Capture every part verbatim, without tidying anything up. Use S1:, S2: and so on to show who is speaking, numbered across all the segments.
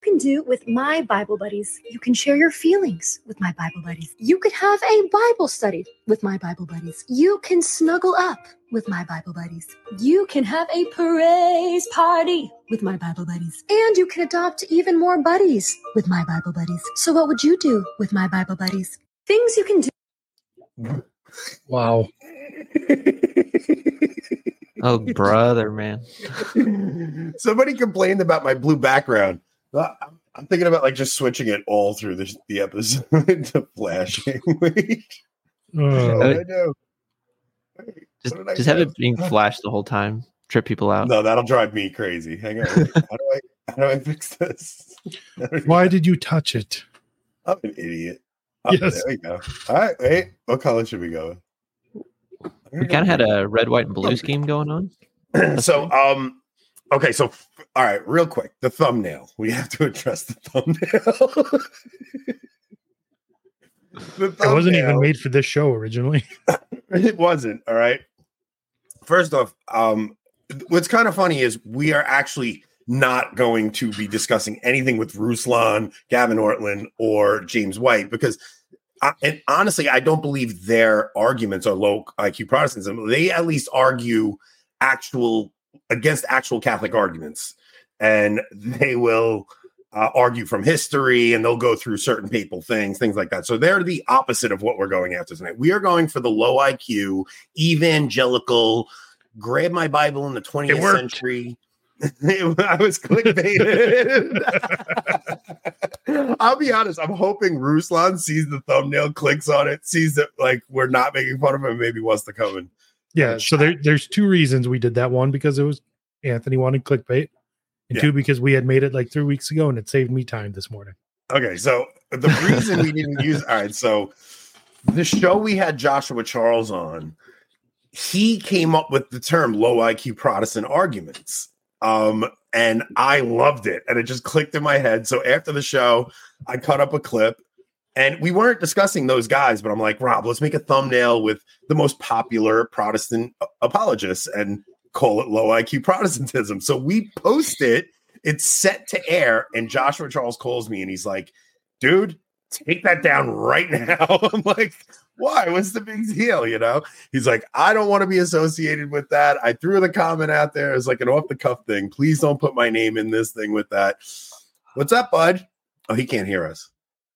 S1: can do with My Bible Buddies. You can share your feelings with My Bible Buddies. You could have a Bible study with My Bible Buddies. You can snuggle up with My Bible Buddies. You can have a praise party with My Bible Buddies. And you can adopt even more buddies with My Bible Buddies. So what would you do with My Bible Buddies? Things you can do.
S2: Wow.
S3: Oh, brother, man.
S4: Somebody complained about my blue background. I'm thinking about like just switching it all through the, the episode to flashing. Wait.
S2: Uh,
S4: What did I do? Wait,
S3: Just,
S4: what did I
S3: just have
S4: do?
S3: it being flashed the whole time. Trip people out.
S4: No, that'll drive me crazy. Hang on. Wait, how do I how do I fix this?
S2: why did you touch it?
S4: I'm an idiot. Oh,
S2: Yes.
S4: There we go. All right, wait. What color should we go with?
S3: We kind of had a red, white, and blue scheme going on.
S4: So, um, okay, so all right, real quick, the thumbnail. We have to address the thumbnail. The
S2: It wasn't even
S4: thumbnail-
S2: made for this show originally.
S4: It wasn't. All right. First off, um, what's kind of funny is we are actually not going to be discussing anything with Ruslan, Gavin Ortlund, or James White because, I, and honestly, I don't believe their arguments are low I Q Protestantism. They at least argue actual against actual Catholic arguments, and they will uh, argue from history, and they'll go through certain papal things, things like that. So they're the opposite of what we're going after tonight. We are going for the low I Q evangelical. Grab my Bible in the twentieth century. I was clickbaited. I'll be honest. I'm hoping Ruslan sees the thumbnail, clicks on it, sees that like we're not making fun of him, maybe wants to come in.
S2: Yeah. So there, there's two reasons we did that. One, because it was Anthony wanted clickbait. And
S4: Yeah.
S2: two, because we had made it like three weeks ago and it saved me time this morning.
S4: Okay, so the reason we didn't use all right, so the show we had Joshua Charles on, he came up with the term low I Q Protestant arguments. Um, and I loved it, and it just clicked in my head. So after the show, I cut up a clip, and we weren't discussing those guys, but I'm like, Rob, let's make a thumbnail with the most popular Protestant apologists and call it low I Q Protestantism. So we post it, it's set to air, and Joshua Charles calls me and he's like, dude, take that down right now. I'm like, why? What's the big deal? You know, he's like, I don't want to be associated with that. I threw the comment out there as like an off the cuff thing. Please don't put my name in this thing with that. What's up, bud? Oh, he can't hear us.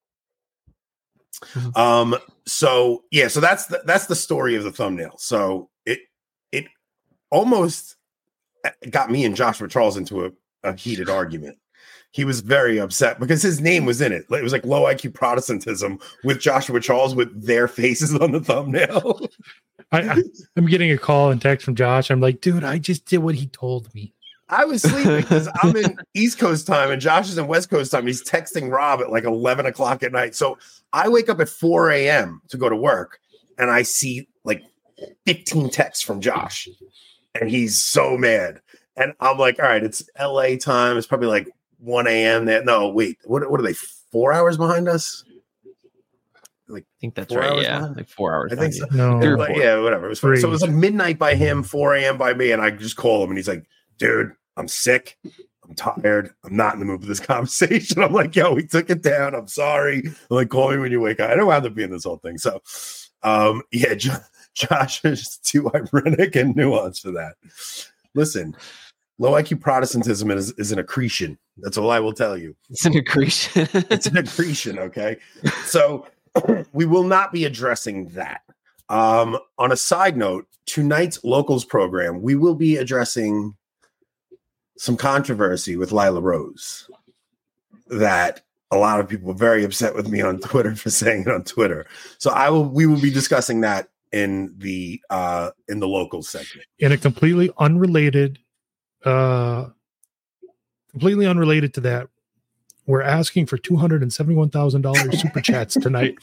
S3: Mhm.
S4: Um, so yeah, so that's the, that's the story of the thumbnail. So it, it almost got me and Joshua Charles into a, a heated argument. He was very upset because his name was in it. It was like low I Q Protestantism with Joshua Charles with their faces on the thumbnail.
S2: I, I, I'm getting a call and text from Josh. I'm like, dude, I just did what he told me.
S4: I was sleeping because I'm in East Coast time and Josh is in West Coast time. He's texting Rob at like eleven o'clock at night. So I wake up at four a.m. to go to work and I see like fifteen texts from Josh and he's so mad. And I'm like, all right, it's L A time. It's probably like one a.m. there. No, wait, what, what are they? Four hours behind us? Like,
S3: I think that's
S4: four
S3: right.
S4: hours
S3: Yeah,
S4: behind?
S3: like four hours.
S4: I think
S3: behind
S4: so.
S3: you.
S2: No.
S3: Three or
S4: Like,
S3: four.
S4: yeah, whatever. It was fun.
S2: Three.
S4: So it was like midnight by him, four a.m. by me, and I just call him, and he's like, "Dude, I'm sick. I'm tired. I'm not in the mood for this conversation." I'm like, "Yo, we took it down. I'm sorry." I'm like, "Call me when you wake up." I don't have to be in this whole thing. So, um, yeah, Jo- Josh is too ironic and nuanced for that. Listen, low I Q Protestantism is, is an accretion. That's all I will tell you.
S3: It's an accretion.
S4: It's an accretion, okay? So we will not be addressing that. Um, on a side note, tonight's locals program, we will be addressing some controversy with Lila Rose that a lot of people are very upset with me on Twitter for saying it on Twitter. So I will we will be discussing that in the uh in the locals segment.
S2: In a completely unrelated, uh, completely unrelated to that, we're asking for two hundred seventy-one thousand dollars super chats tonight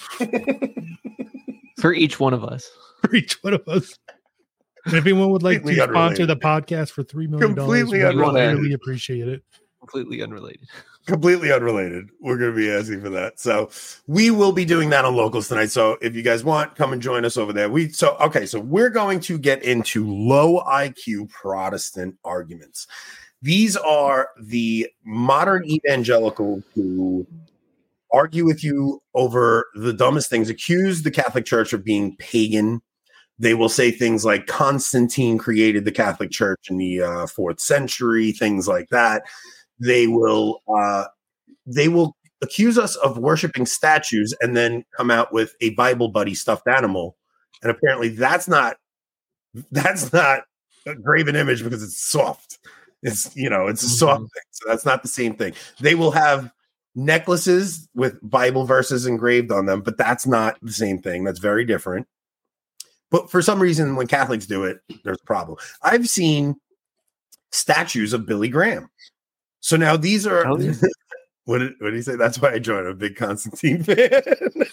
S3: For each one of us.
S2: for each one of us. And if anyone would like to
S4: Completely
S2: sponsor the
S4: unrelated.
S2: podcast for three million dollars,
S4: Completely
S2: we would
S3: unrelated.
S2: really appreciate it.
S3: Completely unrelated.
S4: Completely unrelated. We're going to be asking for that. So we will be doing that on locals tonight. So if you guys want, come and join us over there. We so okay. So we're going to get into low I Q Protestant arguments. These are the modern evangelicals who argue with you over the dumbest things, accuse the Catholic Church of being pagan. They will say things like Constantine created the Catholic Church in the uh, fourth century, things like that. They will uh, they will accuse us of worshiping statues and then come out with a Bible buddy stuffed animal. And apparently that's not that's not a graven image because it's soft. It's, you know, it's a soft mm-hmm. thing. So that's not the same thing. They will have necklaces with Bible verses engraved on them, but that's not the same thing. That's very different. But for some reason, when Catholics do it, there's a problem. I've seen statues of Billy Graham. So now these are, oh, yeah. what, did, what did he say? That's why I joined. I'm a big Constantine fan.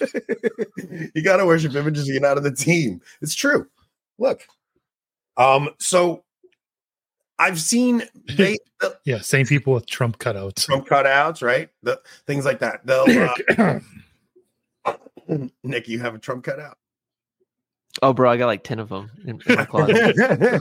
S4: You got to worship images or you're not on the team. It's true. Look. Um. So I've seen they. Uh,
S2: yeah, same people with Trump cutouts.
S4: Trump cutouts, right? The things like that. They'll. Uh, Nick, you have a Trump cutout?
S3: Oh, bro, I got like ten of them in, in my closet.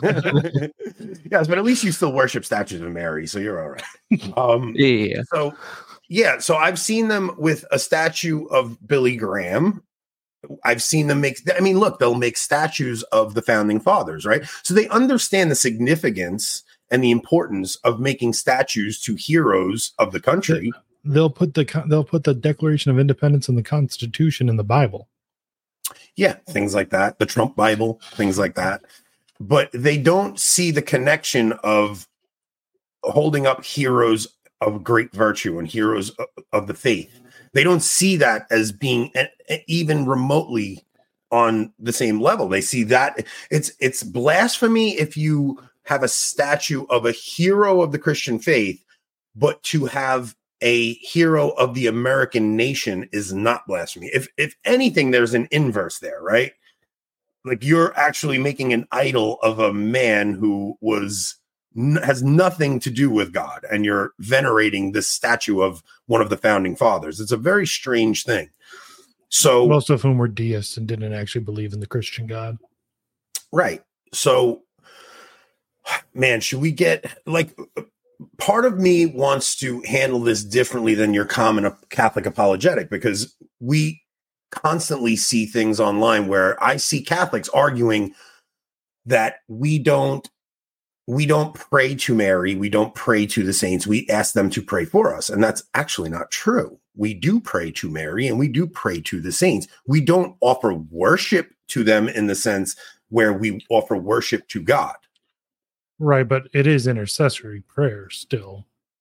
S4: Yes, but at least you still worship statues of Mary, so you're all right. Um,
S3: yeah.
S4: So, yeah, so I've seen them with a statue of Billy Graham. I've seen them make, I mean, look, they'll make statues of the founding fathers, right? So they understand the significance and the importance of making statues to heroes of the country.
S2: They'll put the they'll put the Declaration of Independence and the Constitution in the Bible.
S4: Yeah, things like that. The Trump Bible, things like that. But they don't see the connection of holding up heroes of great virtue and heroes of, of the faith. They don't see that as being a, a, even remotely on the same level. They see that it's it's blasphemy if you have a statue of a hero of the Christian faith, but to have a hero of the American nation is not blasphemy. If if anything, there's an inverse there, right? Like you're actually making an idol of a man who was n- has nothing to do with God, and you're venerating this statue of one of the founding fathers. It's a very strange thing. So
S2: most of whom were deists and didn't actually believe in the Christian God.
S4: Right. So, man, should we get like part of me wants to handle this differently than your common Catholic apologetic, because we constantly see things online where I see Catholics arguing that we don't we don't pray to Mary, we don't pray to the saints, we ask them to pray for us. And that's actually not true. We do pray to Mary and we do pray to the saints. We don't offer worship to them in the sense where we offer worship to God.
S2: Right, but it is intercessory prayer still.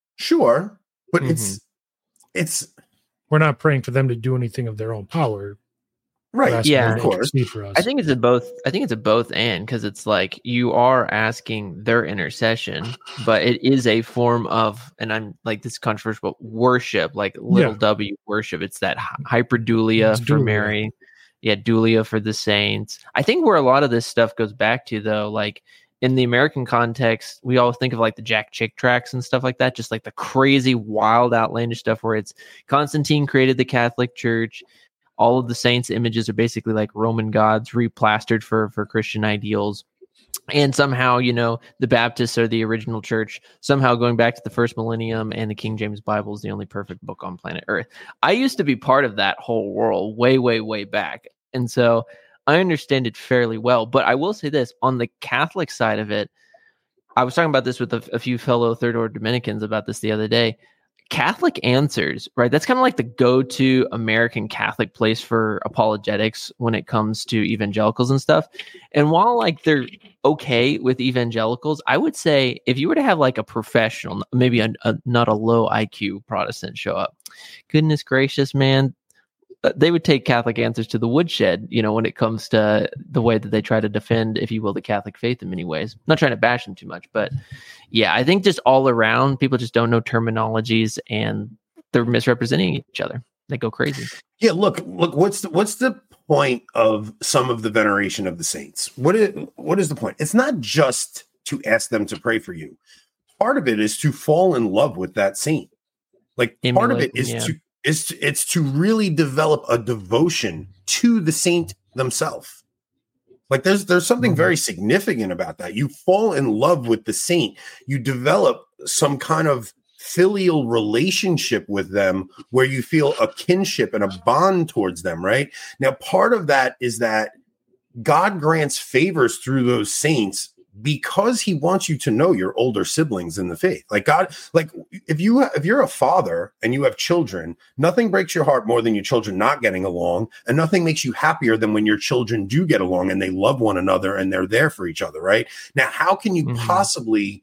S4: Sure, but
S3: mm-hmm.
S4: it's it's
S2: we're not praying for them to do anything of their own power.
S4: Right.
S3: Yeah,
S4: of course.
S2: For us.
S3: I think it's a both. I think it's a both and, because it's like you are asking their intercession, but it is a form of, and I'm like, this is controversial, but worship, like little yeah. w worship. It's that hyperdulia it's for dulia. Mary. Yeah, dulia for the saints. I think where a lot of this stuff goes back to, though, like in the American context, we always think of like the Jack Chick tracks and stuff like that, just like the crazy, wild, outlandish stuff where it's Constantine created the Catholic Church. All of the saints' images are basically like Roman gods replastered for, for Christian ideals. And somehow, you know, the Baptists are the original church, somehow going back to the first millennium, and the King James Bible is the only perfect book on planet Earth. I used to be part of that whole world way, way, way back. And so I understand it fairly well. But I will say this, on the Catholic side of it, I was talking about this with a, a few fellow Third Order Dominicans about this the other day. Catholic Answers, right? That's kind of like the go-to American Catholic place for apologetics when it comes to evangelicals and stuff. And while like they're okay with evangelicals, I would say if you were to have like a professional, maybe a, a not a low I Q Protestant show up, goodness gracious, man, they would take Catholic Answers to the woodshed, you know, when it comes to the way that they try to defend, if you will, the Catholic faith in many ways. I'm not trying to bash them too much, but yeah, I think just all around, people just don't know terminologies and they're misrepresenting each other. They go crazy.
S4: Yeah, look, look, what's the, what's the point of some of the veneration of the saints? What is, what is the point? It's not just to ask them to pray for you. Part of it is to fall in love with that saint. Like Emulate, part of it is yeah. to It's it's to really develop a devotion to the saint themselves. Like there's there's something very significant about that. You fall in love with the saint. You develop some kind of filial relationship with them where you feel a kinship and a bond towards them, right? Now, part of that is that God grants favors through those saints because he wants you to know your older siblings in the faith. Like God, like if you if you're a father and you have children, nothing breaks your heart more than your children not getting along, and nothing makes you happier than when your children do get along and they love one another and they're there for each other, right? Now, how can you mm-hmm. possibly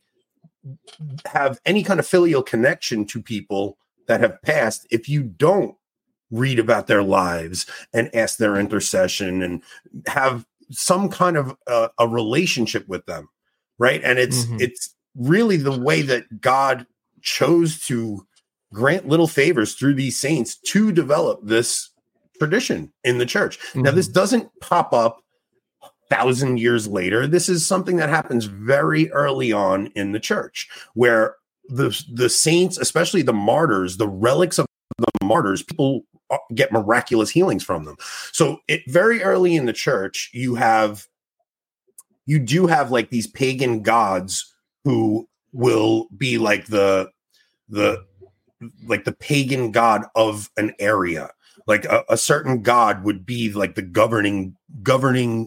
S4: have any kind of filial connection to people that have passed if you don't read about their lives and ask their intercession and have some kind of uh, a relationship with them, right? And it's mm-hmm. it's really the way that God chose to grant little favors through these saints to develop this tradition in the church. Mm-hmm. Now, this doesn't pop up a thousand years later. This is something that happens very early on in the church, where the the saints, especially the martyrs, the relics of the martyrs, people get miraculous healings from them. So it very early in the church, you have, you do have like these pagan gods who will be like the, the, like the pagan god of an area. Like a, a certain god would be like the governing, governing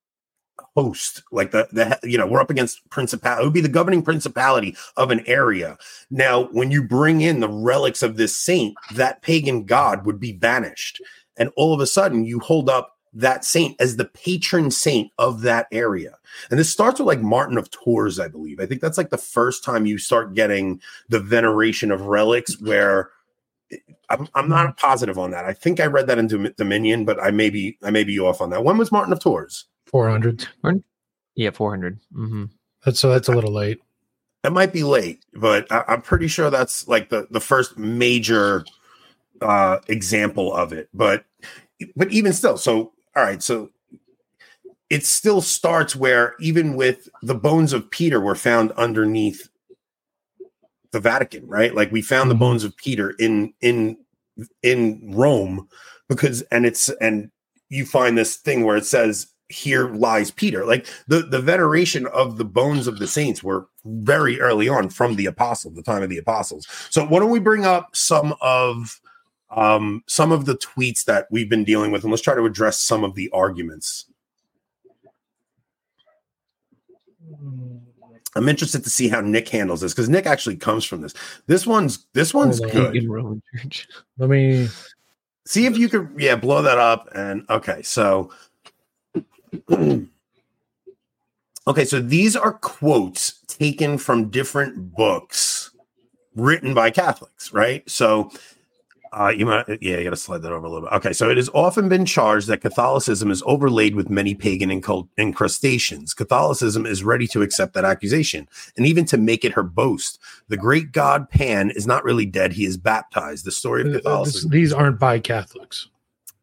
S4: host, like the, the, you know, we're up against principality. It would be the governing principality of an area. Now, when you bring in the relics of this saint, that pagan god would be banished. And all of a sudden you hold up that saint as the patron saint of that area. And this starts with like Martin of Tours, I believe. I think that's like the first time you start getting the veneration of relics, where I'm, I'm not positive on that. I think I read that into Dominion, but I may be, I may be off on that. When was Martin of Tours?
S2: four hundred.
S3: Yeah, four hundred. Mm-hmm.
S2: That's so that's a little late.
S4: It might be late, but I, I'm pretty sure that's like the, the first major uh, example of it. But but even still, so all right, so it still starts where even with the bones of Peter were found underneath the Vatican, right? Like we found mm-hmm. the bones of Peter in in in Rome, because and it's and you find this thing where it says, "Here lies Peter." Like the, the veneration of the bones of the saints were very early on from the apostles, the time of the apostles. So why don't we bring up some of um, some of the tweets that we've been dealing with, and let's try to address some of the arguments. I'm interested to see how Nick handles this, because Nick actually comes from this. This one's this one's good.
S2: Let me
S4: see if you could, yeah, blow that up. And okay, so. Okay, so these are quotes taken from different books written by Catholics, right? So uh, you might, yeah, you got to slide that over a little bit. Okay, so it has often been charged that Catholicism is overlaid with many pagan incul- incrustations. Catholicism is ready to accept that accusation and even to make it her boast. The great god Pan is not really dead; he is baptized. The story of Catholicism.
S2: These aren't by Catholics.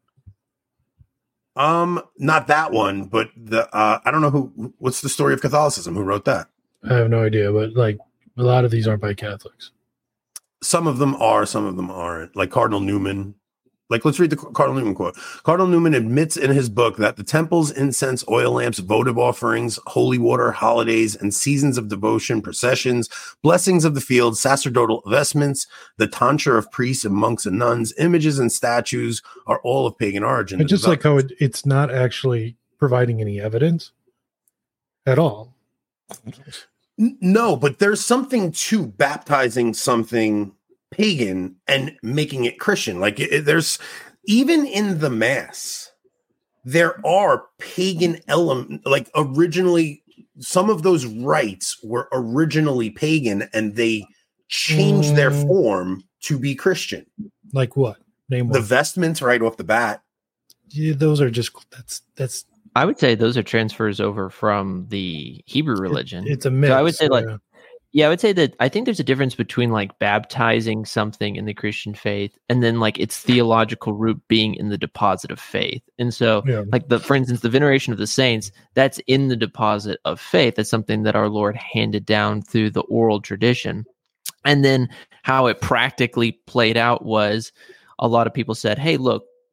S4: Um, not that one, but the uh, I don't know who. What's the story of Catholicism? Who wrote that?
S2: I have no idea, but like a lot of these aren't by Catholics.
S4: Some of them are, some of them aren't. Like Cardinal Newman. Like, let's read the Cardinal Newman quote. Cardinal Newman admits in his book that the temples, incense, oil lamps, votive offerings, holy water, holidays, and seasons of devotion, processions, blessings of the field, sacerdotal vestments, the tonsure of priests and monks and nuns, images and statues are all of pagan origin.
S2: I just like how it, it's not actually providing any evidence at all.
S4: No, but there's something to baptizing something pagan and making it Christian. Like it, there's even in the mass, there are pagan elements. Like originally, some of those rites were originally pagan, and they changed mm. their form to be Christian.
S2: Like what? Name
S4: the
S2: one.
S4: Vestments right off the bat.
S2: Yeah, those are just that's that's.
S3: I would say those are transfers over from the Hebrew religion.
S2: It, it's a mix.
S3: So I would say like,
S2: yeah.
S3: yeah, I would say that I think there's a difference between like baptizing something in the Christian faith and then like its theological root being in the deposit of faith. And so
S2: yeah.
S3: like the, for instance, the veneration of the saints, that's in the deposit of faith. That's something that our Lord handed down through the oral tradition. And then how it practically played out was a lot of people said, hey, look,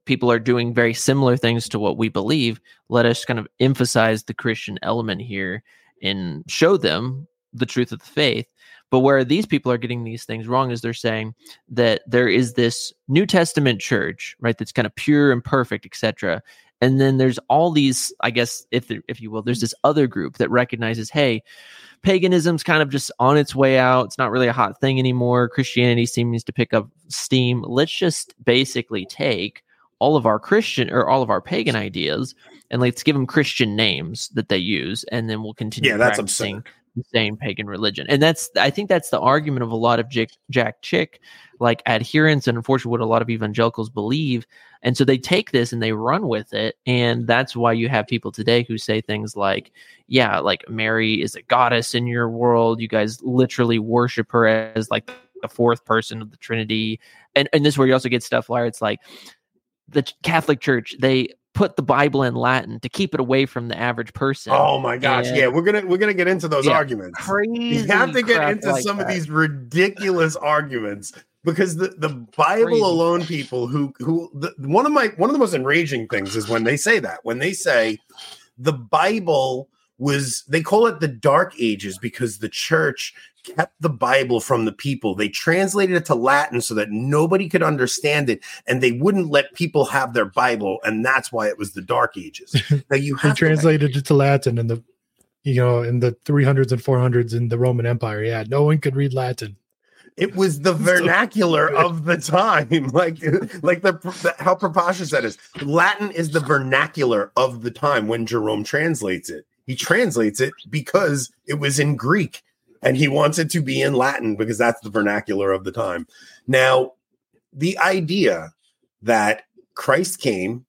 S3: people are doing very similar things to what we believe. Let us kind of emphasize the Christian element here and show them the truth of the faith. But where these people are getting these things wrong is they're saying that there is this New Testament church, right, that's kind of pure and perfect, et cetera. And then there's all these, I guess, if there, if you will, there's this other group that recognizes, hey, paganism's kind of just on its way out. It's not really a hot thing anymore. Christianity seems to pick up steam. Let's just basically take all of our Christian or all of our pagan ideas and let's give them Christian names that they use, and then we'll continue
S4: Yeah, that's
S3: practicing
S4: absurd.
S3: the same pagan religion. And that's, I think that's the argument of a lot of Jack, Jack Chick like adherents, and unfortunately what a lot of evangelicals believe. And so they take this and they run with it. And that's why you have people today who say things like, yeah, like Mary is a goddess in your world. You guys literally worship her as like the fourth person of the Trinity. And, and this is where you also get stuff where it's like the Catholic Church, they put the Bible in Latin to keep it away from the average person.
S4: Oh my gosh.
S3: And,
S4: yeah. We're going to, we're going to get into those
S3: yeah,
S4: arguments.
S3: crazy
S4: You have to get
S3: crap
S4: into
S3: like
S4: some
S3: that.
S4: of these ridiculous arguments because the, the Bible
S3: Crazy.
S4: alone people who, who the, one of my, one of the most enraging things is when they say that, when they say the Bible was, they call it the Dark Ages because the church kept the Bible from the people. They translated it to Latin so that nobody could understand it, and they wouldn't let people have their Bible, and that's why it was the Dark Ages. Now you
S2: They
S4: have to-
S2: translated it to Latin in the, you know, in the three hundreds and four hundreds in the Roman Empire. Yeah, no one could read Latin.
S4: It was the vernacular of the time, like like the, the how preposterous that is. Latin is the vernacular of the time when Jerome translates it. He translates it because it was in Greek. And he wants it to be in Latin because that's the vernacular of the time. Now, the idea that Christ came,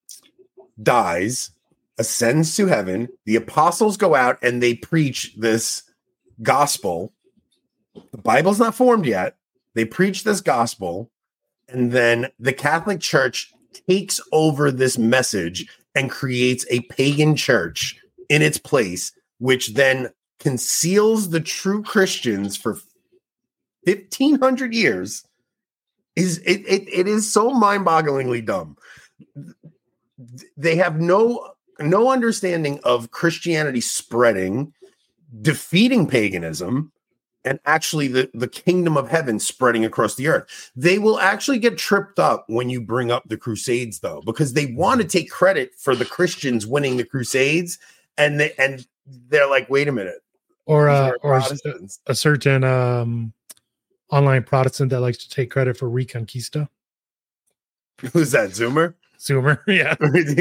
S4: dies, ascends to heaven, the apostles go out and they preach this gospel. The Bible's not formed yet. They preach this gospel. And then the Catholic Church takes over this message and creates a pagan church in its place, which then conceals the true Christians for fifteen hundred years. Is it, it it is so mind-bogglingly dumb. They have no no understanding of Christianity spreading, defeating paganism, and actually the, the kingdom of heaven spreading across the earth. They will actually get tripped up when you bring up the Crusades, though, because they want to take credit for the Christians winning the Crusades, and they and they're like, wait a minute.
S2: Or uh, or a,
S4: Protestants.
S2: a certain um, online Protestant that likes to take credit for Reconquista.
S4: Who's that? Zoomer?
S2: Zoomer, yeah.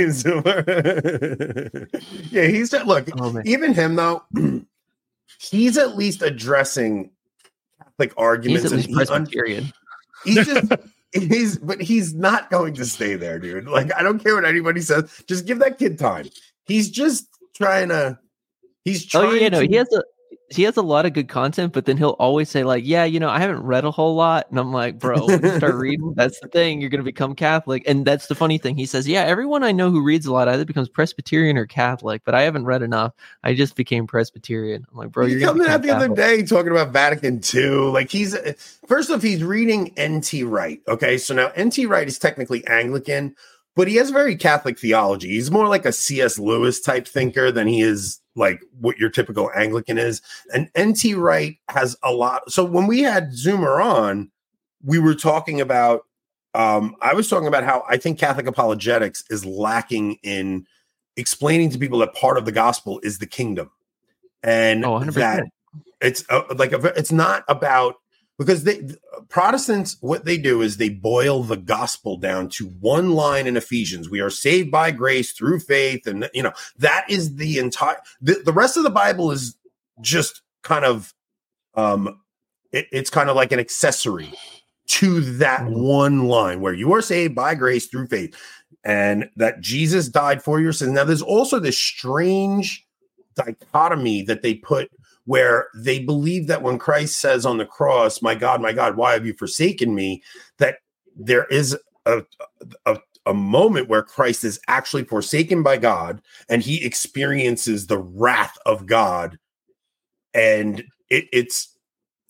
S4: Zoomer. Yeah, he's just, look,
S3: Oh, man.
S4: even him though, he's at least addressing Catholic arguments.
S3: He's at least
S4: and he un-
S3: Presbyterian.
S4: he's just he's but he's not going to stay there, dude. Like, I don't care what anybody says. Just give that kid time. He's just trying to he's trying
S3: Oh yeah, no,
S4: to,
S3: he has a he has a lot of good content, but then he'll always say like, yeah, you know, I haven't read a whole lot, and I'm like, bro, when you start reading, that's the thing, you're gonna become Catholic. And that's the funny thing. He says, yeah, everyone I know who reads a lot either becomes Presbyterian or Catholic, but I haven't read enough. I just became Presbyterian. I'm like, bro,
S4: He
S3: you're gonna
S4: coming out
S3: become
S4: the other
S3: Catholic.
S4: day talking about Vatican two. Like, he's first off, he's reading N T Wright. Okay, so now N T Wright is technically Anglican, but he has very Catholic theology. He's more like a C S Lewis type thinker than he is like what your typical Anglican is. And N T Wright has a lot. So when we had Zoomer on, we were talking about, um, I was talking about how I think Catholic apologetics is lacking in explaining to people that part of the gospel is the kingdom. And
S3: Oh, one hundred percent.
S4: that it's uh, like a, it's not about, because they Protestants, what they do is they boil the gospel down to one line in Ephesians. We are saved by grace through faith. And, you know, that is the entire, the, the rest of the Bible is just kind of, um, it, it's kind of like an accessory to that one line where you are saved by grace through faith and that Jesus died for your sins. Now, there's also this strange dichotomy that they put where they believe that when Christ says on the cross, my God, my God, why have you forsaken me? That there is a, a, a moment where Christ is actually forsaken by God and he experiences the wrath of God. And it, it's,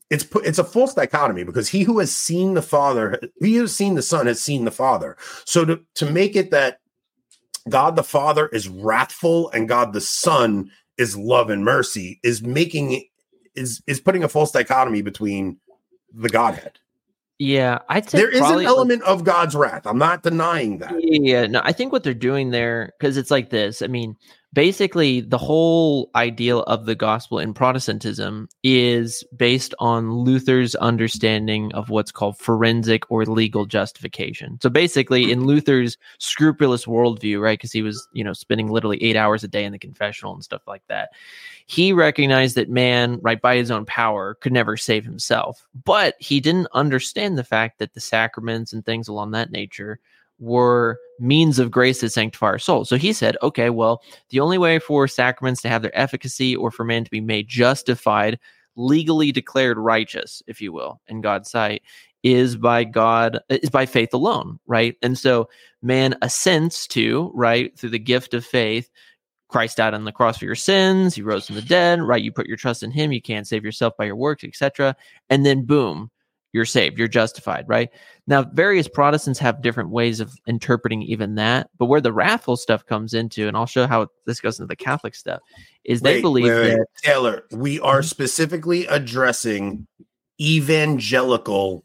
S4: it's it's a false dichotomy, because he who has seen the Father, he who has seen the Son has seen the Father. So to, to make it that God the Father is wrathful and God the Son is love and mercy is making is is putting a false dichotomy between the Godhead.
S3: Yeah, I'd say
S4: there is
S3: probably,
S4: an element like, of God's wrath. I'm not denying that.
S3: Yeah, no, I think what they're doing there, because it's like this. I mean, basically, the whole ideal of the gospel in Protestantism is based on Luther's understanding of what's called forensic or legal justification. So basically, in Luther's scrupulous worldview, right, because he was, you know, spending literally eight hours a day in the confessional and stuff like that, he recognized that man, right, by his own power, could never save himself. But he didn't understand the fact that the sacraments and things along that nature were means of grace that sanctify our soul. So he said, okay, well, the only way for sacraments to have their efficacy or for man to be made justified, legally declared righteous, if you will, in God's sight, is by God, is by faith alone, right? And so man assents to, right, through the gift of faith, Christ died on the cross for your sins, he rose from the dead, right? You put your trust in him, you can't save yourself by your works, et cetera. And then boom, you're saved, you're justified, right? Now, various Protestants have different ways of interpreting even that, but where the wrathful stuff comes into, and I'll show how this goes into the Catholic stuff, is they
S4: wait,
S3: believe
S4: wait, wait.
S3: that...
S4: Taylor, we are specifically addressing evangelical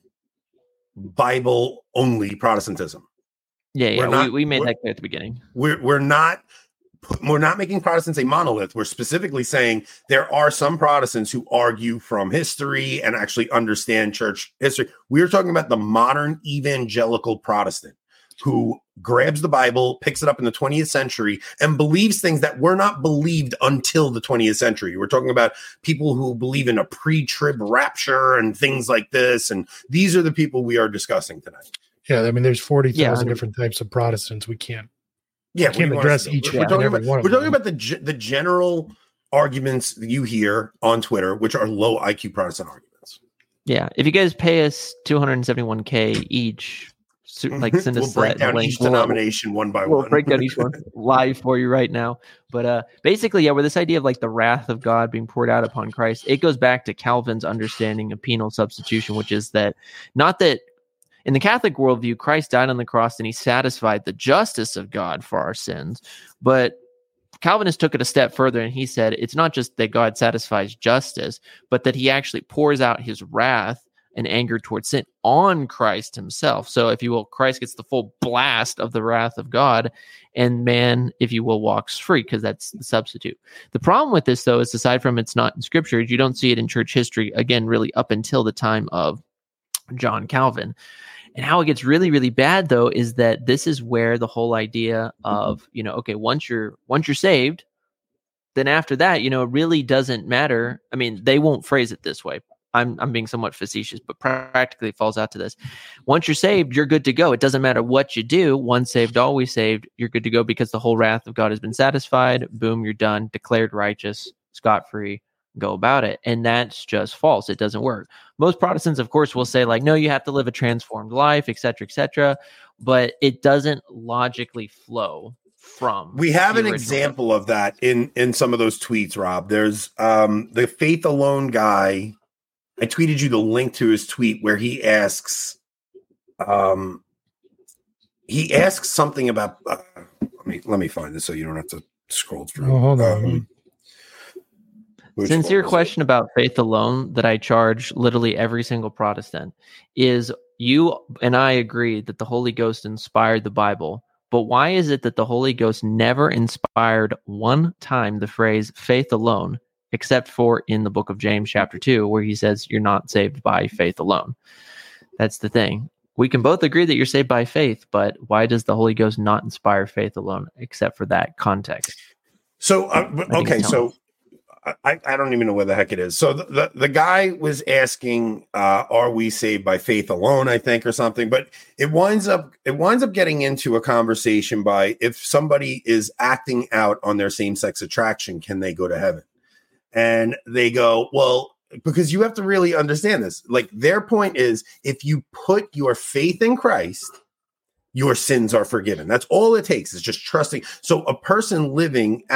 S4: Bible-only Protestantism.
S3: Yeah, yeah,
S4: not,
S3: we, we made that clear at the beginning.
S4: We're we're not... We're not making Protestants a monolith. We're specifically saying there are some Protestants who argue from history and actually understand church history. We're talking about the modern evangelical Protestant who grabs the Bible, picks it up in the twentieth century, and believes things that were not believed until the twentieth century. We're talking about people who believe in a pre-trib rapture and things like this. And these are the people we are discussing tonight.
S2: Yeah, I mean, there's forty thousand
S3: Yeah.
S2: different types of Protestants. We can't
S4: Yeah,
S2: We can't address each
S4: we're,
S2: and
S4: talking
S2: every
S4: about,
S2: one of
S4: we're talking
S2: them.
S4: about the ge- the general arguments that you hear on Twitter, which are low I Q Protestant arguments.
S3: Yeah, if you guys pay us two hundred seventy-one K each, so, like send
S4: We'll
S3: us
S4: break
S3: that
S4: down
S3: link.
S4: each
S3: We'll-
S4: denomination one by
S3: We'll
S4: one.
S3: break down each one live for you right now. But uh, basically, yeah, with this idea of like the wrath of God being poured out upon Christ, it goes back to Calvin's understanding of penal substitution, which is that not that in the Catholic worldview, Christ died on the cross and he satisfied the justice of God for our sins. But Calvinist took it a step further and he said it's not just that God satisfies justice, but that he actually pours out his wrath and anger towards sin on Christ himself. So, if you will, Christ gets the full blast of the wrath of God, and man, if you will, walks free, because that's the substitute. The problem with this, though, is aside from it's not in Scripture, you don't see it in church history, again, really up until the time of John Calvin. And how it gets really, really bad, though, is that this is where the whole idea of, you know, okay, once you're once you're saved, then after that, you know, it really doesn't matter. I mean, they won't phrase it this way. I'm I'm being somewhat facetious, but practically it falls out to this. Once you're saved, you're good to go. It doesn't matter what you do. Once saved, always saved. You're good to go because the whole wrath of God has been satisfied. Boom, you're done. Declared righteous, scot-free. Go about it. And that's just false. It doesn't work. Most Protestants, of course, will say like, no, you have to live a transformed life, et cetera, et cetera. But it doesn't logically flow from.
S4: We have an
S3: the original
S4: example of that in in some of those tweets, Rob. There's um the Faith Alone guy. I tweeted you the link to his tweet where he asks um he asks something about uh, let me let me find this so you don't have to scroll through.
S2: Oh, hold on.
S4: Um, which
S3: Sincere
S4: one was it?
S3: question about faith alone that I charge literally every single Protestant is you and I agree that the Holy Ghost inspired the Bible, but why is it that the Holy Ghost never inspired one time the phrase faith alone, except for in the book of James chapter two, where he says you're not saved by faith alone? That's the thing. We can both agree that you're saved by faith, but why does the Holy Ghost not inspire faith alone, except for that context?
S4: So uh, but-
S3: I think
S4: okay,
S3: it's
S4: so I, I don't even know where the heck it is. So the, the, the guy was asking, uh, are we saved by faith alone, I think, or something, but it winds up, it winds up getting into a conversation by if somebody is acting out on their same-sex attraction, can they go to heaven? And they go, well, because you have to really understand this. Like their point is, if you put your faith in Christ, your sins are forgiven. That's all it takes is just trusting. So a person living out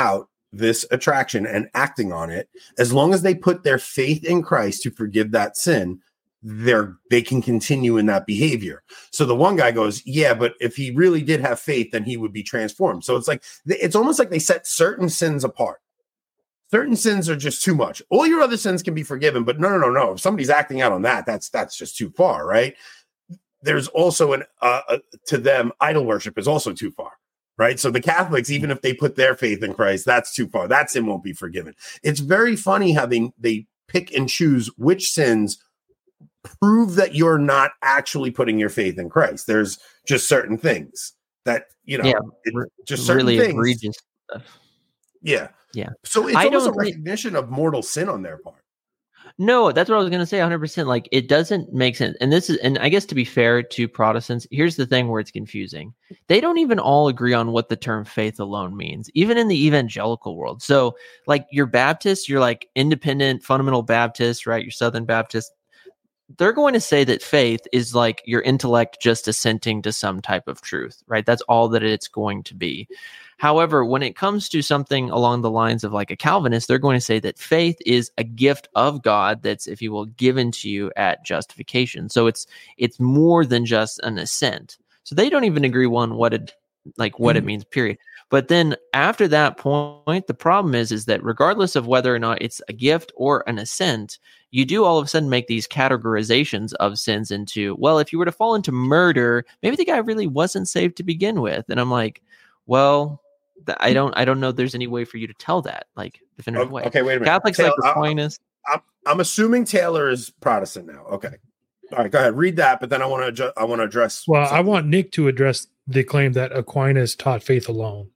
S4: this attraction and acting on it, as long as they put their faith in Christ to forgive that sin, they're they can continue in that behavior. So the one guy goes, yeah, but if he really did have faith, then he would be transformed. So it's like it's almost like they set certain sins apart. Certain sins are just too much. All your other sins can be forgiven, but no, no, no, no. If somebody's acting out on that, that's that's just too far, right? There's also an uh, uh, to them, idol worship is also too far. Right. So the Catholics, even if they put their faith in Christ, that's too far. That sin won't be forgiven. It's very funny how they, they pick and choose which sins prove that you're not actually putting your faith in Christ. There's just certain things that, you know,
S3: yeah,
S4: it, just certain
S3: really
S4: things.
S3: egregious stuff.
S4: Yeah.
S3: Yeah.
S4: So it's
S3: I
S4: almost a
S3: don't
S4: recognition of mortal sin on their part.
S3: No, that's what I was going to say. one hundred percent. Like, it doesn't make sense. And this is, and I guess to be fair to Protestants, here's the thing where it's confusing. They don't even all agree on what the term faith alone means, even in the evangelical world. So, like, you're Baptist, you're like independent, fundamental Baptist, right? You're Southern Baptist. They're going to say that faith is like your intellect just assenting to some type of truth, right? That's all that it's going to be. However, when it comes to something along the lines of like a Calvinist, they're going to say that faith is a gift of God that's, if you will, given to you at justification. So it's it's more than just an assent. So they don't even agree on what it like what it means, period. But then after that point, the problem is is that regardless of whether or not it's a gift or an assent, you do all of a sudden make these categorizations of sins into, well, if you were to fall into murder, maybe the guy really wasn't saved to begin with. And I'm like, well, I don't I don't know there's any way for you to tell that, like, definitive way.
S4: Okay, wait a minute.
S3: Catholics
S4: Taylor,
S3: like Aquinas.
S4: I'm, I'm assuming Taylor is Protestant now. Okay. All right, go ahead. Read that, but then I want to adju- I want to address.
S2: Well,
S4: something.
S2: I want Nick to address the claim that Aquinas taught faith alone.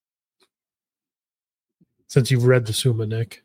S2: Since you've read the Summa, Nick.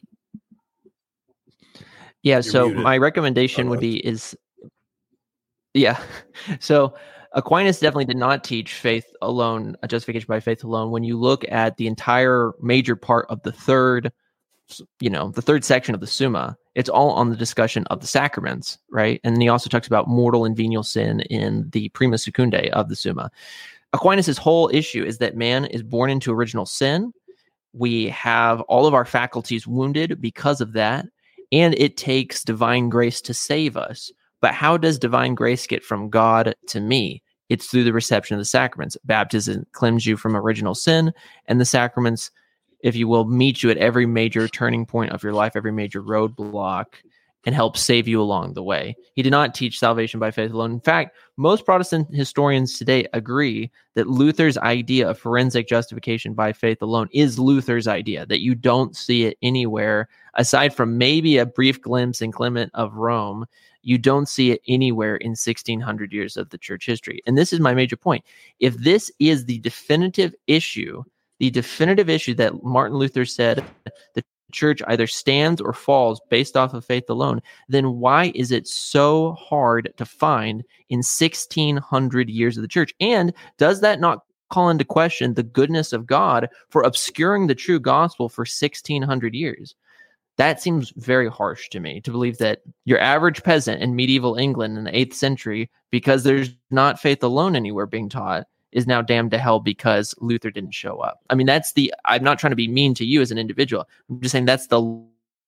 S3: Yeah,
S4: You're
S3: so
S4: muted.
S3: my recommendation would be is, yeah. So Aquinas definitely did not teach faith alone, a justification by faith alone. When you look at the entire major part of the third, you know, the third section of the Summa, it's all on the discussion of the sacraments, right? And then he also talks about mortal and venial sin in the Prima Secundae of the Summa. Aquinas' whole issue is that man is born into original sin. We have all of our faculties wounded because of that, and it takes divine grace to save us. But how does divine grace get from God to me? It's through the reception of the sacraments. Baptism cleanses you from original sin, and the sacraments, if you will, meet you at every major turning point of your life, every major roadblock, and help save you along the way. He did not teach salvation by faith alone. In fact, most Protestant historians today agree that Luther's idea of forensic justification by faith alone is Luther's idea, that you don't see it anywhere, aside from maybe a brief glimpse in Clement of Rome. You don't see it anywhere in sixteen hundred years of the church history. And this is my major point. If this is the definitive issue, the definitive issue that Martin Luther said the church either stands or falls based off of faith alone, then why is it so hard to find in sixteen hundred years of the church? And does that not call into question the goodness of God for obscuring the true gospel for sixteen hundred years? That seems very harsh to me, to believe that your average peasant in medieval England in the eighth century, because there's not faith alone anywhere being taught, is now damned to hell because Luther didn't show up. I mean, that's the, I'm not trying to be mean to you as an individual. I'm just saying that's the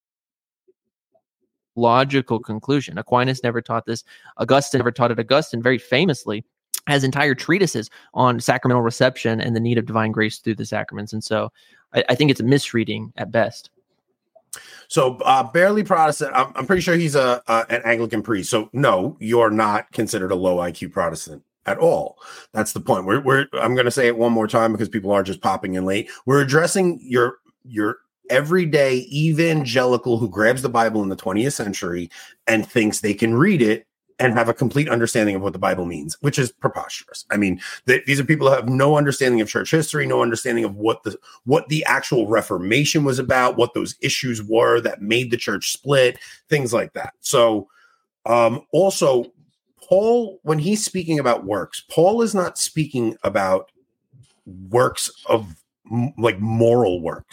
S3: logical conclusion. Aquinas never taught this. Augustine never taught it. Augustine very famously has entire treatises on sacramental reception and the need of divine grace through the sacraments. And so I, I think it's a misreading at best.
S4: So uh, barely Protestant. I'm, I'm pretty sure he's a uh, an Anglican priest. So no, you're not considered a low I Q Protestant at all. That's the point. We're, we're I'm going to say it one more time because people are just popping in late. We're addressing your your everyday evangelical who grabs the Bible in the twentieth century and thinks they can read it and have a complete understanding of what the Bible means, which is preposterous. I mean, th- these are people who have no understanding of church history, no understanding of what the what the actual Reformation was about, what those issues were that made the church split, things like that. So um, also, Paul, when he's speaking about works, Paul is not speaking about works of m- like moral works.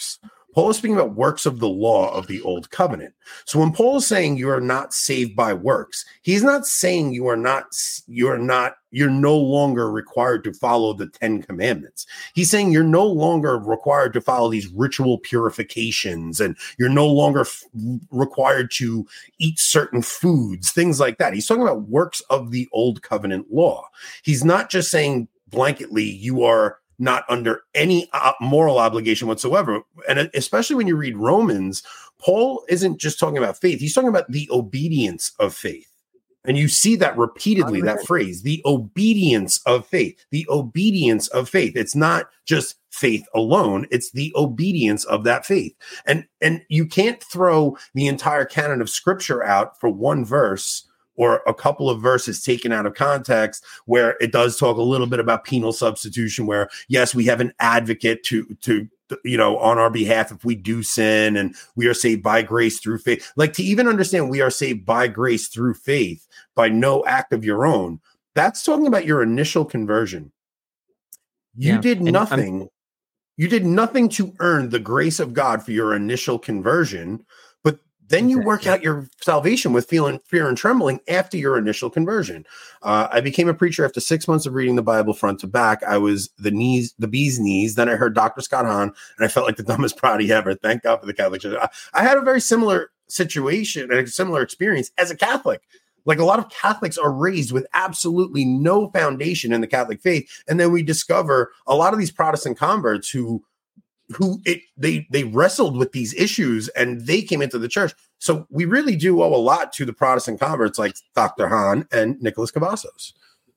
S4: Paul is speaking about works of the law of the old covenant. So when Paul is saying you are not saved by works, he's not saying you are not, you are not, you're no longer required to follow the Ten Commandments. He's saying you're no longer required to follow these ritual purifications, and you're no longer f- required to eat certain foods, things like that. He's talking about works of the old covenant law. He's not just saying blanketly you are not under any uh, moral obligation whatsoever. And especially when you read Romans, Paul isn't just talking about faith. He's talking about the obedience of faith. And you see that repeatedly, that phrase, the obedience of faith, the obedience of faith. It's not just faith alone. It's the obedience of that faith. And, and you can't throw the entire canon of scripture out for one verse or a couple of verses taken out of context, where it does talk a little bit about penal substitution, where, yes, we have an advocate to, to, you know, on our behalf if we do sin, and we are saved by grace through faith. Like, to even understand we are saved by grace through faith by no act of your own, that's talking about your initial conversion. You
S3: Yeah.
S4: did
S3: And
S4: nothing. You did nothing to earn the grace of God for your initial conversion, but then you work out your salvation with feeling fear and trembling after your initial conversion. Uh, I became a preacher after six months of reading the Bible front to back. I was the knees, the bee's knees. Then I heard Doctor Scott Hahn, and I felt like the dumbest proudy ever. Thank God for the Catholic Church. I, I had a very similar situation and a similar experience as a Catholic. Like, a lot of Catholics are raised with absolutely no foundation in the Catholic faith. And then we discover a lot of these Protestant converts who who it they they wrestled with these issues and they came into the church. So we really do owe a lot to the Protestant converts like Doctor Hahn and Nicholas Cavazos.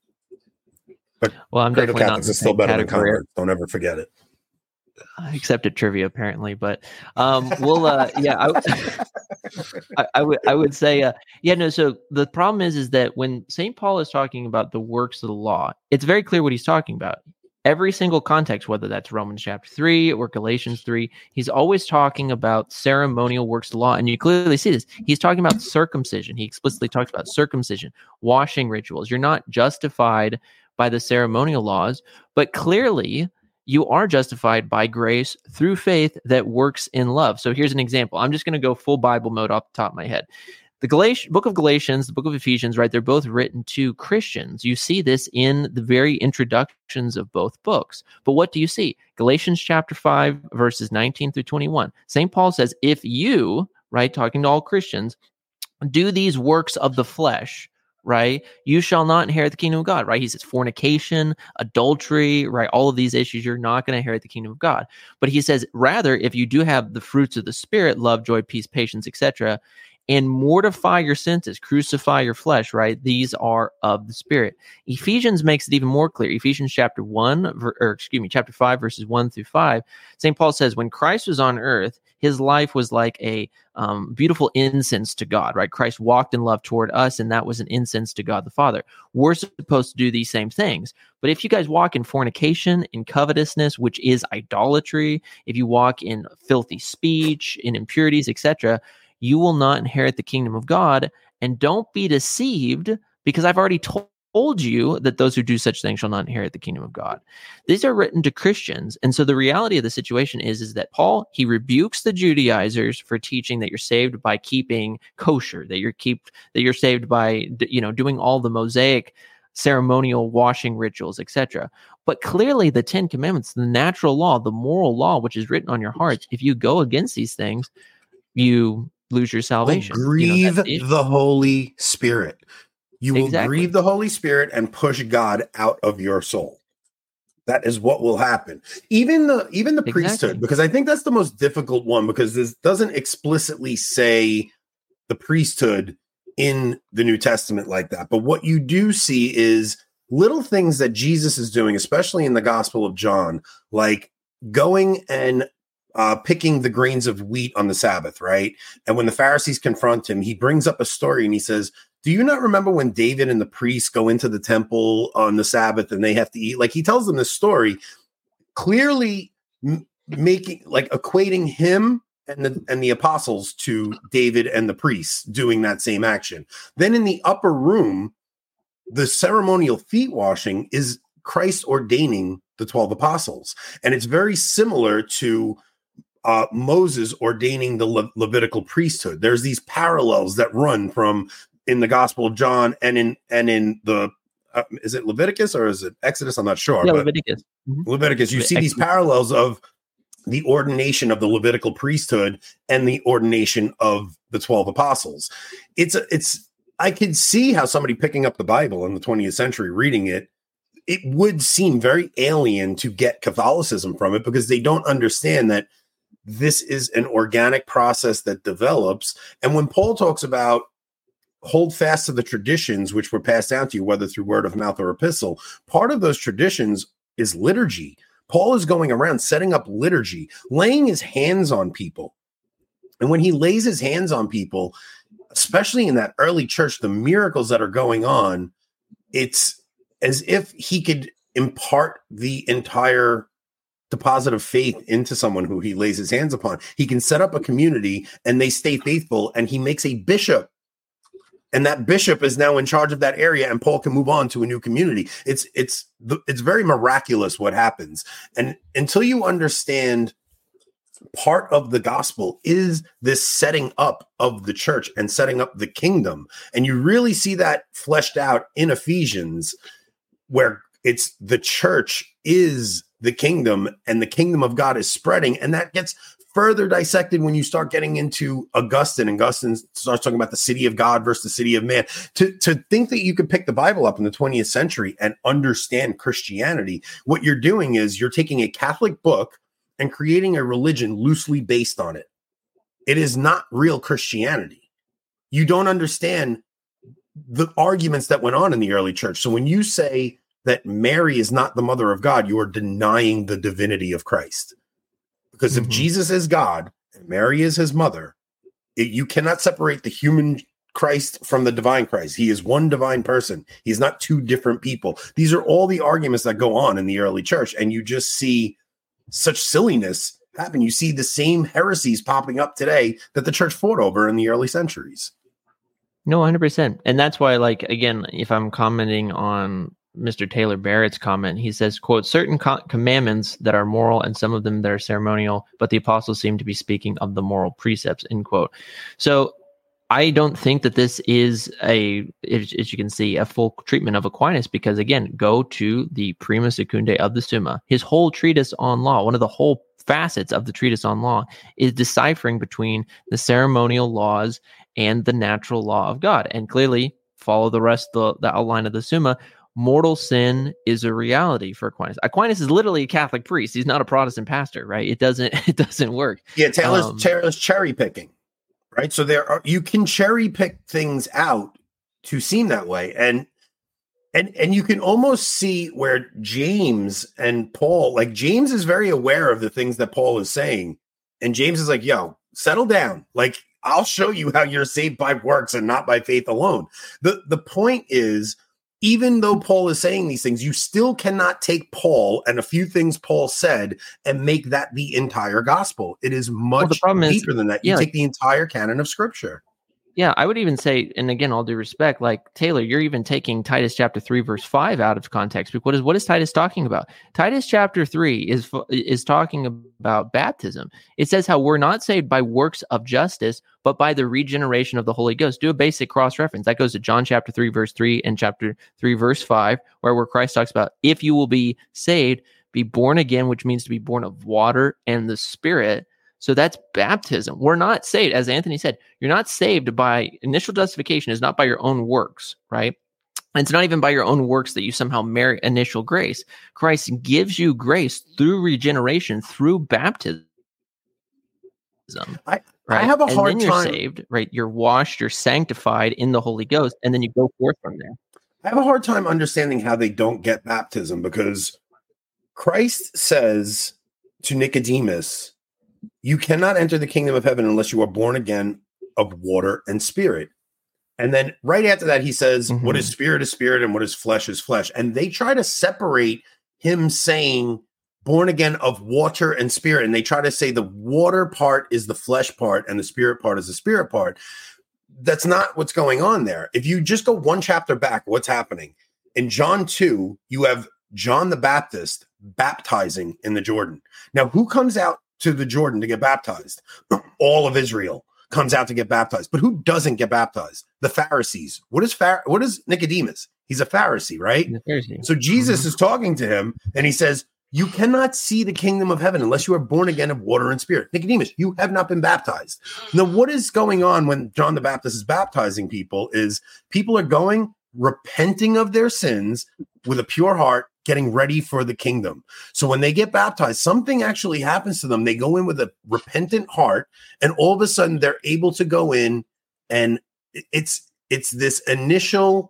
S4: But
S3: Well, I'm
S4: cradle
S3: definitely not in
S4: Catholics
S3: the
S4: is still
S3: same
S4: better than
S3: category.
S4: converts. Don't ever forget it.
S3: I accepted trivia apparently, but um, we'll uh, yeah, I, I, I would I would say uh, yeah, no. So the problem is is that when Saint Paul is talking about the works of the law, it's very clear what he's talking about. Every single context, whether that's Romans chapter three or Galatians three, he's always talking about ceremonial works of the law. And you clearly see this. He's talking about circumcision. He explicitly talks about circumcision, washing rituals. You're not justified by the ceremonial laws, but clearly you are justified by grace through faith that works in love. So here's an example. I'm just going to go full Bible mode off the top of my head. The Galatians, book of Galatians, the book of Ephesians, right? They're both written to Christians. You see this in the very introductions of both books. But what do you see? Galatians chapter five, verses nineteen through twenty-one. Saint Paul says, if you, right, talking to all Christians, do these works of the flesh, right, you shall not inherit the kingdom of God, right? He says fornication, adultery, right? All of these issues, you're not going to inherit the kingdom of God. But he says, rather, if you do have the fruits of the Spirit, love, joy, peace, patience, et cetera, and mortify your senses, crucify your flesh, right? These are of the Spirit. Ephesians makes it even more clear. Ephesians chapter one, or excuse me, chapter five, verses one through five. Saint Paul says, when Christ was on earth, his life was like a um, beautiful incense to God, right? Christ walked in love toward us, and that was an incense to God the Father. We're supposed to do these same things. But if you guys walk in fornication, in covetousness, which is idolatry, if you walk in filthy speech, in impurities, et cetera, you will not inherit the kingdom of God. And don't be deceived, because I've already told you that those who do such things shall not inherit the kingdom of God. These are written to Christians. And so the reality of the situation is, is that Paul, he rebukes the Judaizers for teaching that you're saved by keeping kosher, that you're keep that you're saved by, you know, doing all the Mosaic ceremonial washing rituals, et cetera. But clearly the Ten Commandments, the natural law, the moral law, which is written on your hearts, if you go against these things, you lose your salvation.
S4: Will grieve
S3: you know, the,
S4: the Holy Spirit. You will
S3: exactly.
S4: grieve the Holy Spirit and push God out of your soul. That is what will happen. Even the even the
S3: Exactly.
S4: priesthood, because I think that's the most difficult one, because this doesn't explicitly say the priesthood in the New Testament like that. But what you do see is little things that Jesus is doing, especially in the Gospel of John, like going and Uh, picking the grains of wheat on the Sabbath, right? And when the Pharisees confront him, he brings up a story and he says, do you not remember when David and the priests go into the temple on the Sabbath and they have to eat? Like, he tells them this story, clearly m- making, like, equating him and the, and the apostles to David and the priests doing that same action. Then in the upper room, the ceremonial feet washing is Christ ordaining the twelve apostles. And it's very similar to uh, Moses ordaining the Le- Levitical priesthood. There's these parallels that run from in the Gospel of John and in and in the uh, is it Leviticus or is it Exodus? I'm not sure.
S3: Yeah,
S4: but
S3: Leviticus. Mm-hmm.
S4: Leviticus. You see these parallels of the ordination of the Levitical priesthood and the ordination of the twelve apostles. It's a, it's. I could see how somebody picking up the Bible in the twentieth century, reading it, it would seem very alien to get Catholicism from it because they don't understand that this is an organic process that develops. And when Paul talks about hold fast to the traditions which were passed down to you, whether through word of mouth or epistle, part of those traditions is liturgy. Paul is going around setting up liturgy, laying his hands on people. And when he lays his hands on people, especially in that early church, the miracles that are going on, it's as if he could impart the entire deposit of faith into someone who he lays his hands upon. He can set up a community and they stay faithful, and he makes a bishop. And that bishop is now in charge of that area, and Paul can move on to a new community. It's it's it's very miraculous what happens. And until you understand part of the gospel is this setting up of the church and setting up the kingdom. And you really see that fleshed out in Ephesians, where it's the church is the kingdom and the kingdom of God is spreading. And that gets further dissected when you start getting into Augustine. And Augustine starts talking about the city of God versus the city of man. To, to think that you could pick the Bible up in the twentieth century and understand Christianity, what you're doing is you're taking a Catholic book and creating a religion loosely based on it. It is not real Christianity. You don't understand the arguments that went on in the early church. So when you say that Mary is not the mother of God, you are denying the divinity of Christ. Because mm-hmm. if Jesus is God and Mary is his mother, it, you cannot separate the human Christ from the divine Christ. He is one divine person. He's not two different people. These are all the arguments that go on in the early church. And you just see such silliness happen. You see the same heresies popping up today that the church fought over in the early centuries.
S3: No, one hundred percent. And that's why, like, again, if I'm commenting on Mister Taylor Barrett's comment, he says, quote, certain co- commandments that are moral and some of them that are ceremonial, but the apostles seem to be speaking of the moral precepts, end quote. So I don't think that this is a, as you can see, a full treatment of Aquinas, because again, go to the Prima Secundae of the Summa. His whole treatise on law, one of the whole facets of the treatise on law, is deciphering between the ceremonial laws and the natural law of God. And clearly, follow the rest of the, the outline of the Summa, mortal sin is a reality for Aquinas. Aquinas is literally a Catholic priest. He's not a Protestant pastor, right? It doesn't, it doesn't work.
S4: Yeah, Taylor's,
S3: um,
S4: Taylor's cherry picking. Right. So there are, you can cherry pick things out to seem that way. And, and, and you can almost see where James and Paul, like James is very aware of the things that Paul is saying. And James is like, yo, settle down. Like, I'll show you how you're saved by works and not by faith alone. The, the point is, even though Paul is saying these things, you still cannot take Paul and a few things Paul said and make that the entire gospel. It is much well, deeper is, than that. You yeah, take the entire canon of scripture.
S3: Yeah, I would even say, and again, all due respect, like Taylor, you're even taking Titus chapter three, verse five out of context. Because what is what is Titus talking about? Titus chapter three is is talking about baptism. It says how we're not saved by works of justice, but by the regeneration of the Holy Ghost. Do a basic cross reference. That goes to John chapter three, verse three, and chapter three, verse five, where where Christ talks about if you will be saved, be born again, which means to be born of water and the Spirit. So that's baptism. We're not saved. As Anthony said, you're not saved by initial justification is not by your own works, right? And it's not even by your own works that you somehow merit initial grace. Christ gives you grace through regeneration, through baptism.
S4: I,
S3: right?
S4: I have a
S3: and
S4: hard
S3: then you're
S4: time.
S3: saved, right? You're washed, you're sanctified in the Holy Ghost, and then you go forth from there.
S4: I have a hard time understanding how they don't get baptism, because Christ says to Nicodemus, you cannot enter the kingdom of heaven unless you are born again of water and spirit. And then right after that, he says, mm-hmm. what is spirit is spirit and what is flesh is flesh. And they try to separate him saying born again of water and spirit. And they try to say the water part is the flesh part and the spirit part is the spirit part. That's not what's going on there. If you just go one chapter back, what's happening? In John two, you have John the Baptist baptizing in the Jordan. Now, who comes out to the Jordan to get baptized. All of Israel comes out to get baptized. But who doesn't get baptized? The Pharisees. What is Phar- what is Nicodemus? He's a Pharisee, right? Pharisee. So Jesus mm-hmm. is talking to him and he says, you cannot see the kingdom of heaven unless you are born again of water and spirit. Nicodemus, you have not been baptized. Now, what is going on when John the Baptist is baptizing people is people are going, repenting of their sins with a pure heart, getting ready for the kingdom. So when they get baptized, something actually happens to them. They go in with a repentant heart, and all of a sudden they're able to go in, and it's it's this initial,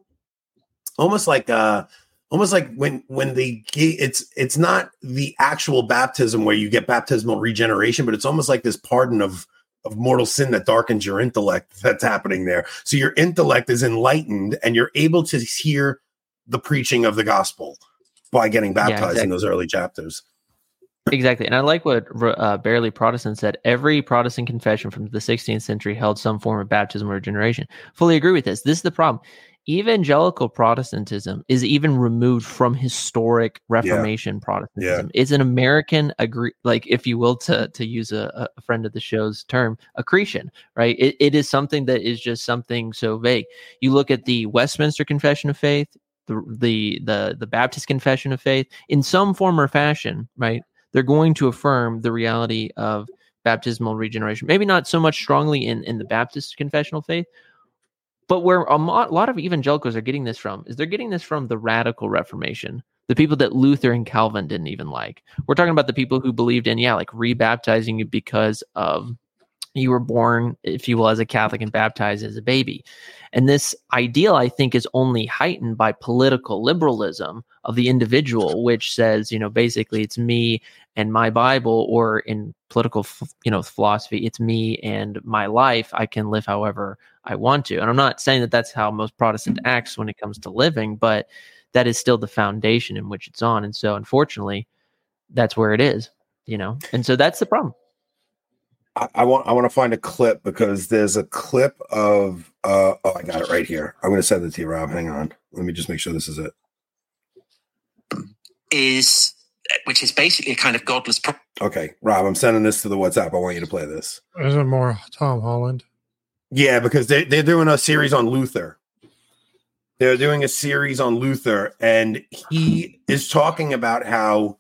S4: almost like uh almost like when when the it's it's not the actual baptism where you get baptismal regeneration, but it's almost like this pardon of of mortal sin that darkens your intellect that's happening there. So your intellect is enlightened and you're able to hear the preaching of the gospel by getting baptized yeah, exactly. in those early chapters.
S3: Exactly. And I like what uh, Barely Protestant said. Every Protestant confession from the sixteenth century held some form of baptism or regeneration. Fully agree with this. This is the problem. Evangelical Protestantism is even removed from historic Reformation yeah. Protestantism. Yeah. It's an American, agree, like if you will, to to use a, a friend of the show's term, accretion, right? It, it is something that is just something so vague. You look at the Westminster Confession of Faith, the the the, the Baptist Confession of Faith, in some form or fashion, right? They're going to affirm the reality of baptismal regeneration. Maybe not so much strongly in, in the Baptist Confessional Faith, but where a lot of evangelicals are getting this from is they're getting this from the radical Reformation, the people that Luther and Calvin didn't even like. We're talking about the people who believed in, yeah, like rebaptizing you because of you were born, if you will, as a Catholic and baptized as a baby. And this ideal, I think, is only heightened by political liberalism of the individual, which says, you know, basically it's me and my Bible, or in political, you know, philosophy, it's me and my life. I can live however I want to. And I'm not saying that that's how most Protestant acts when it comes to living, but that is still the foundation in which it's on. And so, unfortunately, that's where it is, you know, and so that's the problem.
S4: I, I want I want to find a clip because there's a clip of uh oh I got it right here. I'm going to send it to you, Rob. Hang on. Let me just make sure this is it.
S5: Is which is basically a kind of godless. Pro-
S4: okay, Rob, I'm sending this to the WhatsApp. I want you to play this.
S2: Is it more Tom Holland?
S4: Yeah, because they they're doing a series on Luther. They're doing a series on Luther, and he is talking about how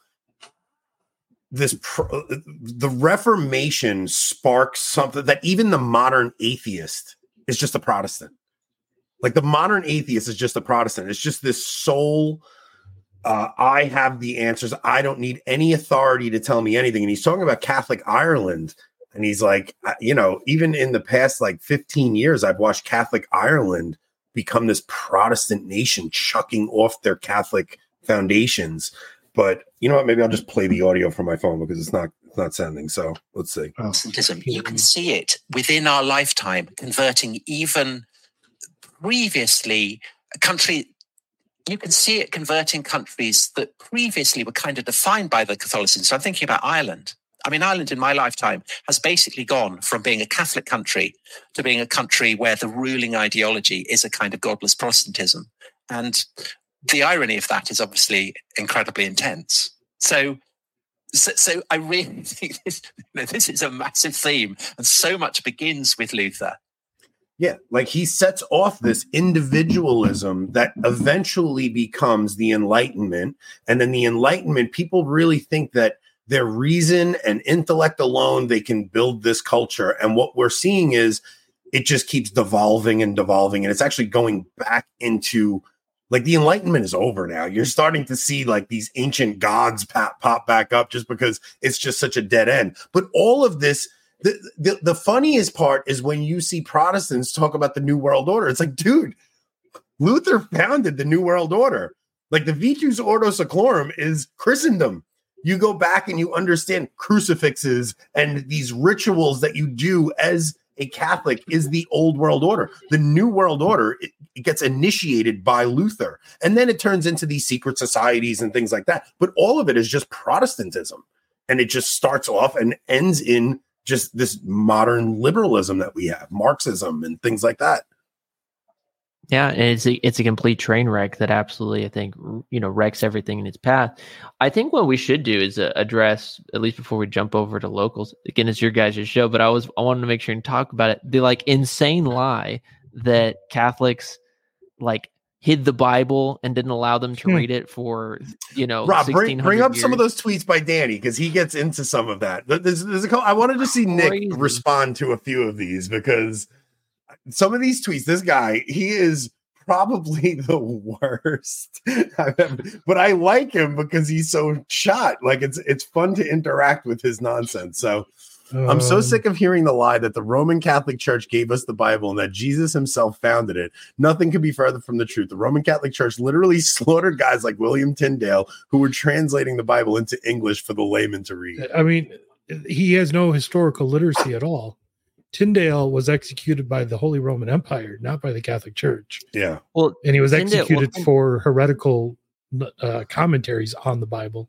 S4: this pro- the Reformation sparks something that even the modern atheist is just a Protestant. Like the modern atheist is just a Protestant. It's just this soul. Uh, I have the answers. I don't need any authority to tell me anything. And he's talking about Catholic Ireland. And he's like, you know, even in the past like fifteen years, I've watched Catholic Ireland become this Protestant nation, chucking off their Catholic foundations. But you know what? Maybe I'll just play the audio from my phone because it's not it's not sending. So let's see.
S5: Protestantism, you can see it within our lifetime, converting even previously a country. You can see it converting countries that previously were kind of defined by the Catholicism. So I'm thinking about Ireland. I mean, Ireland in my lifetime has basically gone from being a Catholic country to being a country where the ruling ideology is a kind of godless Protestantism. And the irony of that is obviously incredibly intense. So, so, so I really think this, you know, this is a massive theme, and so much begins with Luther.
S4: Yeah, like he sets off this individualism that eventually becomes the Enlightenment. And then the Enlightenment, people really think that their reason and intellect alone, they can build this culture. And what we're seeing is it just keeps devolving and devolving. And it's actually going back into, like, the Enlightenment is over now. You're starting to see like these ancient gods pop, pop back up just because it's just such a dead end. But all of this, The, the the funniest part is when you see Protestants talk about the New World Order. It's like, dude, Luther founded the New World Order. Like the Vitus Ordo Seclorum is Christendom. You go back and you understand crucifixes and these rituals that you do as a Catholic is the Old World Order. The New World Order, it, it gets initiated by Luther. And then it turns into these secret societies and things like that. But all of it is just Protestantism. And it just starts off and ends in just this modern liberalism that we have, Marxism and things like that.
S3: Yeah, and it's a, it's a complete train wreck that absolutely, I think, you know, wrecks everything in its path. I think what we should do is uh, address, at least before we jump over to locals. Again, it's your guys' show, but I was I wanted to make sure and talk about it. The like insane lie that Catholics like hid the Bible and didn't allow them to
S2: Hmm.
S3: read it for, you know,
S4: Rob, bring, bring up
S3: years.
S4: some of those tweets by Danny because he gets into some of that. There's, there's a couple, I wanted to see
S3: Crazy.
S4: Nick respond to a few of these because some of these tweets, this guy, he is probably the worst. But I like him because he's so shot. Like it's it's fun to interact with his nonsense. So
S2: Um,
S4: I'm so sick of hearing the lie that the Roman Catholic Church gave us the Bible and that Jesus himself founded it. Nothing could be further from the truth. The Roman Catholic Church literally slaughtered guys like William Tyndale who were translating the Bible into English for the layman to read.
S2: I mean, he has no historical literacy at all. Tyndale was executed by the Holy Roman Empire, not by the Catholic Church.
S4: Yeah.
S3: Well,
S2: And he was
S3: Tyndale-
S2: executed
S3: well,
S2: for heretical uh, commentaries on the Bible.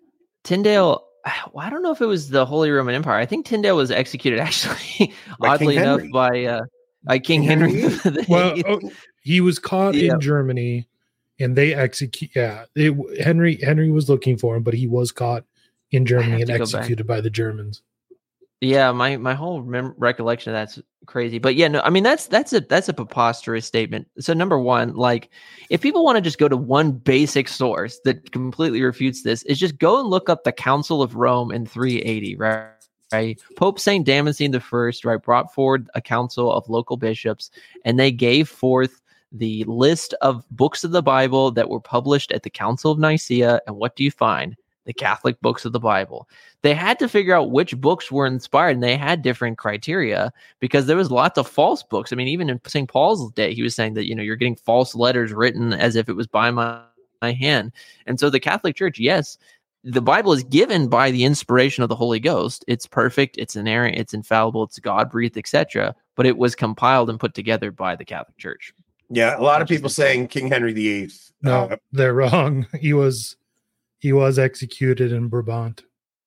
S3: Tyndale, well, I don't know if it was the Holy Roman Empire. I think Tyndale was executed actually,
S4: By
S3: oddly
S4: King
S3: enough,
S4: Henry.
S3: by uh, by King
S4: King
S3: Henry.
S4: Henry?
S3: the
S2: Well,
S3: eighth.
S2: oh, he was caught
S3: Yeah.
S2: in Germany, and they execute. Yeah, it, Henry Henry was looking for him, but he was caught in Germany
S3: have
S2: and
S3: to go back.
S2: executed by the Germans.
S3: Yeah, my my whole mem- recollection of that's crazy. But yeah, no, I mean that's that's a that's a preposterous statement. So number one, like if people want to just go to one basic source that completely refutes this, is just go and look up the Council of Rome in three eighty, right? Right. Pope Saint Damascene the First, right, brought forward a council of local bishops, and they gave forth the list of books of the Bible that were published at the Council of Nicaea. And what do you find? The Catholic books of the Bible. They had to figure out which books were inspired, and they had different criteria because there was lots of false books. I mean, even in Saint Paul's day, he was saying that, you know, you're getting false letters written as if it was by my, my hand. And so the Catholic Church, yes, the Bible is given by the inspiration of the Holy Ghost. It's perfect, it's inerrant, it's infallible, it's God-breathed, et cetera. But it was compiled and put together by the Catholic Church.
S4: Yeah, a lot of people saying King Henry the Eighth.
S2: No,
S4: Uh,
S2: they're wrong. He was he was executed in Brabant.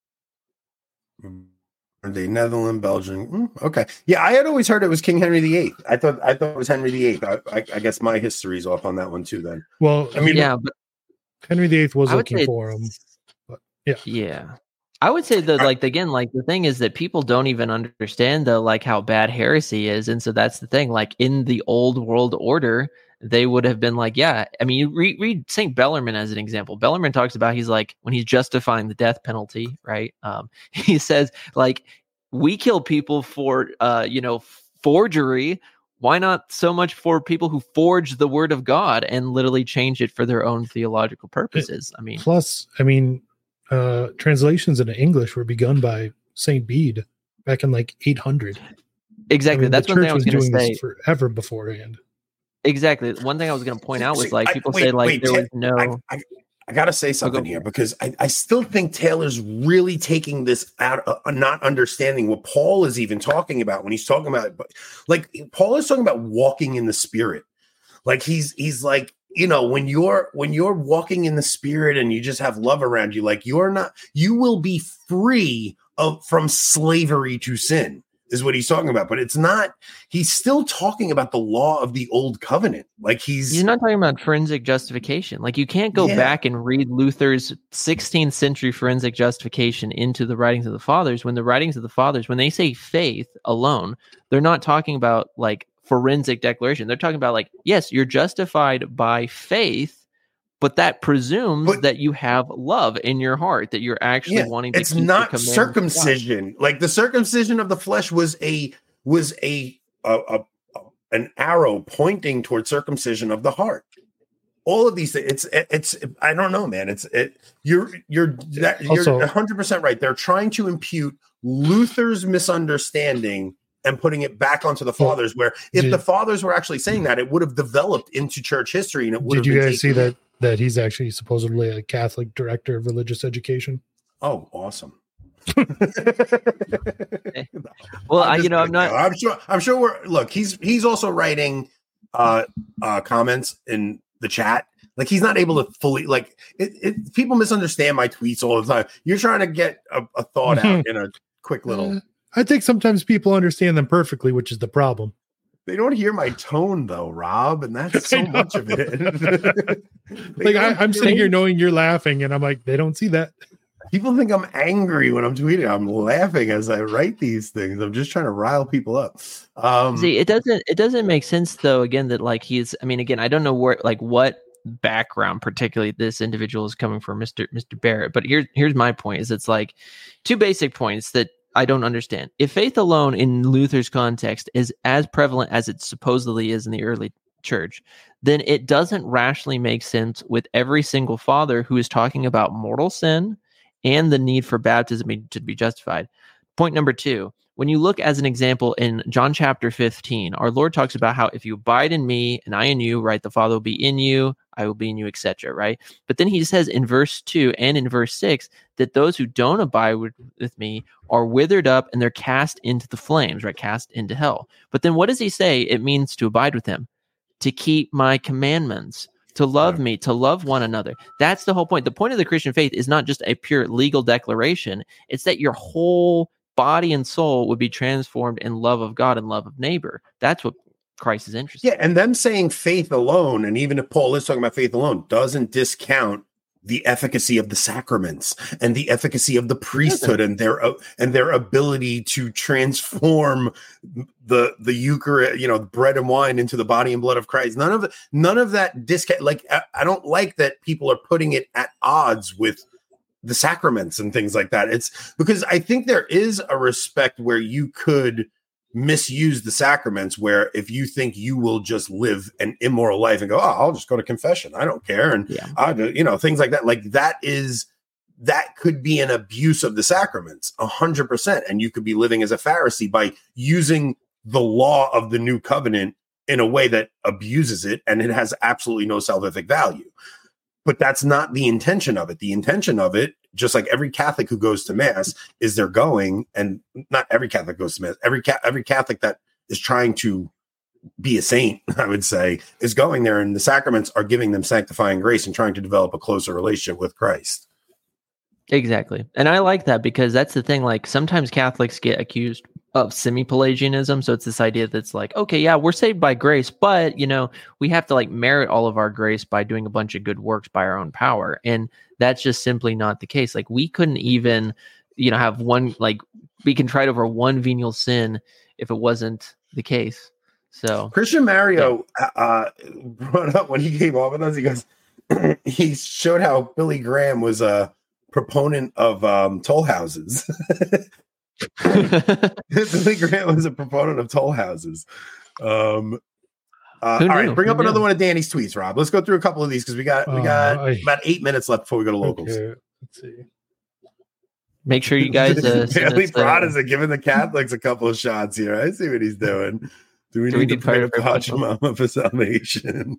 S4: Are they Netherlands, Belgium? Mm, okay, yeah, I had always heard it was King Henry the Eighth. I thought I thought it was Henry the Eighth. I, I, I guess my history's off on that one too. Then
S2: Well,
S4: I mean,
S3: Yeah, but
S2: Henry the Eighth was
S3: I would
S2: looking
S3: say
S2: for him. But yeah,
S3: Yeah. I would say that,
S4: I-
S3: like, again, like the thing is that people don't even understand though, like how bad heresy is. And so that's the thing, like in the old world order, they would have been like, yeah, I mean, you read, read Saint Bellarmine as an example. Bellarmine talks about, he's like, when he's justifying the death penalty, right? Um, he says like, we kill people for, uh, you know, forgery. Why not so much for people who forge the word of God and literally change it for their own theological purposes? I mean,
S2: plus, I mean, uh, translations into English were begun by Saint Bede back in like eight hundred.
S3: exactly.
S2: I mean,
S3: That's
S2: the
S3: one
S2: church
S3: thing I was
S2: was
S3: going to
S2: doing
S3: say.
S2: this forever beforehand.
S3: Exactly. One thing I was going to point out was
S4: See,
S3: like
S4: I-
S3: people
S4: wait,
S3: say like
S4: wait,
S3: there
S4: Ta-
S3: was no.
S4: I, I, I got to say something
S3: go-
S4: here because I, I still think Taylor's really taking this out, uh, not understanding what Paul is even talking about when he's talking about, like Paul is talking about walking in the Spirit. Like he's he's like, you know, when you're when you're walking in the Spirit and you just have love around you, like you're not, you will be free of from slavery to sin. Is what he's talking about, but it's not. He's still talking about the law of the old covenant. Like he's
S3: He's not talking about forensic justification. Like you can't go
S4: Yeah.
S3: back and read Luther's sixteenth century forensic justification into the writings of the fathers. When the writings of the fathers, when they say faith alone, they're not talking about like forensic declaration. They're talking about like, yes, you're justified by faith, but that presumes
S4: But-
S3: that you have love in your heart, that you're actually
S4: Yeah,
S3: wanting to
S4: it's
S3: keep the
S4: not
S3: commandments of God.
S4: circumcision. Like the circumcision of the flesh was a was a, a, a, a an arrow pointing towards circumcision of the heart. All of these things. It's it, it's I don't know, man. It's it. You're you're that, you're
S2: Also-
S4: one hundred percent right. They're trying to impute Luther's misunderstanding and putting it back onto the
S2: Well,
S4: fathers. Where if
S2: did-
S4: the fathers were actually saying that, it would have developed into church history, and it would
S2: Did
S4: have
S2: you
S4: been
S2: guys see
S4: taken-
S2: that that he's actually supposedly a Catholic director of religious education?
S4: Oh, awesome.
S3: Well,
S4: I'm
S3: I,
S4: just
S3: you know, I'm
S4: kidding.
S3: not.
S4: No, I'm sure. I'm sure. We're look. He's he's also writing uh, uh, comments in the chat. Like he's not able to fully like. It, it, people misunderstand my tweets all the time. You're trying to get a, a thought out in a quick little.
S2: Uh, I think sometimes people understand them perfectly, which is the problem.
S4: They don't hear my tone though, Rob, and that's so much of it.
S2: Like I, I'm sitting here knowing you're laughing, and I'm like, they don't see that.
S4: People think I'm angry when I'm tweeting. I'm laughing as I write these things. I'm just trying to rile people up. Um,
S3: See, it doesn't it doesn't make sense though. Again, that like he's. I mean, again, I don't know where like what background particularly this individual is coming from, Mister Mister Barrett. But here's here's my point: is it's like two basic points that I don't understand. If faith alone in Luther's context is as prevalent as it supposedly is in the early church, then it doesn't rationally make sense with every single father who is talking about mortal sin and the need for baptism to be justified. Point number two, when you look as an example in John chapter fifteen, our Lord talks about how if you abide in me and I in you, right, the Father will be in you, I will be in you, et cetera, right? But then he says in verse two and in verse six that those who don't abide with, with me are withered up and they're cast into the flames, right, cast into hell. But then what does he say it means to abide with him? To keep my commandments, to love me, to love one another. That's the whole point. The point of the Christian faith is not just a pure legal declaration. It's that your whole body and soul would be transformed in love of God and love of neighbor. That's what Christ is interested
S4: yeah, and them saying faith alone, and even if Paul is talking about faith alone, doesn't discount the efficacy of the sacraments and the efficacy of the priesthood and their uh, and their ability to transform the the Eucharist, you know, bread and wine into the body and blood of Christ. None of the, none of that discount. Like I, I don't like that people are putting it at odds with the sacraments and things like that. It's because I think there is a respect where you could misuse the sacraments, where if you think you will just live an immoral life and go, oh, I'll just go to confession, I don't care, and
S3: Yeah.
S4: I, you know, things like that, like that is that could be an abuse of the sacraments, a hundred percent, and you could be living as a Pharisee by using the law of the new covenant in a way that abuses it, and it has absolutely no salvific value. But that's not the intention of it. The intention of it, just like every Catholic who goes to Mass, is they're going, and not every Catholic goes to Mass, every ca- every Catholic that is trying to be a saint, I would say, is going there, and the sacraments are giving them sanctifying grace and trying to develop a closer relationship with Christ.
S3: Exactly. And I like that because that's the thing. Like sometimes Catholics get accused of semi-Pelagianism. So it's this idea that's like, okay, yeah, we're saved by grace, but you know, we have to like merit all of our grace by doing a bunch of good works by our own power. And that's just simply not the case. Like we couldn't even, you know, have one, like be contrite over one venial sin if it wasn't the case. So
S4: Christian Mario yeah. uh, brought up when he came on with us, he goes, he showed how Billy Graham was a proponent of um, toll houses. Billy Graham was a proponent of toll houses. Um, uh, all right, bring Who up knew? Another one of Danny's tweets, Rob. Let's go through a couple of these because we got we got uh, I, about eight minutes left before we go to locals.
S2: Okay, let's see.
S3: Make sure you guys. Uh,
S4: Daily Protestant giving the Catholics a couple of shots here. I see what he's doing. Do we Do need we to pray to Pachamama for salvation?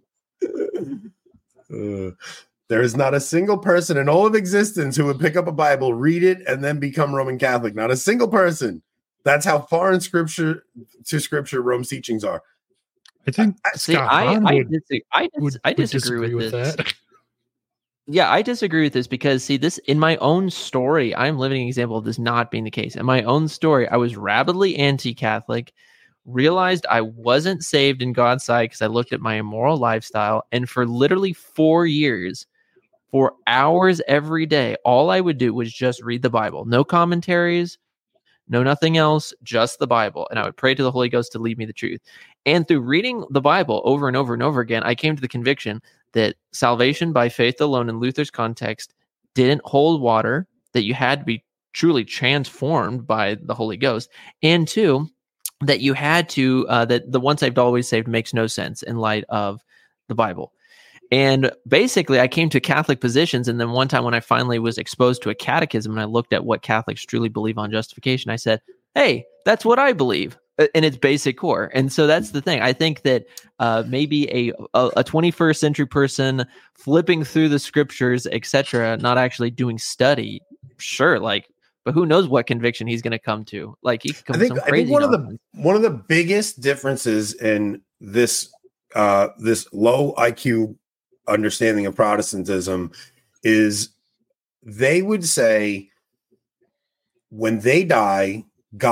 S4: uh, There is not a single person in all of existence who would pick up a Bible, read it, and then become Roman Catholic. Not a single person. That's how far in Scripture to Scripture Rome's teachings are.
S2: I think.
S3: I, see, I, I, would, disagree, I, dis- would, I disagree, would disagree with, with this. That. Yeah, I disagree with this because, see, this in my own story, I'm living an example of this not being the case. In my own story, I was rabidly anti-Catholic, realized I wasn't saved in God's sight because I looked at my immoral lifestyle, and for literally four years, for hours every day, all I would do was just read the Bible. No commentaries, no nothing else, just the Bible. And I would pray to the Holy Ghost to lead me the truth. And through reading the Bible over and over and over again, I came to the conviction that salvation by faith alone in Luther's context didn't hold water, that you had to be truly transformed by the Holy Ghost. And two, that you had to, uh, that the once saved, always saved makes no sense in light of the Bible. And basically, I came to Catholic positions. And then one time when I finally was exposed to a catechism and I looked at what Catholics truly believe on justification, I said, hey, that's what I believe in its basic core. And so that's the thing. I think that uh, maybe a, a, a twenty-first century person flipping through the scriptures, et cetera, not actually doing study, sure, like, but who knows what conviction he's going to come to? Like, he could come
S4: I think,
S3: to some crazy
S4: I think one
S3: nonsense.
S4: of the one of the biggest differences in this uh, this low I Q understanding of Protestantism is they would say when they die, God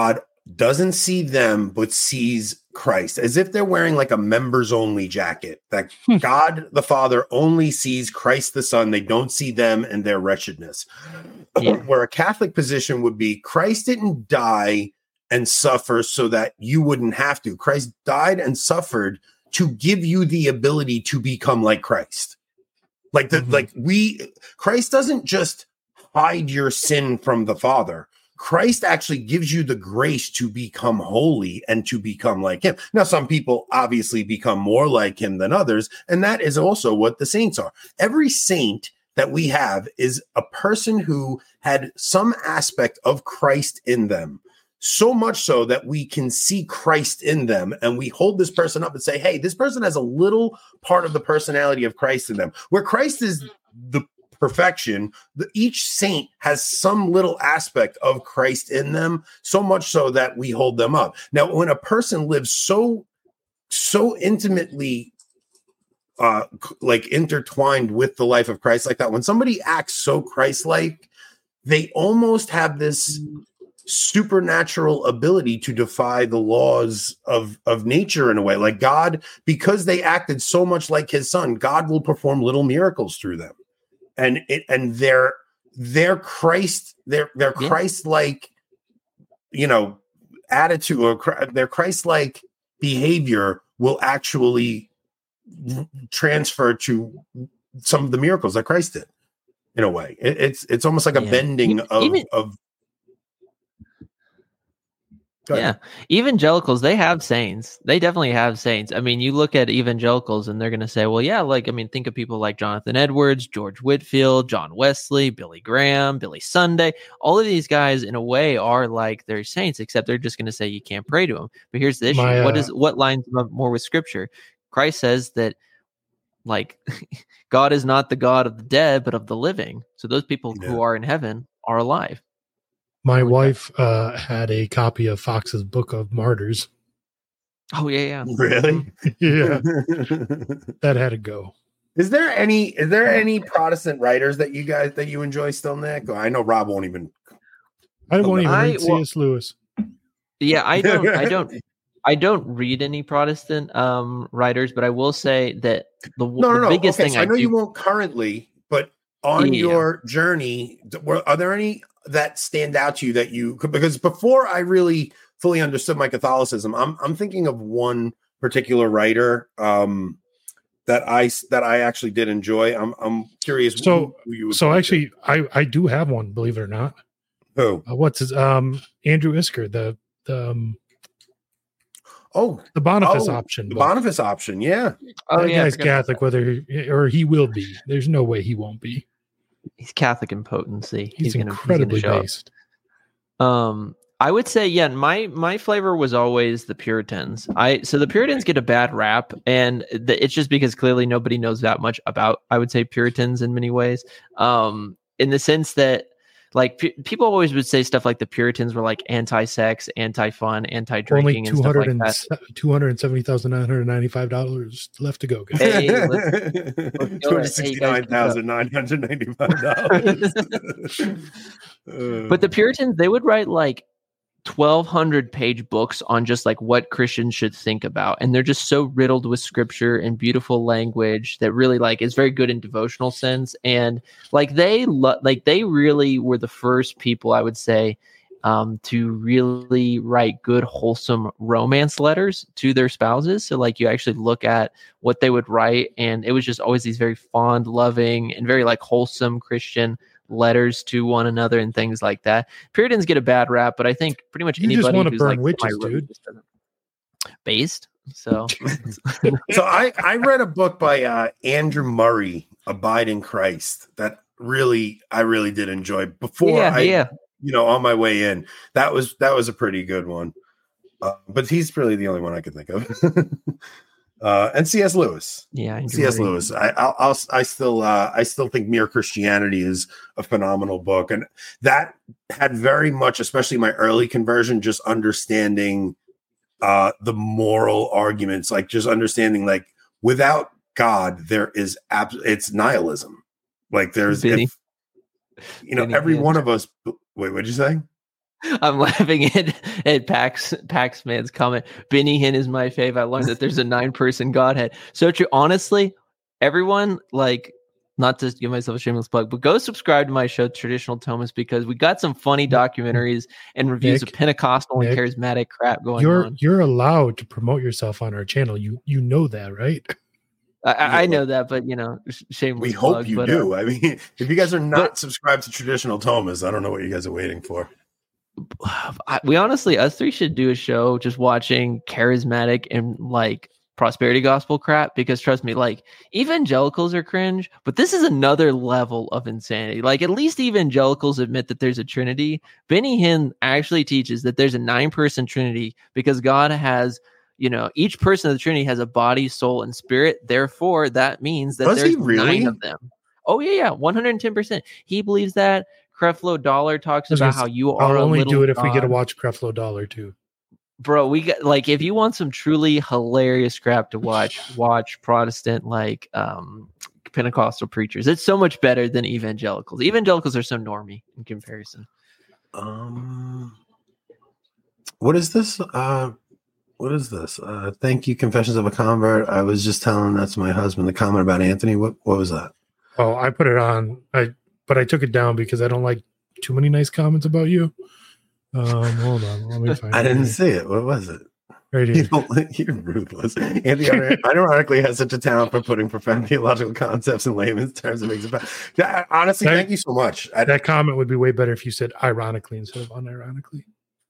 S4: doesn't see them, but sees Christ, as if they're wearing like a members only jacket, that God the Father only sees Christ the Son. They don't see them and their wretchedness. Yeah. Where a Catholic position would be, Christ didn't die and suffer so that you wouldn't have to. Christ died and suffered to give you the ability to become like Christ. Like the, mm-hmm. like we, Christ doesn't just hide your sin from the Father. Christ actually gives you the grace to become holy and to become like him. Now, some people obviously become more like him than others, and that is also what the saints are. Every saint that we have is a person who had some aspect of Christ in them, so much so that we can see Christ in them, and we hold this person up and say, hey, this person has a little part of the personality of Christ in them. Where Christ is the perfection, the, each saint has some little aspect of Christ in them, so much so that we hold them up. Now, when a person lives so, so intimately uh, like intertwined with the life of Christ like that, when somebody acts so Christ-like, they almost have this supernatural ability to defy the laws of, of nature in a way. Like God, because they acted so much like his son, God will perform little miracles through them. And it and their their Christ their their yeah. Christ-like, you know, attitude or their Christ-like behavior will actually transfer to some of the miracles that Christ did. In a way, it, it's it's almost like a yeah. bending of Even- of.
S3: Yeah, evangelicals, they have saints. They definitely have saints. I mean, you look at evangelicals and they're going to say, well, yeah, like, I mean, think of people like Jonathan Edwards, George Whitefield, John Wesley, Billy Graham, Billy Sunday. All of these guys, in a way, are like they're saints, except they're just going to say you can't pray to them. But here's the issue. My, uh, what is what lines up more with Scripture? Christ says that, like, God is not the God of the dead, but of the living. So those people yeah. who are in heaven are alive.
S2: My wife uh, had a copy of Fox's Book of Martyrs.
S3: Oh yeah, yeah,
S4: really?
S2: Yeah, that had to go.
S4: Is there any? Is there any Protestant writers that you guys that you enjoy still, Nick? I know Rob won't even.
S2: I won't even
S3: I,
S2: read
S3: well,
S2: C S. Lewis.
S3: Yeah, I don't. I don't. I don't read any Protestant um, writers, but I will say that the,
S4: no, no,
S3: the
S4: no.
S3: biggest
S4: okay,
S3: thing
S4: so I know
S3: do,
S4: you won't currently, but on
S3: yeah,
S4: your yeah. journey, were, are there any that stand out to you that you because before I really fully understood my Catholicism, I'm I'm thinking of one particular writer um, that I that I actually did enjoy. I'm I'm curious.
S2: So
S4: who, who you would
S2: so actually, to. I I do have one. Believe it or not.
S4: Who?
S2: Uh, what's his um Andrew Isker the the. Um,
S4: Oh,
S2: the Boniface
S4: oh,
S2: option.
S4: The Boniface option, yeah.
S3: Oh,
S2: that
S3: yeah,
S2: guy's Catholic, whether he, or he will be. There's no way he won't be.
S3: He's Catholic in potency.
S2: He's,
S3: he's
S2: incredibly
S3: gonna, he's
S2: based.
S3: Um, I would say, yeah, my my flavor was always the Puritans. I so the Puritans get a bad rap, and the, it's just because clearly nobody knows that much about, I would say, Puritans in many ways. Um, in the sense that, like, p- people always would say stuff like the Puritans were like anti-sex, anti-fun, anti-drinking, and stuff like that.
S2: two hundred seventy thousand nine hundred ninety-five dollars left to go, guys.
S3: Hey, let's, let's
S4: two hundred sixty-nine thousand nine hundred ninety-five dollars.
S3: But the Puritans, they would write like twelve hundred page books on just like what Christians should think about, and they're just so riddled with scripture and beautiful language that really like is very good in devotional sense. And like they lo- like they really were the first people, I would say, um, to really write good, wholesome romance letters to their spouses. So like you actually look at what they would write, and it was just always these very fond, loving, and very like wholesome Christian letters to one another and things like that. Puritans get a bad rap, but I think pretty much
S2: you
S3: anybody
S2: just want to
S3: who's
S2: burn
S3: like
S2: witches, dude.
S3: Based. So,
S4: so I I read a book by uh, Andrew Murray, Abide in Christ, that really I really did enjoy before
S3: yeah,
S4: I
S3: yeah.
S4: you know on my way in. That was that was a pretty good one, uh, but he's really the only one I could think of. Uh, and C S. Lewis,
S3: yeah, Andrew
S4: C S.
S3: Murray.
S4: Lewis. I, I'll, I'll, I still, uh, I still think Mere Christianity is a phenomenal book, and that had very much, especially my early conversion, just understanding uh, the moral arguments, like just understanding, like without God, there is abs- it's nihilism. Like there's, if, you know,
S3: Benny
S4: every
S3: Hinn.
S4: one of us. Wait, what'd you say?
S3: I'm laughing at at Pax Pax Man's comment. Benny Hinn is my fave. I learned that there's a nine person Godhead. So true. Honestly, everyone, like, not to give myself a shameless plug, but go subscribe to my show, Traditional Thomas, because we got some funny documentaries and reviews
S2: Nick,
S3: of Pentecostal
S2: Nick,
S3: and charismatic crap going
S2: you're,
S3: on.
S2: You're allowed to promote yourself on our channel. You you know that, right?
S3: I, I, I know that, but you know, shameless.
S4: We hope
S3: plug,
S4: you
S3: but,
S4: do.
S3: Uh,
S4: I mean, if you guys are not
S3: but,
S4: subscribed to Traditional Thomas, I don't know what you guys are waiting for.
S3: I, we honestly, us three should do a show just watching charismatic and like prosperity gospel crap, because trust me, like, evangelicals are cringe, but this is another level of insanity. Like, at least evangelicals admit that there's a Trinity. Benny Hinn actually teaches that there's a nine person Trinity because God has, you know, each person of the Trinity has a body, soul, and spirit. Therefore, that means that
S4: Does
S3: there's
S4: he really?
S3: nine of them. Oh yeah, yeah, one hundred ten percent. He believes that. Creflo Dollar talks about how you are.
S2: I'll only
S3: a
S2: do it if
S3: God.
S2: we get to watch Creflo Dollar too.
S3: Bro, we got, like, if you want some truly hilarious crap to watch, watch Protestant, like, um, Pentecostal preachers. It's so much better than evangelicals. Evangelicals are so normie in comparison.
S4: Um, what is this? Uh, what is this? Uh, thank you, Confessions of a Convert. I was just telling that to my husband. The comment about Anthony. What what was that?
S2: Oh, I put it on. I but I took it down because I don't like too many nice comments about you. Um, hold on, let me find.
S4: I
S2: it
S4: didn't
S2: here.
S4: see it. What was it?
S2: Right
S4: You
S2: here.
S4: don't, you're ruthless. Anthony ironically has such a talent for putting profound theological concepts in layman's terms. It makes it bad. Yeah, honestly,
S2: That-
S4: thank you so much. I,
S2: That comment would be way better if you said ironically instead of unironically.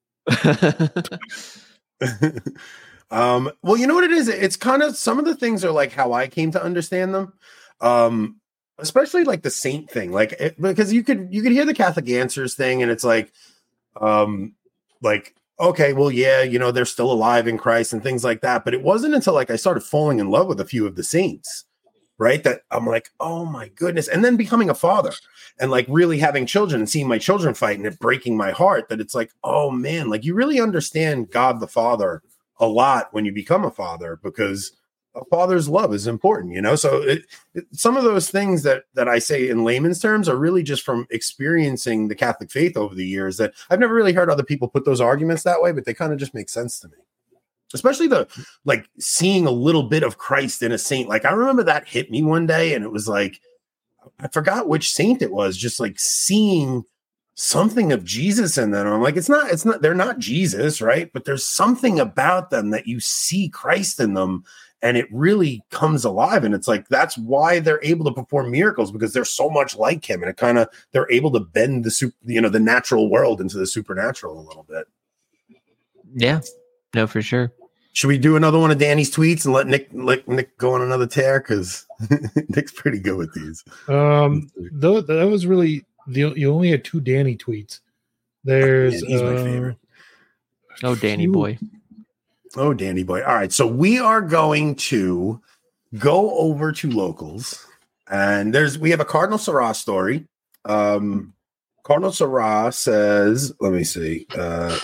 S4: um, well, you know what it is? It's kind of, some of the things are like how I came to understand them. Um, especially like the saint thing, like it, because you could you could hear the Catholic Answers thing, and it's like, um, like okay, well, yeah, you know, they're still alive in Christ and things like that. But it wasn't until like I started falling in love with a few of the saints, right, that I'm like, oh my goodness, and then becoming a father and like really having children and seeing my children fight and it breaking my heart, that it's like, oh man, like you really understand God the Father a lot when you become a father, because a father's love is important, you know? So it, it, some of those things that, that I say in layman's terms are really just from experiencing the Catholic faith over the years, that I've never really heard other people put those arguments that way, but they kind of just make sense to me. Especially the, like, seeing a little bit of Christ in a saint. Like, I remember that hit me one day, and it was like, I forgot which saint it was, just like seeing something of Jesus in them. I'm like, it's not, it's not, they're not Jesus, right? But there's something about them that you see Christ in them, and it really comes alive. And it's like, that's why they're able to perform miracles, because they're so much like him. And it kind of, they're able to bend the super, you know, the natural world into the supernatural a little bit.
S3: Yeah, no, for sure.
S4: Should we do another one of Danny's tweets and let Nick, let Nick go on another tear? Cause Nick's pretty good with these.
S2: Um, though that was really, the, you only had two Danny tweets. There's,
S4: Yeah, he's my
S2: uh,
S4: favorite.
S3: Oh, Danny
S2: few-
S3: boy.
S4: Oh, Danny boy. All right. So we are going to go over to locals, and there's, we have a Cardinal Sarah story. Um, Cardinal Sarah says, let me see. Uh,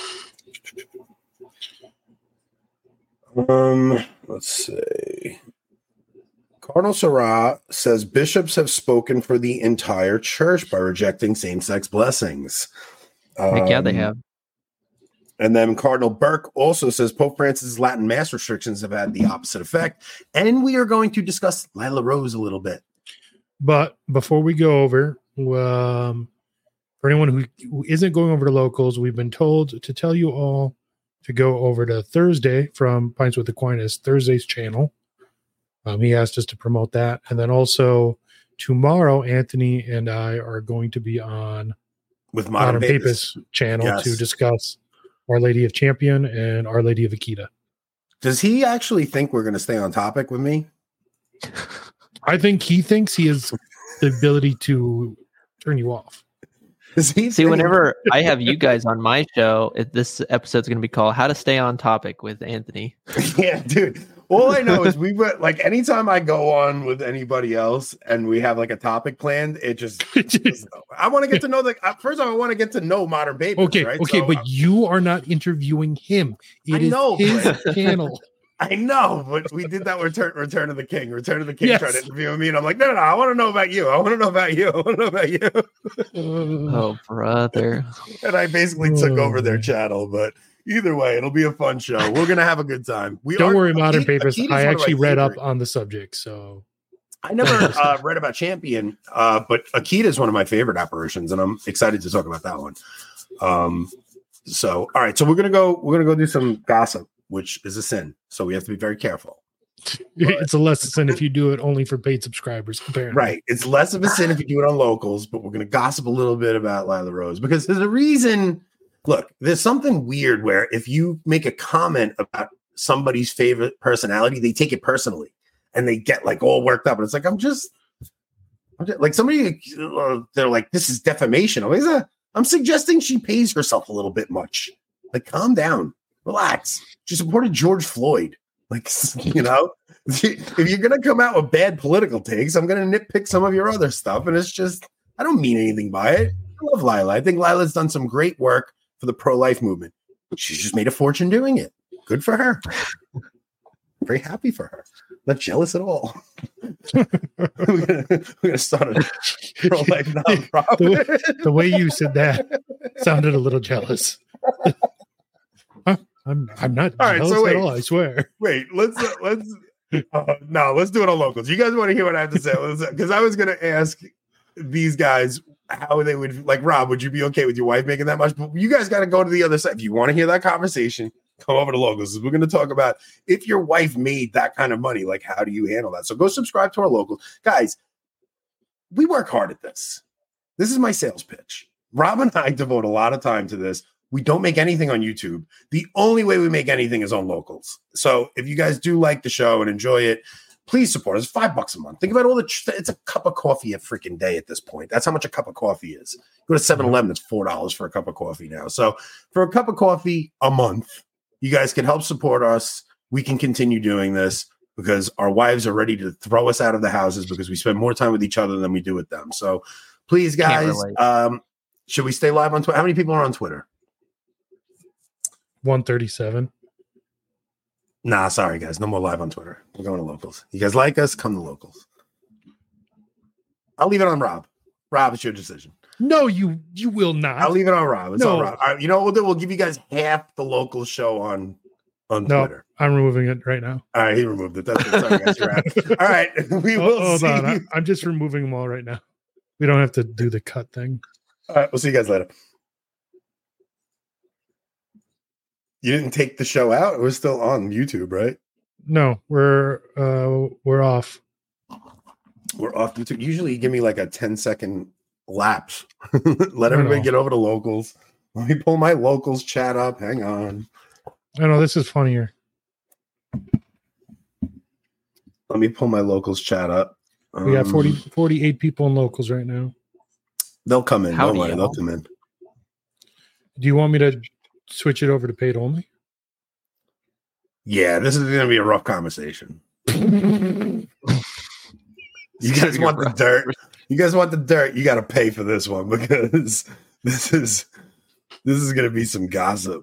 S4: um, let's see. Cardinal Sarah says bishops have spoken for the entire church by rejecting same-sex blessings.
S3: Heck yeah, they
S4: Um,
S3: have.
S4: And then Cardinal Burke also says Pope Francis' Latin Mass restrictions have had the opposite effect. And we are going to discuss Lila Rose a little bit.
S2: But before we go over, um, for anyone who, who isn't going over to locals, we've been told to tell you all to go over to Thursday from Pints with Aquinas, Thursday's channel. Um, he asked us to promote that. And then also tomorrow, Anthony and I are going to be on
S4: With
S2: Modern,
S4: Modern
S2: Papist
S4: Papist.
S2: channel
S4: Yes.
S2: to discuss Our Lady of Champion and Our Lady of Akita.
S4: Does he actually think we're going to stay on topic with me?
S2: I think he thinks he has the ability to turn you off.
S4: Does he
S3: See,
S4: think-
S3: whenever I have you guys on my show, it, this episode's going to be called "How to Stay on Topic" with Anthony.
S4: Yeah, dude. All I know is we went, like, anytime I go on with anybody else and we have like a topic planned, it just, I want to get to know the, uh, first of all, I want to get to know Modern Papist.
S2: Okay,
S4: right?
S2: okay,
S4: So,
S2: but
S4: uh,
S2: you are not interviewing him. It
S4: I
S2: is
S4: know,
S2: his
S4: but-
S2: channel.
S4: I know, but we did that return Return of the King. Return of the King
S2: Yes.
S4: tried to interview me, and I'm like, no, no, no, I want to know about you. I want to know about you. I want to know about you.
S3: Oh, brother.
S4: And I basically took
S2: Oh,
S4: over their
S2: man.
S4: channel, but either way, it'll be a fun show. We're gonna have a good time. We
S2: Don't
S4: are,
S2: worry, Modern
S4: Akita-
S2: Papers.
S4: Akita's
S2: I
S4: one of my
S2: actually read up
S4: favorite-
S2: on the subject, so
S4: I never uh, read about Champion, uh, but Akita is one of my favorite apparitions, and I'm excited to talk about that one. Um, so, all right, so we're gonna go. We're gonna go do some gossip, which is a sin. So we have to be very careful.
S2: it's a less sin if you do it only for paid subscribers. Apparently,
S4: Right. It's less of a sin if you do it on locals, but we're going to gossip a little bit about Lila Rose because there's a reason. Look, there's something weird where if you make a comment about somebody's favorite personality, they take it personally and they get like all worked up. And it's like, I'm just, I'm just like somebody, uh, they're like, this is defamation. I'm, like, "Uh, I'm suggesting she pays herself a little bit much. Like, calm down, relax. She supported George Floyd. Like, you know, if you're going to come out with bad political takes, I'm going to nitpick some of your other stuff. And it's just, I don't mean anything by it. I love Lila. I think Lila's done some great work for the pro-life movement. She's just made a fortune doing it. Good for her. Very happy for her. Not jealous at all. we're going to start a pro-life nonprofit.
S2: the, the way you said that sounded a little jealous. Huh? I'm I'm not
S4: All right,
S2: jealous
S4: so wait.
S2: at all. I swear.
S4: Wait, let's uh, let's uh, no, let's do it on locals. You guys want to hear what I have to say? Because I was going to ask these guys how they would like. Rob, would you be okay with your wife making that much? But you guys got to go to the other side. If you want to hear that conversation, come over to locals. We're going to talk about if your wife made that kind of money. Like, how do you handle that? So go subscribe to our locals, guys. We work hard at this. This is my sales pitch. Rob and I devote a lot of time to this. We don't make anything on YouTube. The only way we make anything is on locals. So if you guys do like the show and enjoy it, please support us. Five bucks a month. Think about all the, tr- it's a cup of coffee a freaking day at this point. That's how much a cup of coffee is. Go to seven eleven, it's four dollars for a cup of coffee now. So for a cup of coffee a month, you guys can help support us. We can continue doing this because our wives are ready to throw us out of the houses because we spend more time with each other than we do with them. So please,
S3: Can't
S4: guys,
S3: relate.
S4: um, should we stay live on Twitter? How many people are on Twitter?
S2: one thirty-seven.
S4: Nah, sorry, guys. No more live on Twitter. We're going to locals. You guys like us? Come to locals. I'll leave it on Rob. Rob, it's your decision.
S2: No, you you will not.
S4: I'll leave it on Rob. It's
S2: No.
S4: on Rob. All right, you know what we'll do? We'll give you guys half the local show on, on
S2: No,
S4: Twitter.
S2: I'm removing it right now.
S4: All right, he removed it. That's it. Sorry, guys. You're out. All right. We
S2: Oh,
S4: will
S2: hold
S4: see.
S2: on. I, I'm just removing them all right now. We don't have to do the cut thing.
S4: All right, we'll see you guys later. You didn't take the show out? It was still on YouTube, right?
S2: No, we're uh we're off.
S4: We're off YouTube. Usually you give me like a ten second lapse. Let
S2: I
S4: everybody
S2: know.
S4: get over to locals. Let me pull my locals chat up. Hang on.
S2: I know this is funnier.
S4: Let me pull my locals chat up.
S2: We got
S4: Um,
S2: forty, forty-eight people in locals right now.
S4: They'll come in.
S3: Howdy,
S4: Don't worry. They'll
S3: y'all.
S4: come in.
S2: Do you want me to switch it over to paid only?
S4: Yeah, this is going to be a rough conversation. You guys want the dirt? You guys want the dirt? You got to pay for this one because this is this is going to be some gossip.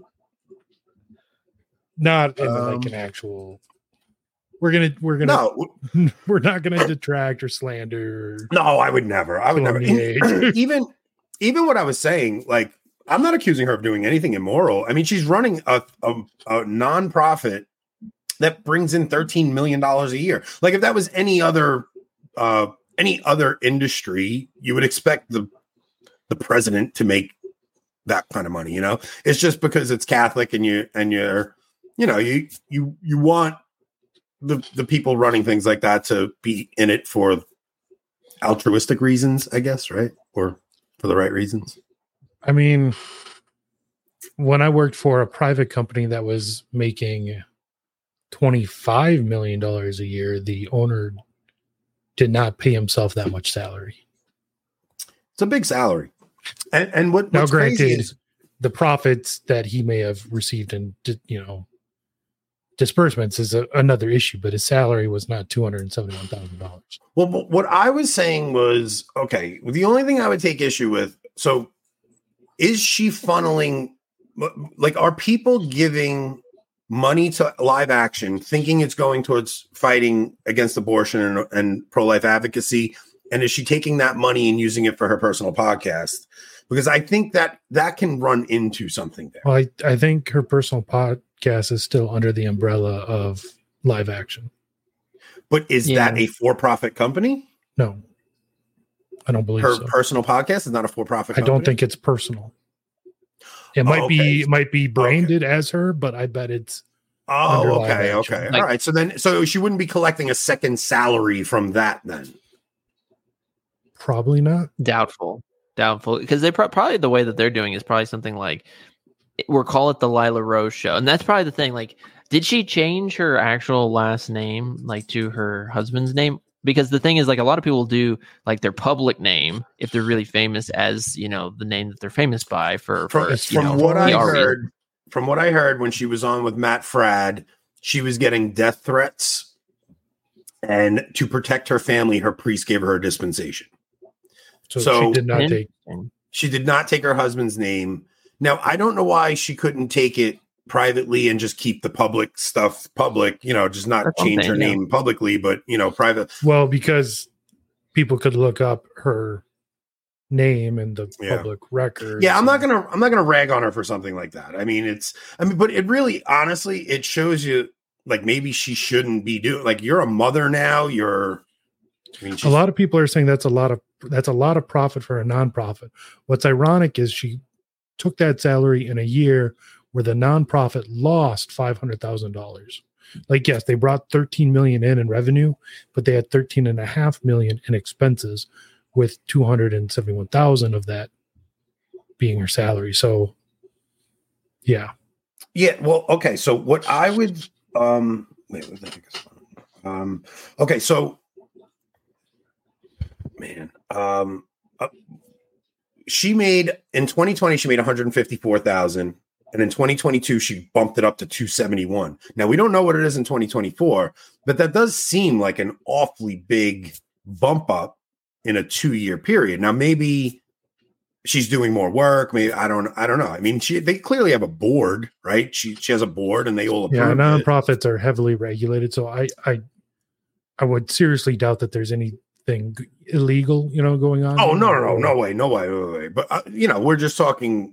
S2: Not in
S4: Um,
S2: like an actual. We're gonna we're gonna
S4: No,
S2: we're not gonna detract or slander.
S4: no, I would never. I would never.
S2: Twenty-eight.
S4: even even what I was saying, like I'm not accusing her of doing anything immoral. I mean, she's running a a, a nonprofit that brings in thirteen million dollars a year. Like if that was any other uh, any other industry, you would expect the the president to make that kind of money. You know, it's just because it's Catholic and you and you're you know you you you want the the people running things like that to be in it for altruistic reasons, I guess, right? Or for the right reasons.
S2: I mean, when I worked for a private company that was making twenty-five million dollars a year, the owner did not pay himself that much salary.
S4: It's a big salary. And and what
S2: Now,
S4: what's crazy
S2: granted,
S4: is
S2: the profits that he may have received in, di- you know, disbursements is a, another issue, but his salary was not two hundred seventy-one thousand dollars.
S4: well, but what I was saying was okay. The only thing I would take issue with, so is she funneling, like, are people giving money to live action, thinking it's going towards fighting against abortion and, and pro-life advocacy? And is she taking that money and using it for her personal podcast? Because I think that that can run into something there.
S2: Well, I, I think her personal podcast is still under the umbrella of live action.
S4: But is
S3: Yeah.
S4: that a for-profit company?
S2: No, I don't believe
S4: Her
S2: so.
S4: personal podcast is not a for-profit
S2: I
S4: company?
S2: don't think it's personal. It might
S4: Oh,
S2: be
S4: okay.
S2: it might be branded as her, but I bet it's
S4: Oh,
S2: under live
S4: okay,
S2: action.
S4: okay.
S3: Like-
S4: All right. So then, so she wouldn't be collecting a second salary from that then?
S2: probably not.
S3: Doubtful, doubtful, because they pro- probably the way that they're doing is probably something like we'll call it the Lila Rose Show, and that's probably the thing. Like, did she change her actual last name like to her husband's name? Because the thing is, like, a lot of people do like their public name if they're really famous as, you know, the name that they're famous by for,
S4: From,
S3: for you
S4: from
S3: know,
S4: what I
S3: P R reasons.
S4: heard, from what I heard when she was on with Matt Fradd, she was getting death threats, and to protect her family, her priest gave her a dispensation.
S2: So,
S4: So-
S2: she did not
S3: And-
S2: take.
S4: She did not take her husband's name. Now, I don't know why she couldn't take it privately and just keep the public stuff public, you know, just not
S3: That's one
S4: change
S3: thing,
S4: her
S3: yeah.
S4: name publicly, but, you know, private.
S2: Well, because people could look up her name in the
S4: Yeah.
S2: public records.
S4: Yeah, I'm not
S2: and-
S4: gonna I'm not gonna rag on her for something like that. I mean, it's I mean, but it really honestly it shows you like maybe she shouldn't be doing like you're a mother now. You're I mean
S2: A
S4: she's,
S2: lot of people are saying that's a lot of that's a lot of profit for a nonprofit. What's ironic is she took that salary in a year where the nonprofit lost five hundred thousand dollars. Like, yes, they brought thirteen million in in revenue, but they had thirteen and a half million in expenses, with two hundred seventy-one thousand of that being her salary. So, yeah,
S4: yeah. Well, okay. So what I would um wait, what did I think is fun? um okay. So man, um, uh, she made in twenty twenty she made one hundred fifty-four thousand. And in twenty twenty-two, she bumped it up to two seventy-one. Now, we don't know what it is in twenty twenty-four, but that does seem like an awfully big bump up in a two-year period. Now, maybe she's doing more work. Maybe I don't I don't know. I mean, she they clearly have a board, right? She she has a board and they all
S2: yeah,
S4: approve it.
S2: nonprofits are heavily regulated. So I, I, I would seriously doubt that there's anything g- illegal, you know, going on.
S4: Oh, no,
S2: there.
S4: no, no, no way, no way, no way. But, uh, you know, we're just talking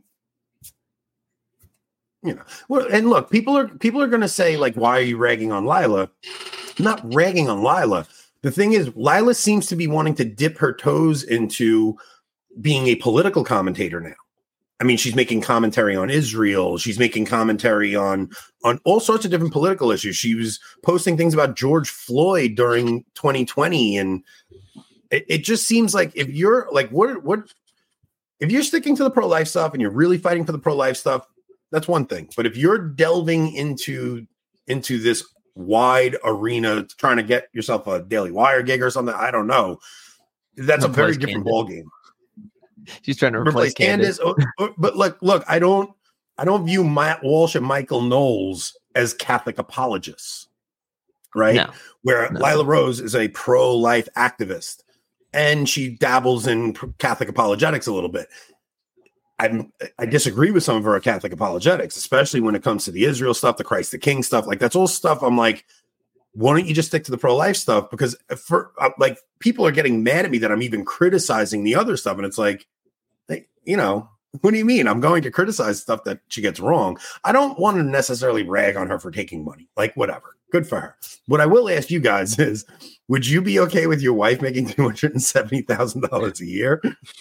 S4: You know, well, and look, people are people are going to say like, "Why are you ragging on Lila?" I'm not ragging on Lila. The thing is, Lila seems to be wanting to dip her toes into being a political commentator now. I mean, she's making commentary on Israel. She's making commentary on on all sorts of different political issues. She was posting things about George Floyd during twenty twenty, and it, it just seems like if you're like, what what if you're sticking to the pro life stuff and you're really fighting for the pro life stuff. That's one thing. But if you're delving into into this wide arena, trying to get yourself a Daily Wire gig or something, I don't know. That's a very
S3: Replace
S4: different
S3: Candace.
S4: ball game.
S3: She's trying to replace,
S4: Replace Candace.
S3: Candace.
S4: oh, oh, but look, look, I don't, I don't view Matt Walsh and Michael Knowles as Catholic apologists, right?
S3: No.
S4: Where
S3: No.
S4: Lila Rose is a pro-life activist, and she dabbles in Catholic apologetics a little bit. I'm, I disagree with some of her Catholic apologetics, especially when it comes to the Israel stuff, the Christ the King stuff. Like that's all stuff. I'm like, why don't you just stick to the pro-life stuff? Because for uh, like people are getting mad at me that I'm even criticizing the other stuff, and it's like, hey, you know, what do you mean? I'm going to criticize stuff that she gets wrong. I don't want to necessarily rag on her for taking money. Like whatever, good for her. What I will ask you guys is, would you be okay with your wife making two hundred seventy thousand dollars a year?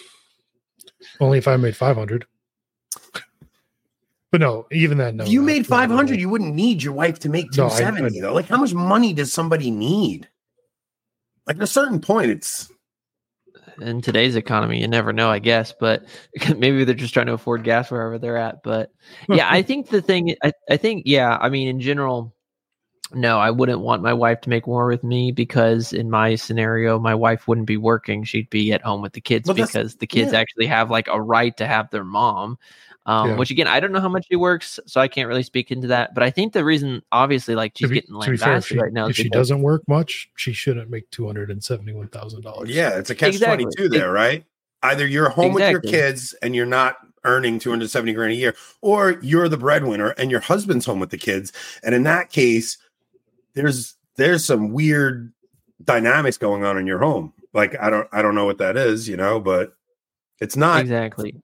S2: Only if I made five hundred. But no, even that. No,
S4: If you
S2: not-
S4: made
S2: not
S4: five hundred,
S2: at all.
S4: you wouldn't need your wife to make
S2: No, I-
S4: two seventy
S2: I-
S4: though. Like how much money does somebody need? Like at a certain point, it's
S3: In today's economy, you never know, I guess, but maybe they're just trying to afford gas wherever they're at. But yeah, I think the thing, I, I think, yeah, I mean, in general, no, I wouldn't want my wife to make more with me because in my scenario, my wife wouldn't be working. She'd be at home with the kids
S4: Well, that's-
S3: because the kids
S4: yeah.
S3: actually have like a right to have their mom. Um,
S2: Yeah.
S3: Which again, I don't know how much she works, so I can't really speak into that. But I think the reason, obviously, like she's
S2: To be,
S3: getting
S2: to be fair, if
S3: lambasted
S2: she,
S3: right now.
S2: if
S3: is
S2: she
S3: because-
S2: doesn't work much, she shouldn't make two hundred and seventy-one thousand dollars.
S4: yeah, it's a catch
S3: Exactly.
S4: twenty-two there, right? Either you're home
S3: Exactly.
S4: with your kids and you're not earning two hundred seventy grand a year, or you're the breadwinner and your husband's home with the kids. And in that case, there's there's some weird dynamics going on in your home. Like, I don't I don't know what that is, you know, but it's not
S3: exactly.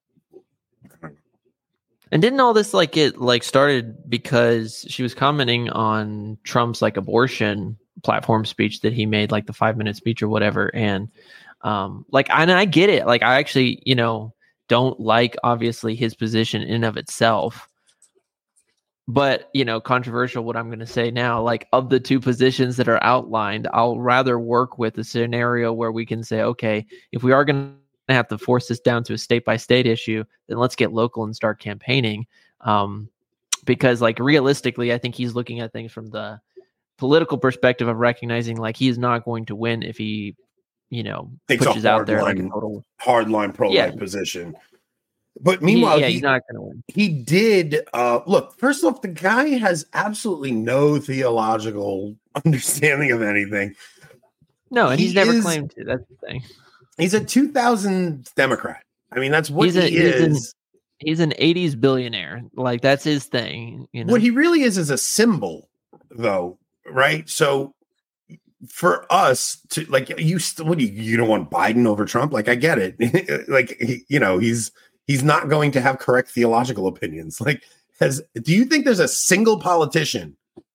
S3: And didn't all this like get like started because she was commenting on Trump's like abortion platform speech that he made, like the five minute speech or whatever. And um, like, and I get it. Like, I actually, you know, don't like obviously his position in and of itself. But, you know, controversial what I'm going to say now, like of the two positions that are outlined, I'll rather work with a scenario where we can say, okay, if we are going to have to force this down to a state by state issue, then let's get local and start campaigning. Um, because like realistically, I think he's looking at things from the political perspective of recognizing like he is not going to win if he, you know,
S4: Takes
S3: pushes
S4: a
S3: out there
S4: line,
S3: like a total
S4: hardline pro-life
S3: yeah.
S4: position. But meanwhile,
S3: he, yeah,
S4: he,
S3: he's not going to win.
S4: He did. Uh, look, first off, the guy has absolutely no theological understanding of anything.
S3: No, and
S4: he
S3: he's never
S4: is,
S3: claimed to. That's the thing.
S4: He's a two thousands Democrat. I mean, that's what
S3: he's
S4: he
S3: a,
S4: is.
S3: He's an, he's an eighties billionaire. Like, that's his thing. You know?
S4: What he really is is a symbol, though, right? So for us to, like, you, what do you, you don't want Biden over Trump? Like, I get it. Like, he, you know, he's, he's not going to have correct theological opinions. Like, has, do you think there's a single politician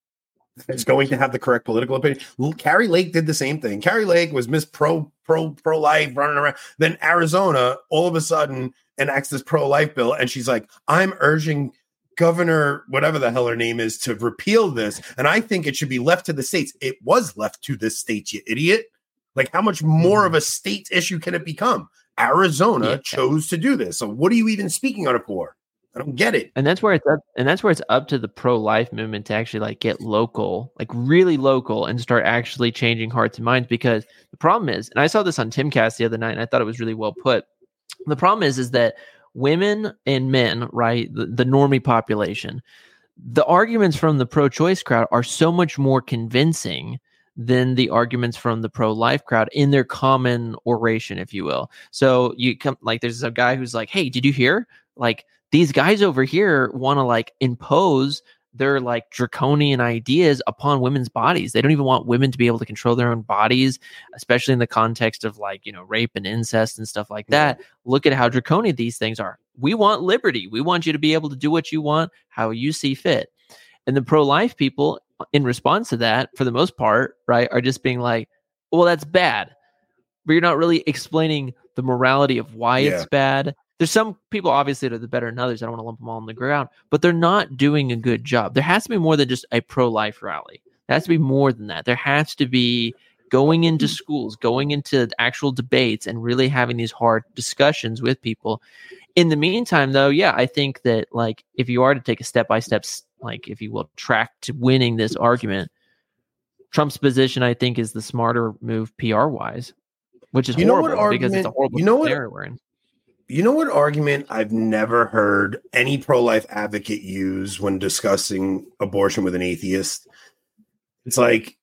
S4: that's going to have the correct political opinion? Carrie Lake did the same thing. Carrie Lake was Miss Pro, Pro, Pro Life running around. Then Arizona all of a sudden enacts this pro life bill. And she's like, I'm urging Governor, whatever the hell her name is, to repeal this. And I think it should be left to the states. It was left to the states, you idiot. Like, how much more of a state issue can it become? Arizona yeah. chose to do this. So what are you even speaking on it for? I don't get it.
S3: And that's where it's up. And that's where it's up to the pro-life movement to actually like get local, like really local, and start actually changing hearts and minds. Because the problem is, and I saw this on Timcast the other night, and I thought it was really well put. The problem is, is that women and men, right, the, the normie population, the arguments from the pro-choice crowd are so much more convincing than the arguments from the pro-life crowd in their common oration, if you will. So you come, like, there's a guy who's like, hey, did you hear? Like, these guys over here want to like impose their like draconian ideas upon women's bodies. They don't even want women to be able to control their own bodies, especially in the context of like, you know, rape and incest and stuff like that. Yeah. Look at how draconian these things are. We want liberty. We want you to be able to do what you want, how you see fit. And the pro-life people, in response to that, for the most part, right, are just being like, well, that's bad. But you're not really explaining the morality of why yeah. it's bad. There's some people, obviously, that are better than others. I don't want to lump them all on the ground, but they're not doing a good job. There has to be more than just a pro-life rally. There has to be more than that. There has to be going into schools, going into actual debates, and really having these hard discussions with people. In the meantime, though, yeah, I think that like if you are to take a step-by-step, like if you will, track to winning this argument, Trump's position, I think, is the smarter move P R-wise, which is
S4: you
S3: horrible
S4: know what argument,
S3: because it's a horrible
S4: you know what,
S3: scenario we're in.
S4: You know what argument I've never heard any pro-life advocate use when discussing abortion with an atheist? It's like,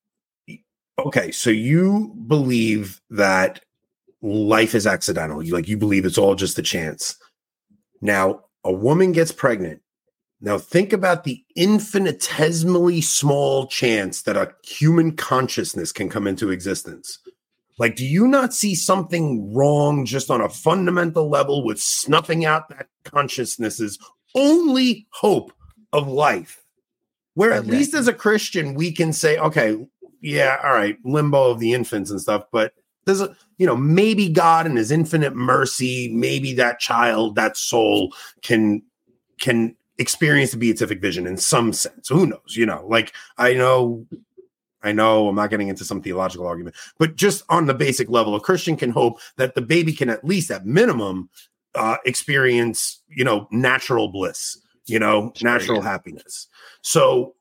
S4: okay, so you believe that life is accidental. You like you believe it's all just a chance. Now, a woman gets pregnant. Now, think about the infinitesimally small chance that a human consciousness can come into existence. Like, do you not see something wrong just on a fundamental level with snuffing out that consciousness's only hope of life? Where at
S3: exactly.
S4: least as a Christian, we can say, okay, yeah, all right, limbo of the infants and stuff, but there's a, you know, maybe God in his infinite mercy, maybe that child, that soul can, can experience the beatific vision in some sense. Who knows? You know, like I know I know I'm not getting into some theological argument, but just on the basic level, a Christian can hope that the baby can at least at minimum uh, experience, you know, natural bliss, you know, sure, natural yeah. happiness. So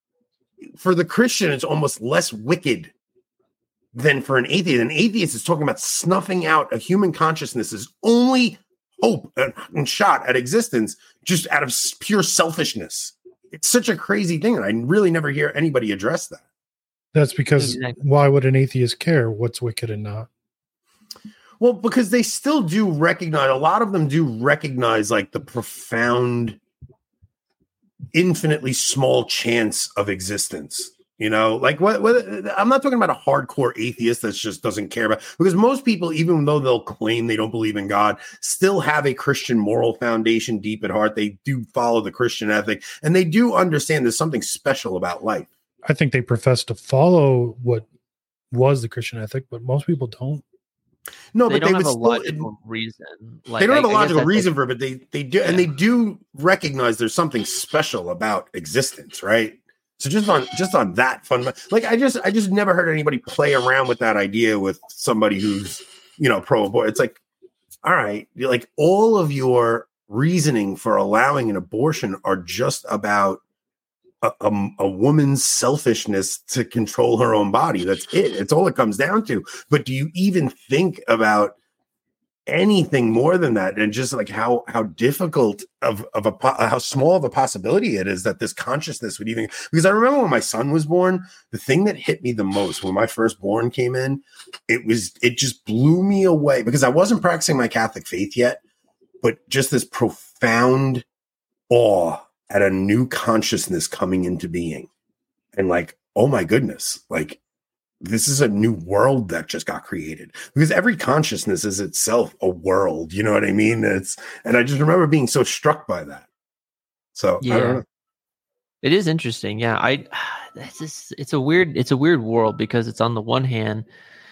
S4: for the Christian, it's almost less wicked than for an atheist. An atheist is talking about snuffing out a human consciousness's only hope and shot at existence just out of pure selfishness. It's such a crazy thing. And I really never hear anybody address that.
S2: That's because exactly. Why would an atheist care what's wicked and not?
S4: Well, because they still do recognize, a lot of them do recognize like the profound, infinitely small chance of existence. You know, like what, what I'm not talking about a hardcore atheist that just doesn't care about, because most people, even though they'll claim they don't believe in God, still have a Christian moral foundation deep at heart. They do follow the Christian ethic, and they do understand there's something special about life.
S2: I think they profess to follow what was the Christian ethic, but most people don't.
S4: No,
S3: they
S4: but
S3: don't
S4: they
S3: have
S4: would
S3: a
S4: still,
S3: logical reason. Like,
S4: they don't have
S3: I,
S4: a logical reason
S3: like,
S4: for it, but they they do, yeah. And they do recognize there's something special about existence, right? So just on just on that fun, like I just I just never heard anybody play around with that idea with somebody who's, you know, pro-abortion. It's like, all right, you're like all of your reasoning for allowing an abortion are just about a, a, a woman's selfishness to control her own body. That's it. It's all it comes down to. But do you even think about anything more than that? And just like how how difficult of of a how small of a possibility it is that this consciousness would even, because I remember when my son was born, the thing that hit me the most when my firstborn came in, it was it just blew me away, because I wasn't practicing my Catholic faith yet, but just this profound awe at a new consciousness coming into being, and like, oh my goodness, like this is a new world that just got created, because every consciousness is itself a world. You know what I mean? It's, and I just remember being so struck by that. So
S3: yeah,
S4: I don't know.
S3: It is interesting. Yeah. I, it's just, it's a weird, it's a weird world, because it's on the one hand,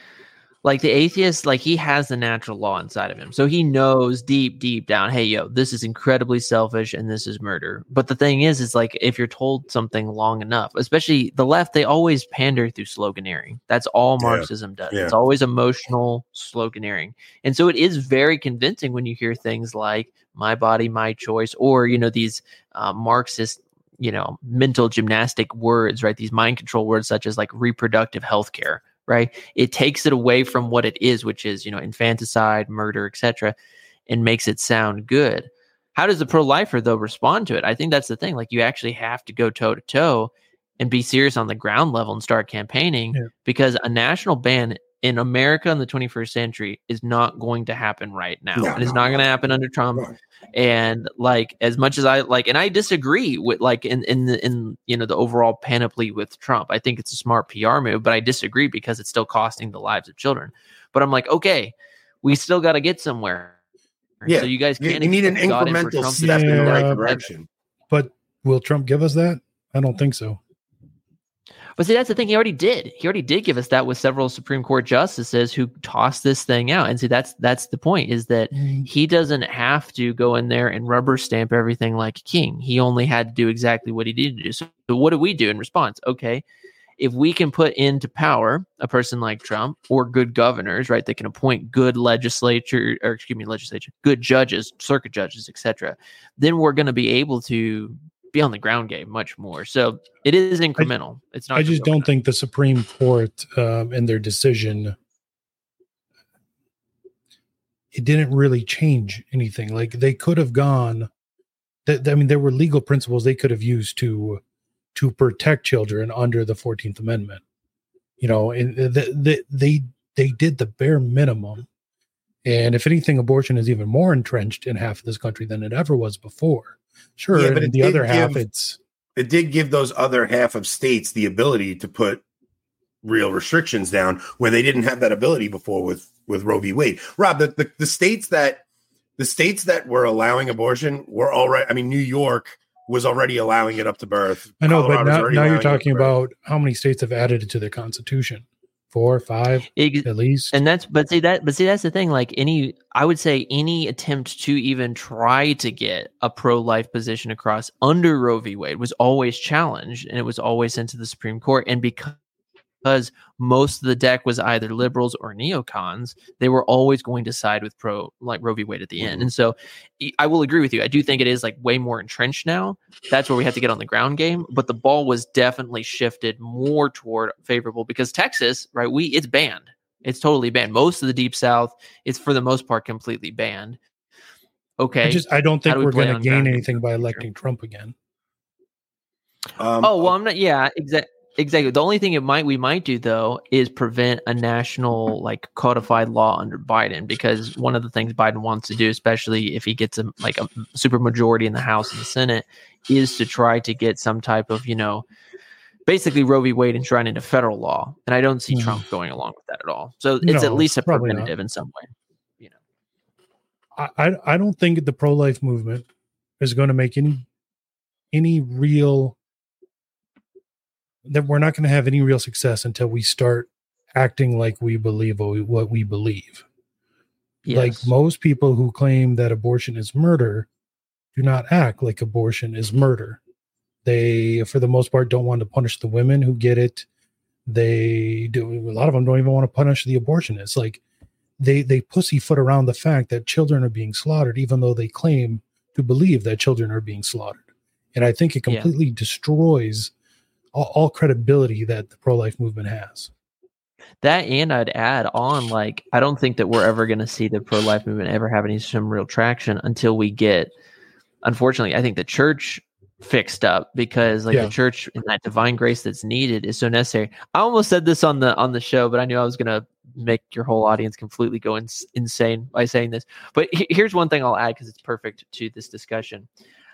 S3: like the atheist, like he has the natural law inside of him. So he knows deep, deep down, hey, yo, this is incredibly selfish and this is murder. But the thing is, is like if you're told something long enough, especially the left, they always pander through sloganeering. That's all
S4: Yeah.
S3: Marxism does.
S4: Yeah.
S3: It's always emotional sloganeering. And so it is very convincing when you hear things like my body, my choice, or, you know, these uh, Marxist, you know, mental gymnastic words, right? These mind control words such as like reproductive healthcare. Right. It takes it away from what it is, which is, you know, infanticide, murder, et cetera, and makes it sound good. How does the pro-lifer, though, respond to it? I think that's the thing. Like, you actually have to go toe to toe and be serious on the ground level and start campaigning, yeah. because a national ban in America in the twenty-first century is not going to happen right now.
S4: No,
S3: and it's
S4: no,
S3: not going to
S4: no,
S3: happen under Trump.
S4: no.
S3: And like, as much as I like, and I disagree with like in, in the, in, you know, the overall panoply with Trump, I think it's a smart P R move, but I disagree because it's still costing the lives of children. But I'm like, okay, we still got to get somewhere.
S4: Yeah.
S3: So you guys can't,
S4: you need an incremental step in the right direction.
S2: But will Trump give us that? I don't think so.
S3: But see, that's the thing. He already did. He already did give us that with several Supreme Court justices who tossed this thing out. And see, that's that's the point, is that mm. he doesn't have to go in there and rubber stamp everything like King. He only had to do exactly what he needed to do. So, so what do we do in response? Okay, if we can put into power a person like Trump, or good governors, right, that can appoint good legislature, or excuse me, legislature, good judges, circuit judges, et cetera, then we're going to be able to be on the ground game much more. So it is incremental.
S2: I,
S3: it's not.
S2: I just don't think the Supreme Court um, and their decision, it didn't really change anything. Like they could have gone. Th- I mean, there were legal principles they could have used to to protect children under the fourteenth Amendment. You know, and the, the, they they did the bare minimum. And if anything, abortion is even more entrenched in half of this country than it ever was before. Sure,
S4: yeah, but
S2: and the other
S4: give,
S2: half, it's
S4: it did give those other half of states the ability to put real restrictions down where they didn't have that ability before with with Roe v. Wade. Rob, the, the the states that the states that were allowing abortion were already. I mean, New York was already allowing it up to birth.
S2: I know,
S4: Colorado's
S2: but now, now you're
S4: allowing
S2: talking about how many states have added it to their constitution. Four, five, Ex- at least.
S3: And that's, but see that, but see, that's the thing. Like any, I would say any attempt to even try to get a pro-life position across under Roe v. Wade was always challenged, and it was always sent to the Supreme Court. And because, because most of the deck was either liberals or neocons, they were always going to side with pro, like Roe v. Wade at the end. Mm-hmm. And so I will agree with you. I do think it is like way more entrenched now. That's where we have to get on the ground game. But the ball was definitely shifted more toward favorable, because Texas, right, we it's banned. It's totally banned. Most of the Deep South, it's for the most part completely banned. Okay.
S2: I just I don't think
S3: we
S2: we're going to gain
S3: ground?
S2: anything by electing Trump again.
S4: Um,
S3: oh, well, I'm not. Yeah, exactly. Exactly. The only thing it might we might do though is prevent a national like codified law under Biden, because one of the things Biden wants to do, especially if he gets a like a super majority in the House and the Senate, is to try to get some type of, you know, basically Roe v. Wade enshrined into federal law. And I don't see mm. Trump going along with that at all. So it's
S2: no,
S3: at least a
S2: probably
S3: preventative
S2: not.
S3: in some way. You
S2: know, I I don't think the pro-life movement is going to make any any real. That we're not going to have any real success until we start acting like we believe what we, what we believe. Yes. Like most people who claim that abortion is murder do not act like abortion is murder. They, for the most part, don't want to punish the women who get it. They do. A lot of them don't even want to punish the abortionists. Like they, they pussyfoot around the fact that children are being slaughtered, even though they claim to believe that children are being slaughtered. And I think it completely yeah. destroys All, all credibility that the pro-life movement has.
S3: That, and I'd add on, like, I don't think that we're ever going to see the pro-life movement ever have any some real traction until we get, unfortunately, I think the church fixed up, because like yeah. the church and that divine grace that's needed is so necessary. I almost said this on the on the show, but I knew I was going to make your whole audience completely go in, insane by saying this. But he, here's one thing I'll add, because it's perfect to this discussion.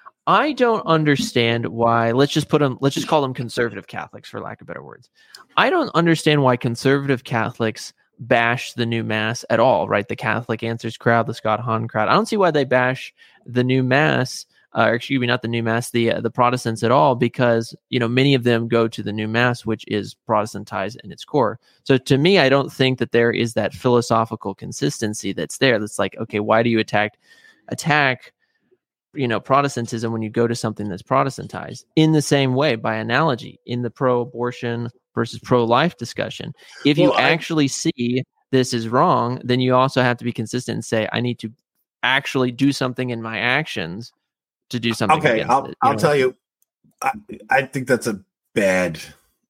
S3: I don't understand why, let's just put them, let's just call them conservative Catholics, for lack of better words. I don't understand why conservative Catholics bash the new mass at all, right? The Catholic Answers crowd, the Scott Hahn crowd. I don't see why they bash the new mass, uh, or excuse me, not the new mass, the uh, the Protestants at all, because, you know, many of them go to the new mass, which is Protestantized in its core. So to me, I don't think that there is that philosophical consistency that's there. That's like, okay, why do you attack, attack, you know, Protestantism when you go to something that's Protestantized? In the same way, by analogy, in the pro-abortion versus pro-life discussion, if well, you I, actually see this is wrong, then you also have to be consistent and say, I need to actually do something in my actions to do something.
S4: Okay, I'll,
S3: it,
S4: I'll tell you, I, I think that's a bad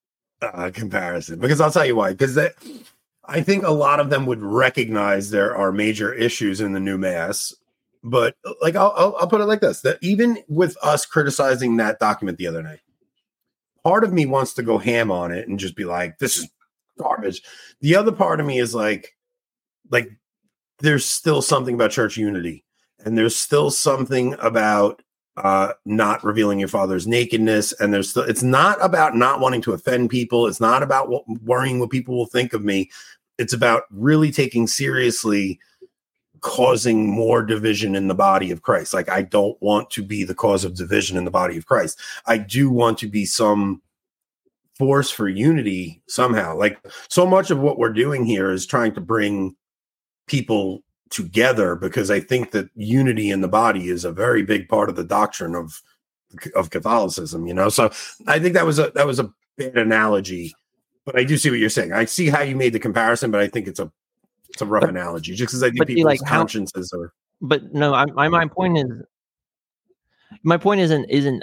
S4: uh, comparison, because I'll tell you why. Because that, I think a lot of them would recognize there are major issues in the new mass. But like, I'll, I'll, I'll put it like this, that even with us criticizing that document the other night, part of me wants to go ham on it and just be like, this is garbage. The other part of me is like, like there's still something about church unity, and there's still something about uh, not revealing your father's nakedness. And there's still, it's not about not wanting to offend people. It's not about what, worrying what people will think of me. It's about really taking seriously causing more division in the body of Christ. Like, I don't want to be the cause of division in the body of Christ. I do want to be some force for unity somehow. Like, so much of what we're doing here is trying to bring people together, because I think that unity in the body is a very big part of the doctrine of of Catholicism, you know? So I think that was a that was a bad analogy, but I do see what you're saying. I see how you made the comparison, but I think it's a It's a rough but, analogy, just because I think people's like consciences how, are.
S3: But no, I, my my point is, my point isn't isn't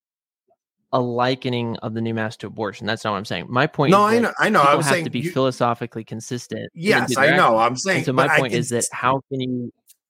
S3: a likening of the new mass to abortion. That's not what I'm saying. My point.
S4: No,
S3: is
S4: I know. I know. I was
S3: have
S4: saying
S3: to be
S4: you,
S3: philosophically consistent.
S4: Yes, I know. I'm saying.
S3: And so my point is that how can you?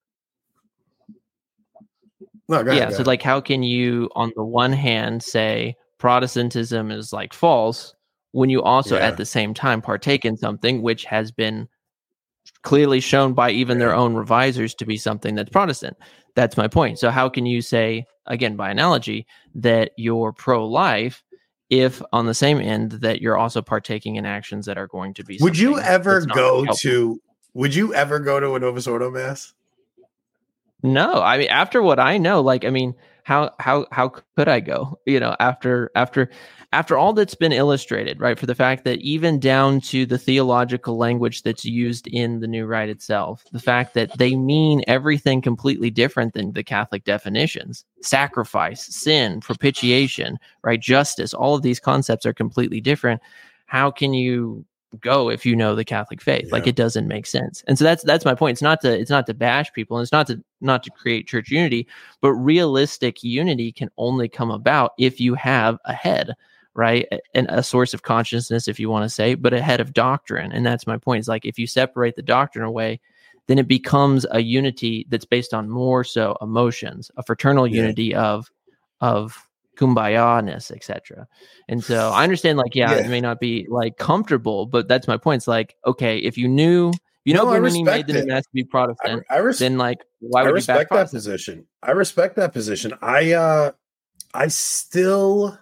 S4: No, go ahead,
S3: yeah.
S4: go
S3: so
S4: ahead.
S3: like, how can you, on the one hand, say Protestantism is like false, when you also yeah. at the same time partake in something which has been clearly shown by even their own revisers to be something that's Protestant? That's my point. So how can you say, again, by analogy, that you're pro-life if on the same end that you're also partaking in actions that are going to be?
S4: Would you ever go to, would you ever go to a Novus Ordo mass?
S3: No, I mean, after what I know, like, I mean, how, how, how could I go, you know, after, after, after all that's been illustrated, right? For the fact that even down to the theological language that's used in the New Rite itself, the fact that they mean everything completely different than the Catholic definitions: sacrifice, sin, propitiation, right? Justice, all of these concepts are completely different. How can you go if you know the Catholic faith? Yeah. Like, it doesn't make sense. And so that's that's my point. It's not to it's not to bash people, and it's not to not to create church unity, but realistic unity can only come about if you have a head, right? And a source of consciousness, if you want to say, but a head of doctrine. And that's my point. It's like, if you separate the doctrine away, then it becomes a unity that's based on more so emotions, a fraternal yeah. unity of of kumbaya-ness, et cetera. And so I understand, like, yeah,
S4: Yeah.
S3: it may not be like comfortable, but that's my point. It's like, okay, if you knew, you know,
S4: No, I
S3: Bernini made
S4: respect
S3: the new
S4: it.
S3: mass to be
S4: I,
S3: Protestant,
S4: I, res-
S3: then like, why
S4: I
S3: would you back
S4: respect that
S3: Protestant?
S4: position. I respect that position. I uh I still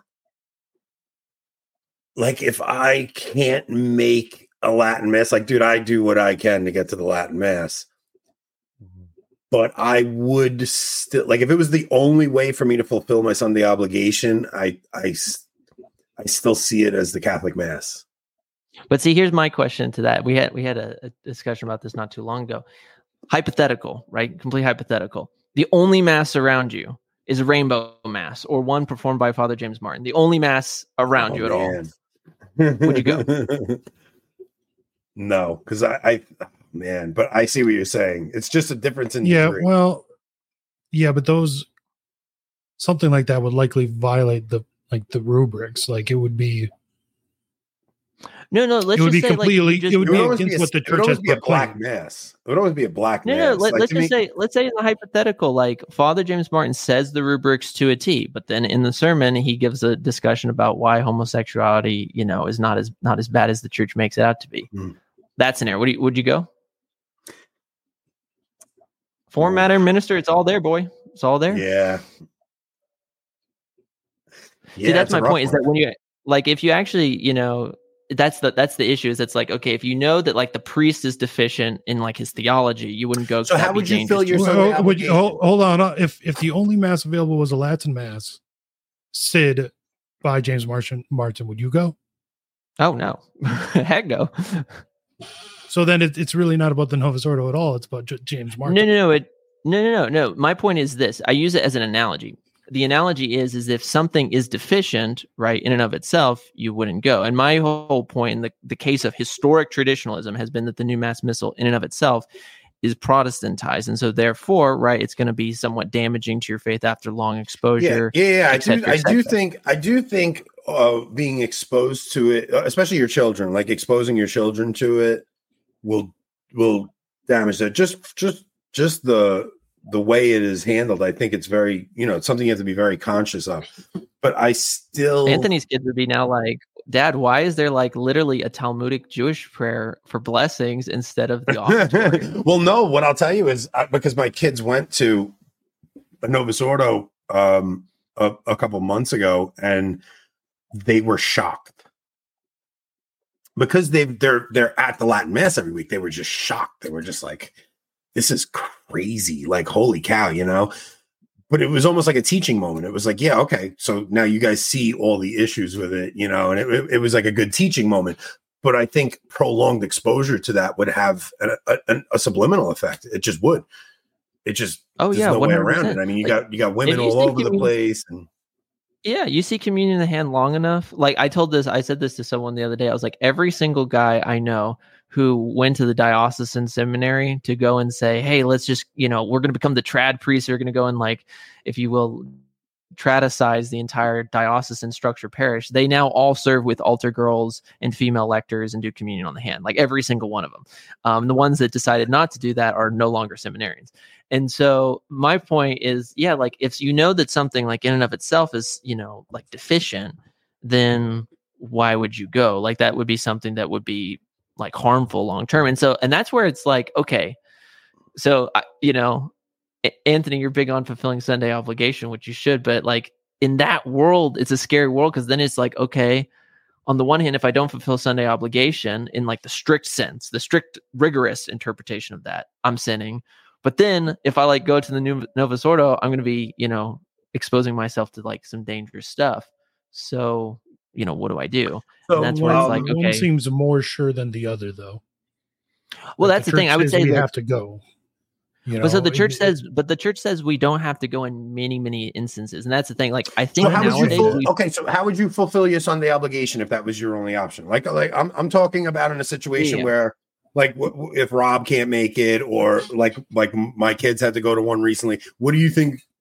S4: like if I can't make a Latin mass, like dude, I do what I can to get to the Latin mass. But I would still like if it was the only way for me to fulfill my Sunday obligation, I I I still see it as the Catholic Mass.
S3: But see, here's my question to that. We had we had a, a discussion about this not too long ago. Hypothetical, right? Complete hypothetical. The only mass around you is a rainbow mass or one performed by Father James Martin. The only mass around
S4: Oh,
S3: you at
S4: man.
S3: all. Would you go?
S4: No, because I, I man, but I see what you're saying. It's just a difference in
S2: Yeah,
S4: degree.
S2: well, yeah, but those something like that would likely violate the like the rubrics. Like it would be,
S3: No, no. Let's
S2: it would
S3: just
S2: be
S3: say,
S2: completely,
S3: like, you just,
S2: it would
S4: It
S2: be
S4: would always be
S2: against
S4: a,
S2: what the
S4: it would
S2: church
S4: always
S2: has
S4: be a black
S2: proclaimed.
S4: mass. It would always be a black
S3: No,
S4: mass.
S3: no. Let,
S4: Like,
S3: let's
S4: to
S3: just
S4: me-
S3: say, let's say in the hypothetical, like Father James Martin says the rubrics to a T, but then in the sermon he gives a discussion about why homosexuality, you know, is not as not as bad as the church makes it out to be.
S4: Hmm.
S3: That scenario, would you would you go? Form, matter, minister, it's all there, boy. It's all there.
S4: yeah. Yeah,
S3: See, that's
S4: it's a
S3: my
S4: rough
S3: point. Is
S4: one.
S3: that when you like, if you actually, you know, that's the that's the issue. Is it's like, okay, if you know that like the priest is deficient in like his theology, you wouldn't go.
S4: So how would you fill your
S2: Well,
S4: Sunday
S2: oh, would you-
S4: obligation?
S2: hold, hold on. uh, If if the only mass available was a Latin mass, Sid by James Martin, Martin, would you go?
S3: Oh no, heck no.
S2: So then it, it's really not about the Novus Ordo at all. It's about J- James Martin.
S3: No, no, no. It no, no, no, no. My point is this. I use it as an analogy. The analogy is, is if something is deficient, right, in and of itself, you wouldn't go. And my whole point in the, the case of historic traditionalism has been that the new Mass Missal in and of itself is Protestantized. And so therefore, right, it's going to be somewhat damaging to your faith after long
S4: Yeah,
S3: exposure.
S4: yeah, yeah. I
S3: et cetera,
S4: do, I
S3: et
S4: do
S3: cetera.
S4: think, I do think, uh, being exposed to it, uh, especially your children, like exposing your children to it, will will damage that. Just, just, just the the way it is handled. I think it's very, you know, it's something you have to be very conscious of. But I still,
S3: Anthony's kids would be now like, Dad, why is there like literally a Talmudic Jewish prayer for blessings instead of the offertory?
S4: well, no, what I'll tell you is uh, because my kids went to a Novus Ordo um, a, a couple months ago, and they were shocked because they they're they're at the Latin Mass every week. They were just shocked. They were just like, "This is crazy!" Like, holy cow, you know. But it was almost like a teaching moment. It was like, yeah, okay, so now you guys see all the issues with it, you know, and it, it was like a good teaching moment. But I think prolonged exposure to that would have a, a, a subliminal effect. It just would. It just
S3: Oh,
S4: there's
S3: yeah,
S4: no way
S3: one hundred
S4: around
S3: percent.
S4: it. I mean, you
S3: Like,
S4: got you got women
S3: you
S4: all
S3: see
S4: over the
S3: communion-
S4: place, and
S3: Yeah, you see communion in the hand long enough. Like I told this, I said this to someone the other day. I was like, every single guy I know who went to the diocesan seminary to go and say, hey, let's just, you know, we're going to become the trad priests. We're going to go and like, if you will, tradicize the entire diocesan structure parish. They now all serve with altar girls and female lectors and do communion on the hand, like every single one of them. Um, the ones that decided not to do that are no longer seminarians. And so my point is, yeah, like if you know that something like in and of itself is, you know, like deficient, then why would you go? Like that would be something that would be like harmful long term. And so, and that's where it's like, okay, so, I, you know, A- Anthony, you're big on fulfilling Sunday obligation, which you should, but like in that world, it's a scary world because then it's like, okay, on the one hand, if I don't fulfill Sunday obligation in like the strict sense, the strict, rigorous interpretation of that, I'm sinning. But then if I like go to the new Novus Ordo, I'm going to be, you know, exposing myself to like some dangerous stuff. So, you know, what do I do?
S4: so
S3: And that's where it's
S4: um,
S3: like,
S2: one
S3: okay.
S2: seems more sure than the other, though.
S3: Well,
S2: Like,
S3: that's the, thing.
S2: church
S3: I would
S2: says
S3: say
S2: we
S3: that,
S2: have to go. You know,
S3: but so the
S2: it-
S3: church
S2: it-
S3: says, but the church says we don't have to go in many, many instances, and that's the thing. Like I think
S4: So how would you
S3: nowadays,
S4: ful-
S3: we,
S4: okay? So how would you fulfill your Sunday obligation if that was your only option? Like, like I'm I'm talking about in a situation
S3: Yeah.
S4: where, like, w- w- if Rob can't make it, or like like my kids had to go to one recently. What do you think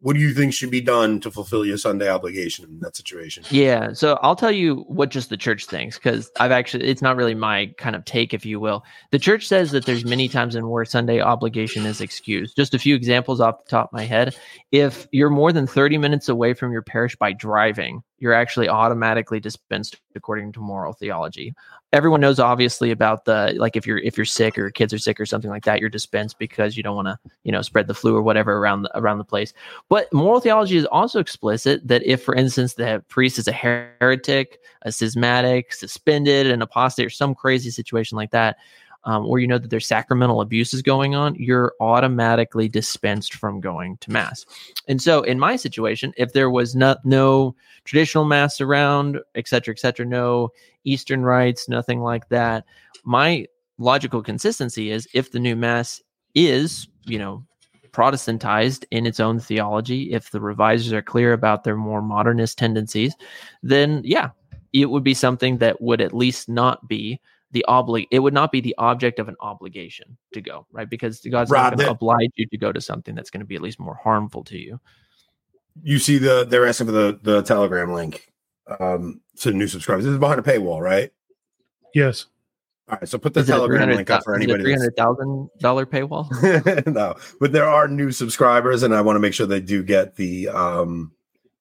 S4: what do you think should be done to fulfill your Sunday obligation in that situation?
S3: Yeah, so I'll tell you what just the church thinks, because I've actually, it's not really my kind of take, if you will. The church says that there's many times in where Sunday obligation is excused. Just a few examples off the top of my head. If you're more than thirty minutes away from your parish by driving, you're actually automatically dispensed according to moral theology. Everyone knows obviously about the, like if you're if you're sick or kids are sick or something like that, you're dispensed because you don't want to, you know, spread the flu or whatever around the, around the place. But moral theology is also explicit that if, for instance, the priest is a heretic, a schismatic, suspended, an apostate, or some crazy situation like that, um, or you know that there's sacramental abuse is going on, you're automatically dispensed from going to mass. And so in my situation, if there was no, no traditional mass around, et cetera, et cetera, no Eastern rites, nothing like that, my logical consistency is if the new mass is, you know, Protestantized in its own theology, if the revisers are clear about their more modernist tendencies, then yeah, it would be something that would at least not be the obli- it would not be the object of an obligation to go, right? Because God's
S4: Rob,
S3: not going to
S4: that-
S3: oblige you to go to something that's going to be at least more harmful to you.
S4: You see the they're asking for the the Telegram link um, to new subscribers. This is behind a paywall, right?
S2: Yes.
S4: All right, so put the
S3: Is it a
S4: Telegram link up for anybody.
S3: three hundred thousand dollars paywall?
S4: No, but there are new subscribers, and I want to make sure they do get the um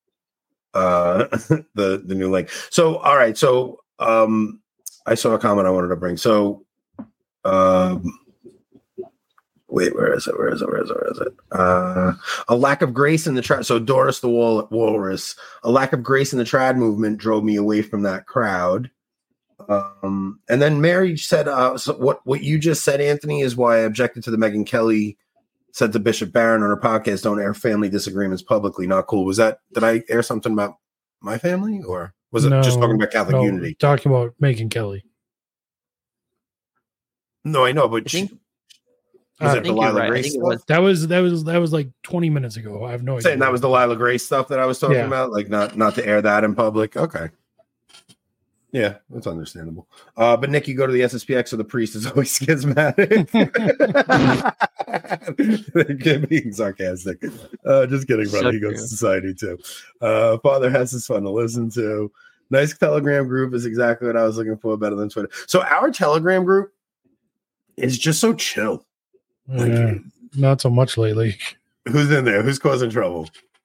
S4: uh the the new link. So, all right, so um I saw a comment I wanted to bring. So, um, wait, where is it? Where is it? Where is it? Where is it? Uh, a lack of grace in the trad. So, Doris the Wal- Walrus. A lack of grace in the trad movement drove me away from that crowd. Um, and then Mary said, uh, so what what you just said, Anthony, is why I objected to the Megyn Kelly said to Bishop Barron on her podcast, "Don't air family disagreements publicly." Not cool. Was that? Did I air something about my family, or was it
S2: No,
S4: just talking about Catholic
S2: no,
S4: unity?
S2: Talking about Megyn Kelly.
S4: No, I know, but
S3: I think-
S4: she,
S2: Uh,
S4: was
S3: I
S4: it the
S3: think you're
S4: Lila
S3: right. I
S4: Grace
S3: think it
S4: stuff?
S3: was.
S2: That was that was that was like twenty minutes ago. I have no idea.
S4: Saying that was the Lila Grace stuff that I was talking
S2: Yeah.
S4: about, like not not to air that in public. Okay, yeah, that's understandable. Uh, but Nick, you go to the S S P X, so the priest is always schismatic. They're being sarcastic. Uh, just kidding, brother.
S3: So
S4: he goes
S3: true.
S4: to society too. Uh, Father has his fun to listen to. Nice Telegram group is exactly what I was looking for. Better than Twitter. So our Telegram group is just so chill. Like,
S2: Yeah, not so much lately.
S4: who's in there? Who's causing trouble?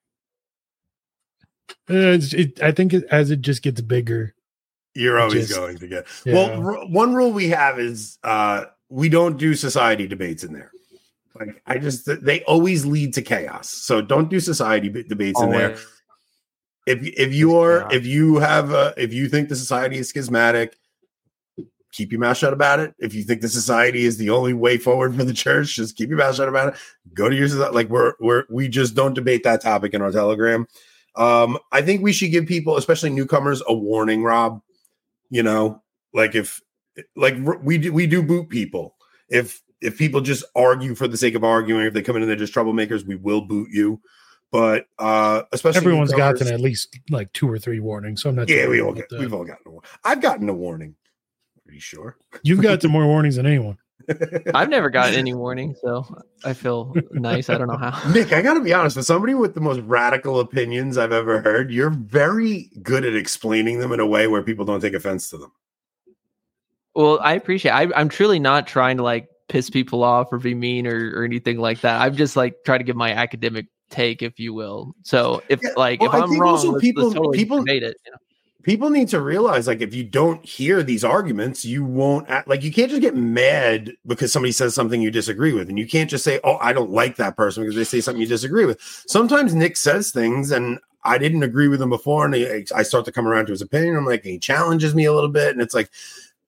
S2: Uh, It's, it, I think it, as it just gets bigger.
S4: You're always
S2: Just-
S4: going to get.
S2: yeah.
S4: Well, r- one rule we have is uh, we don't do society debates in there. Like I just, they always lead to chaos. So don't do society b- debates in there.
S3: Always.
S4: If if you're
S3: chaos.
S4: if you have a, if you think the society is schismatic, keep your mouth shut about it. If you think the society is the only way forward for the church, just keep your mouth shut about it. Go to your soci- like we're we're we just don't debate that topic in our Telegram. Um, I think we should give people, especially newcomers, a warning. Rob, you know, like if like we do, we do boot people. If if people just argue for the sake of arguing, if they come in and they're just troublemakers, we will boot you. But uh, especially
S2: Everyone's
S4: newcomers-
S2: gotten at least like two or three warnings. So I'm not.
S4: Yeah,
S2: too
S4: we
S2: worried
S4: all
S2: about
S4: get,
S2: that.
S4: we've all gotten a warning. I've gotten a warning. Pretty sure.
S2: You've gotten more warnings than anyone.
S3: I've never gotten any warning, so I feel nice. I don't know how.
S4: Nick, I gotta be honest, for somebody with the most radical opinions I've ever heard, you're very good at explaining them in a way where people don't take offense to them.
S3: Well, I appreciate. I, I'm truly not trying to like piss people off or be mean or, or anything like that. I'm just like trying to give my academic take, if you will. So if
S4: Yeah,
S3: like
S4: well,
S3: if
S4: I
S3: I'm
S4: think
S3: wrong,
S4: also
S3: let's,
S4: people-
S3: let's totally
S4: people-
S3: debate it. You know?
S4: People need to realize, like, if you don't hear these arguments, you won't act, like you can't just get mad because somebody says something you disagree with, and you can't just say, "Oh, I don't like that person" because they say something you disagree with. Sometimes Nick says things, and I didn't agree with him before, and he, I start to come around to his opinion. I'm like, he challenges me a little bit, and it's like,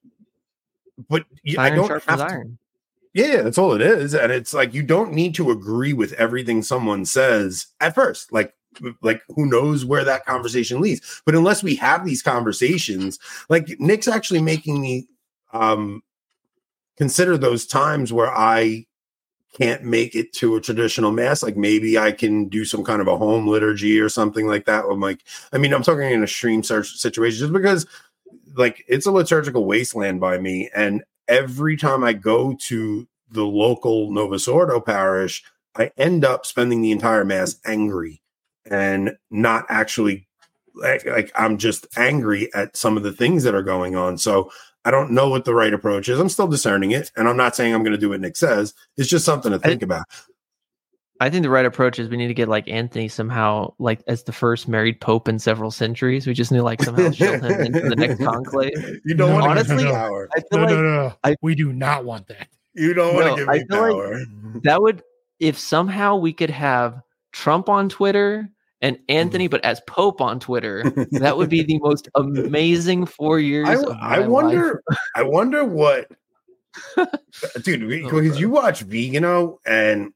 S4: but you, I
S3: Iron
S4: don't
S3: sharpens
S4: have to.
S3: iron.
S4: Yeah, that's all it is. And it's like you don't need to agree with everything someone says at first. Like, like who knows where that conversation leads. But unless we have these conversations, like Nick's actually making me um consider those times where I can't make it to a traditional mass. Like maybe I can do some kind of a home liturgy or something like that. I'm like, I mean, I'm talking in a stream search situation just because like it's a liturgical wasteland by me. And every time I go to the local Novus Ordo parish, I end up spending the entire mass angry and not actually like, like I'm just angry at some of the things that are going on. So I don't know what the right approach is. I'm still discerning it, and I'm not saying I'm going to do what Nick says. It's just something to think I, about.
S3: I think the right approach is we need to get like Anthony somehow, like as the first married pope in several centuries. We just need to like somehow shield him into the next conclave.
S4: You don't
S2: no,
S4: want
S3: honestly,
S4: to give me power.
S3: I feel
S2: no,
S3: like,
S2: no, no, no.
S3: I,
S2: we do not want that.
S4: You don't want
S3: no,
S4: to give
S3: I
S4: me
S3: feel
S4: power.
S3: Like that would, if somehow we could have Trump on Twitter and Anthony, but as Pope on Twitter, that would be the most amazing four years.
S4: I,
S3: of my
S4: I wonder.
S3: life.
S4: I wonder what, dude. Because oh, you watch Vigano and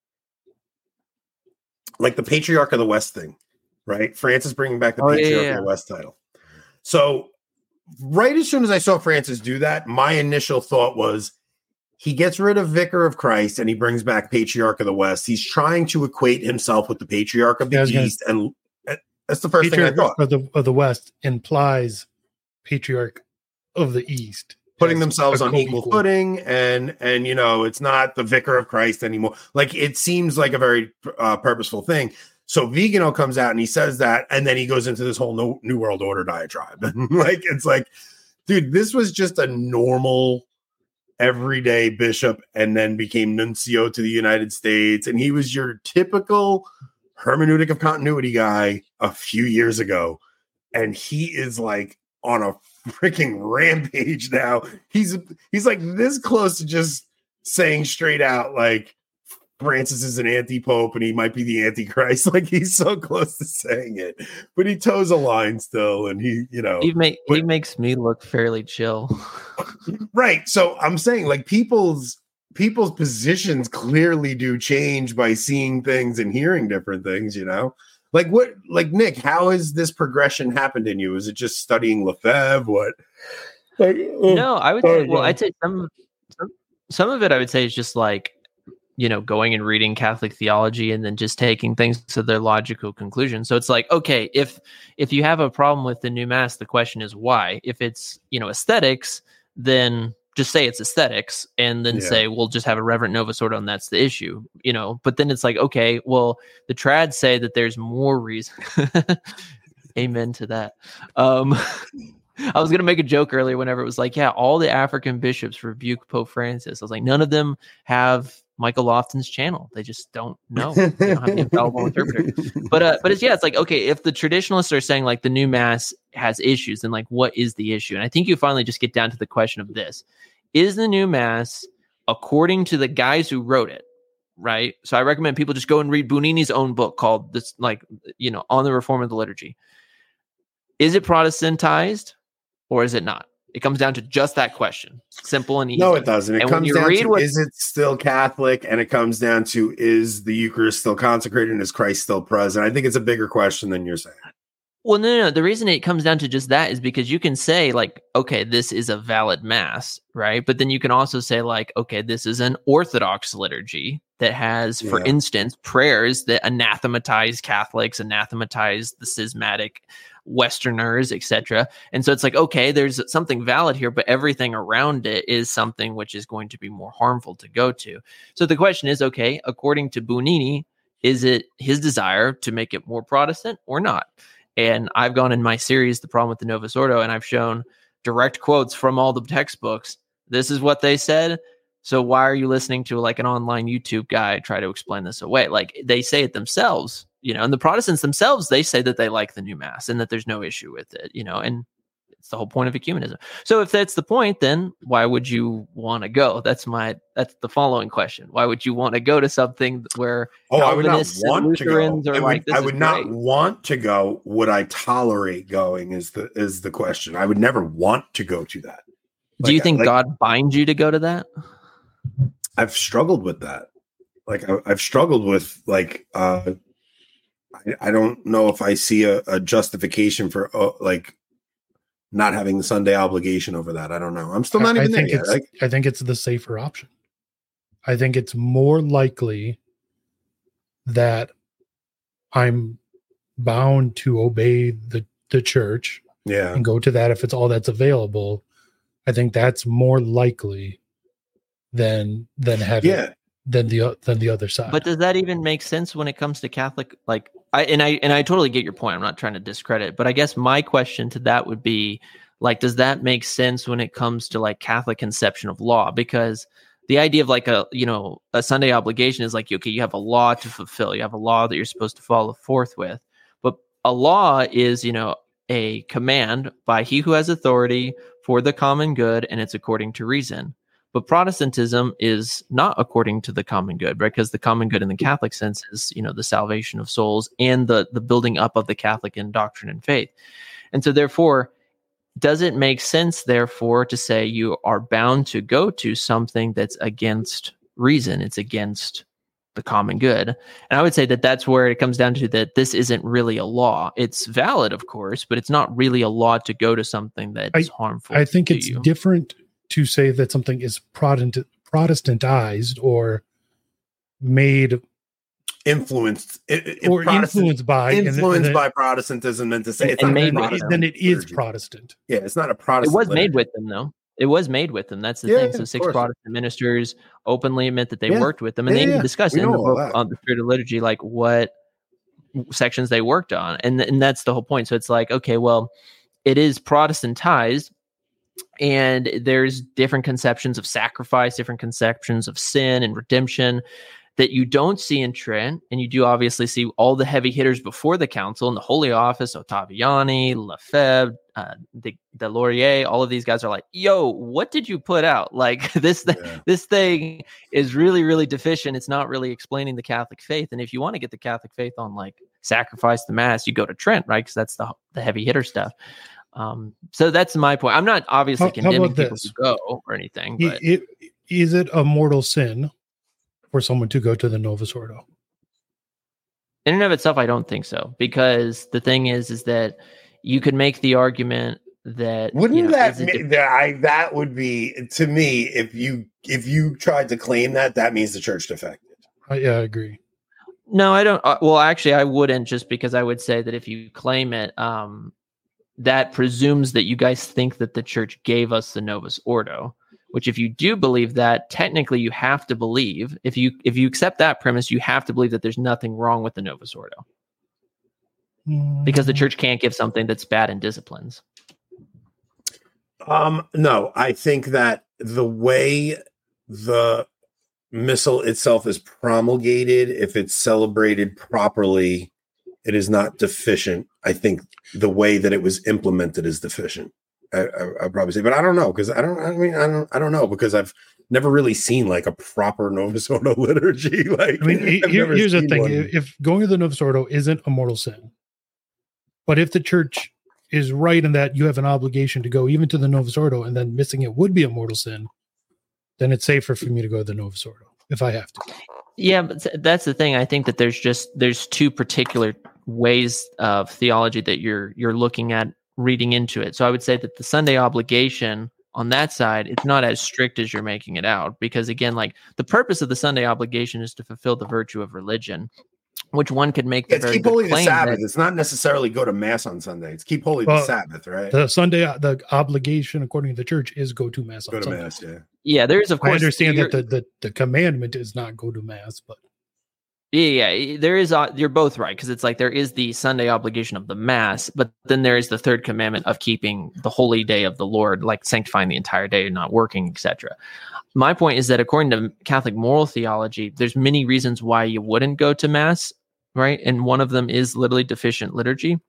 S4: like the Patriarch of the West thing, right? Francis bringing back the
S3: oh,
S4: Patriarch
S3: yeah, yeah.
S4: of the West title. So, right as soon as I saw Francis do that, my initial thought was he gets rid of Vicar of Christ and he brings back Patriarch of the West. He's trying to equate himself with the Patriarch of the
S2: yeah,
S4: East, gonna, and that's the first
S2: Patriarch
S4: thing I thought.
S2: Of the, of the West implies Patriarch of the East.
S4: Putting themselves on equal footing, and and you know it's not the Vicar of Christ anymore. Like it seems like a very uh, purposeful thing. So Vigano comes out and he says that, and then he goes into this whole no, New World Order diatribe. Like it's like, dude, this was just a normal, everyday bishop, and then became nuncio to the United States, and he was your typical hermeneutic of continuity guy a few years ago, and he is like on a freaking rampage now. He's he's like this close to just saying straight out like Francis is an anti-pope and he might be the antichrist. Like he's so close to saying it, but he toes a line still, and he you know
S3: he make
S4: but,
S3: he makes me look fairly chill.
S4: Right. So I'm saying like people's people's positions clearly do change by seeing things and hearing different things, you know. Like what, like Nick, how has this progression happened in you? Is it just studying Lefebvre? What?
S3: Like, oh, no, I would say, well, I'd say some, some, some of it I would say is just like, you know, going and reading Catholic theology and then just taking things to their logical conclusion. So it's like, okay, if, if you have a problem with the new mass, the question is why. If it's, you know, aesthetics, then just say it's aesthetics and then yeah. say, we'll just have a Reverend Novus Ordo and that's the issue, you know, but then it's like, okay, well, the trads say that there's more reason. Amen to that. Um, I was going to make a joke earlier whenever it was like, yeah, all the African bishops rebuke Pope Francis. I was like, none of them have Michael Lofton's channel. They just don't know. They don't have the infallible interpreter. But uh, but it's yeah, it's like, okay, if the traditionalists are saying like the new mass has issues, then like what is the issue? And I think you finally just get down to the question of this. Is the new mass, according to the guys who wrote it, right? So I recommend people just go and read Bunini's own book called this, like, you know, On the Reform of the Liturgy. Is it Protestantized or is it not? It comes down to just that question. Simple and easy.
S4: No, it doesn't. It
S3: and
S4: comes down to,
S3: what,
S4: is it still Catholic? And it comes down to, is the Eucharist still consecrated and is Christ still present? I think it's a bigger question than you're saying.
S3: Well, no, no, no. The reason it comes down to just that is because you can say like, okay, this is a valid mass, right? But then you can also say like, okay, this is an Orthodox liturgy that has, for yeah. instance, prayers that anathematize Catholics, anathematize the schismatic Westerners, et cetera. And so it's like, okay, there's something valid here, but everything around it is something which is going to be more harmful to go to. So the question is, okay, according to Bunini, is it his desire to make it more Protestant or not? And I've gone in my series, The Problem with the Novus Ordo, and I've shown direct quotes from all the textbooks. This is what they said. So why are you listening to like an online YouTube guy try to explain this away? Like they say it themselves, you know, and the Protestants themselves, they say that they like the new mass and that there's no issue with it, you know, and it's the whole point of ecumenism. So if that's the point, then why would you want to go? That's my, that's the following question. Why would you want to go to something where
S4: oh, I would not want to go.
S3: Are
S4: I
S3: like,
S4: would, I would not want to go. Would I tolerate going is the, is the question. I would never want to go to that.
S3: Do like, you think
S4: like,
S3: God binds you to go to that?
S4: I've struggled with that. Like I, I've struggled with like, uh, I, I don't know if I see a, a justification for uh, like, not having the Sunday obligation over that. I don't know. I'm still not even
S2: I think
S4: there
S2: it's,
S4: yet. Like,
S2: I think it's the safer option. I think it's more likely that I'm bound to obey the, the church
S4: yeah.
S2: and go to that if it's all that's available. I think that's more likely than than having
S4: yeah.
S2: than the than the other side.
S3: But does that even make sense when it comes to Catholic? Like, I and I and I totally get your point. I'm not trying to discredit, but I guess my question to that would be, like, does that make sense when it comes to like Catholic conception of law? Because the idea of like a, you know, a Sunday obligation is like, okay, you have a law to fulfill. You have a law that you're supposed to follow forth with. But a law is, you know, a command by he who has authority for the common good, and it's according to reason. But Protestantism is not according to the common good, right? Because the common good in the Catholic sense is, you know, the salvation of souls and the the building up of the Catholic in doctrine and faith. And so therefore, does it make sense, therefore, to say you are bound to go to something that's against reason? It's against the common good. And I would say that that's where it comes down to, that this isn't really a law. It's valid, of course, but it's not really a law to go to something that is harmful.
S2: I think
S3: to
S2: it's
S3: you.
S2: different to say that something is Protestant, Protestantized or made
S4: influenced it,
S2: or influenced by
S4: influenced
S2: and then,
S4: by Protestantism, than to say it's
S3: and
S4: not
S3: made
S4: Protestant
S2: then it is
S4: liturgy.
S2: Protestant.
S4: Yeah, it's not a Protestant.
S3: It was
S4: liturgy.
S3: made with them, though. It was made with them. That's the
S4: Yeah,
S3: thing. So
S4: of
S3: six
S4: course.
S3: Protestant ministers openly admit that they
S4: Yeah.
S3: worked with them, and
S4: Yeah,
S3: they even
S4: yeah.
S3: discuss
S4: We
S3: in the
S4: know all
S3: book
S4: that.
S3: on the Spirit of Liturgy, like what sections they worked on, and and that's the whole point. So it's like, okay, well, it is Protestantized, and there's different conceptions of sacrifice, different conceptions of sin and redemption that you don't see in Trent, and you do obviously see all the heavy hitters before the council in the Holy Office, Ottaviani, Lefebvre, uh, De, De Laurier, all of these guys are like, yo, what did you put out? Like this, th-
S4: Yeah.
S3: this thing is really, really deficient. It's not really explaining the Catholic faith. And if you want to get the Catholic faith on like sacrifice the mass, you go to Trent, right? Because that's the, the heavy hitter stuff. Um, so that's my point. I'm not obviously
S2: How- how
S3: condemning
S2: about
S3: people
S2: this?
S3: to go or anything,
S2: I-
S3: but
S2: it, is it a mortal sin for someone to go to the Novus Ordo?
S3: in and of itself, I don't think so, because the thing is, is that you could make the argument that
S4: Wouldn't
S3: you know,
S4: that
S3: is it
S4: ma-
S3: def-
S4: that I that would be, to me, if you if you tried to claim that, that means the church defected.
S2: I, yeah, I agree.
S3: No, I don't. Uh, well, actually, I wouldn't, just because I would say that if you claim it, um, that presumes that you guys think that the church gave us the Novus Ordo. Which, if you do believe that, technically you have to believe. If you if you accept that premise, you have to believe that there's nothing wrong with the Novus Ordo, because the church can't give something that's bad in disciplines.
S4: Um, no, I think that the way the missal itself is promulgated, if it's celebrated properly, it is not deficient. I think the way that it was implemented is deficient. I, I, I'd probably say, but I don't know, because I don't. I mean, I don't. I don't know, because I've never really seen like a proper Novus Ordo liturgy. Like,
S2: I mean, he-
S4: I've
S2: here-
S4: never
S2: here's the
S4: seen
S2: thing:
S4: one.
S2: if going to the Novus Ordo isn't a mortal sin, but if the church is right in that you have an obligation to go even to the Novus Ordo, and then missing it would be a mortal sin, then it's safer for me to go to the Novus Ordo if I have to.
S3: Yeah, but th- that's the thing. I think that there's just there's two particular ways of theology that you're you're looking at reading into it. So I would say that the Sunday obligation on that side, it's not as strict as you're making it out, because again, like the purpose of the Sunday obligation is to fulfill the virtue of religion, which one could make the
S4: It's
S3: very
S4: keep
S3: good
S4: holy the
S3: claim
S4: Sabbath.
S3: that-
S4: It's not necessarily go to mass on Sunday. It's keep holy
S2: Well,
S4: the Sabbath, right?
S2: The Sunday, the obligation according to the church is go to mass.
S4: Go
S2: on
S4: to
S2: Sunday.
S4: mass, yeah.
S3: yeah, there's of
S2: I
S3: course
S2: understand
S3: you're-
S2: that the, the the commandment is not go to mass, but
S3: Yeah, yeah, there is. Uh, you're both right, because it's like there is the Sunday obligation of the Mass, but then there is the third commandment of keeping the holy day of the Lord, like sanctifying the entire day, not working, et cetera. My point is that according to Catholic moral theology, there's many reasons why you wouldn't go to Mass, right? And one of them is literally deficient liturgy.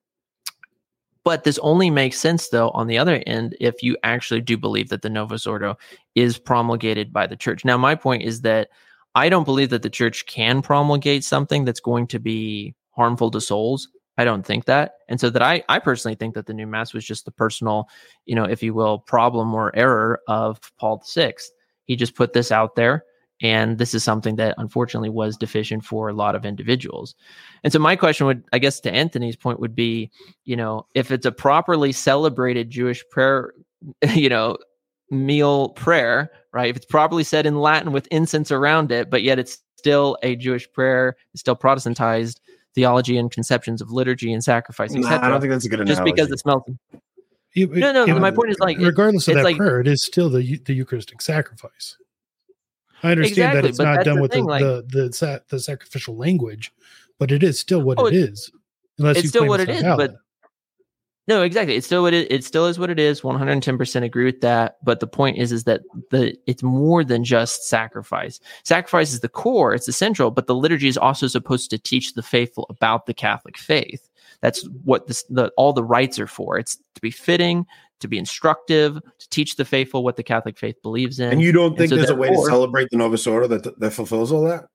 S3: But this only makes sense, though, on the other end, if you actually do believe that the Novus Ordo is promulgated by the church. Now, my point is that I don't believe that the church can promulgate something that's going to be harmful to souls. I don't think that. And so that I, I personally think that the new mass was just the personal, you know, if you will, problem or error of Paul the Sixth. He just put this out there. And this is something that unfortunately was deficient for a lot of individuals. And so my question would, I guess, to Anthony's point would be, you know, if it's a properly celebrated Jewish prayer, you know, meal prayer, right? If it's properly said in Latin with incense around it, but yet it's still a Jewish prayer, it's still Protestantized theology and conceptions of liturgy and sacrifice,
S4: Nah,
S3: et cetera.
S4: I don't think that's a good
S3: Just
S4: analogy.
S3: because it smells.
S2: it,
S3: No, no.
S2: it-
S3: My point is like,
S2: regardless of
S3: it's
S2: that
S3: like,
S2: prayer, it is still the the Eucharistic sacrifice. I understand
S3: Exactly,
S2: that it's
S3: but
S2: not
S3: that's
S2: done
S3: the
S2: with
S3: thing,
S2: the,
S3: like-
S2: the the sa- the sacrificial language, but it is still what
S3: Oh,
S2: it is. Unless
S3: it's
S2: you
S3: still
S2: claim
S3: what
S2: it's
S3: it
S2: not
S3: is,
S2: valid.
S3: but no, exactly. It's still what it it still is what it is. one hundred ten percent agree with that. But the point is, is that the it's more than just sacrifice. Sacrifice is the core, it's essential, but the liturgy is also supposed to teach the faithful about the Catholic faith. That's what this, the all the rites are for. It's to be fitting, to be instructive, to teach the faithful what the Catholic faith believes in.
S4: And you don't think
S3: so
S4: there's a way to
S3: therefore-
S4: celebrate the Novus Ordo that that fulfills all that?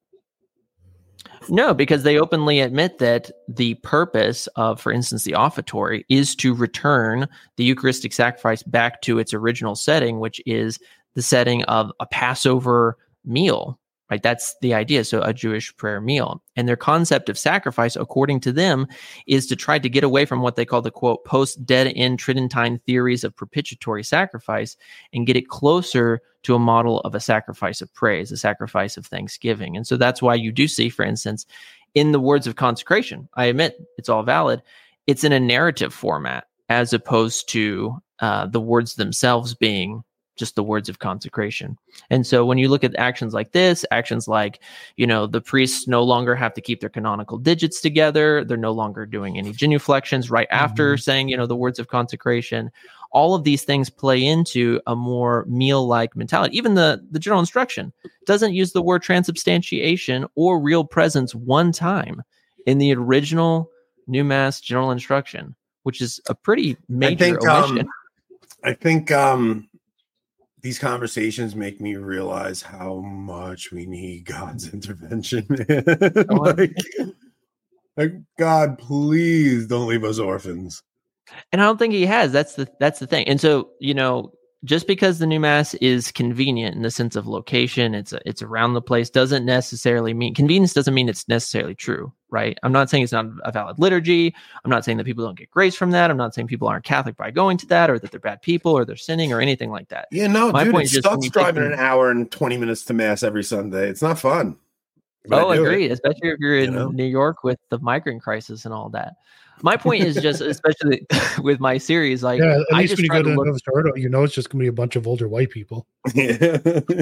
S3: No, because they openly admit that the purpose of, for instance, the offertory is to return the Eucharistic sacrifice back to its original setting, which is the setting of a Passover meal, right? That's the idea. So a Jewish prayer meal. And their concept of sacrifice, according to them, is to try to get away from what they call the, quote, post-dead end Tridentine theories of propitiatory sacrifice and get it closer to a model of a sacrifice of praise, a sacrifice of thanksgiving. And so that's why you do see, for instance, in the words of consecration, I admit it's all valid, it's in a narrative format as opposed to uh, the words themselves being just the words of consecration. And so when you look at actions like this, actions like, you know, the priests no longer have to keep their canonical digits together. They're no longer doing any genuflections right mm-hmm. after saying, you know, the words of consecration. All of these things play into a more meal-like mentality. Even the, the general instruction doesn't use the word transubstantiation or real presence one time in the original New Mass general instruction, which is a pretty major
S4: I think,
S3: omission.
S4: Um, I think um, these conversations make me realize how much we need God's intervention. like, like, God, please don't leave us orphans.
S3: And I don't think he has. That's the that's the thing. And so, you know, just because the new Mass is convenient in the sense of location, it's it's around the place, doesn't necessarily mean convenience doesn't mean it's necessarily true, right? I'm not saying it's not a valid liturgy. I'm not saying that people don't get grace from that. I'm not saying people aren't Catholic by going to that, or that they're bad people, or they're sinning, or anything like that.
S4: Yeah, no,
S3: My
S4: dude,
S3: point
S4: it
S3: is just when
S4: sucks
S3: you take
S4: driving
S3: the-
S4: an hour and twenty minutes to Mass every Sunday. It's not fun. But
S3: Oh,
S4: I do
S3: agreed.
S4: it.
S3: Especially if you're in
S4: You know?
S3: New York with the migrant crisis and all that. My point is just, especially with my series, like
S2: Yeah, at
S3: I
S2: least
S3: just
S2: when you
S3: try
S2: go to
S3: to
S2: the
S3: look.
S2: Novus Ordo, you know it's just going to be a bunch of older white people.
S4: Yeah.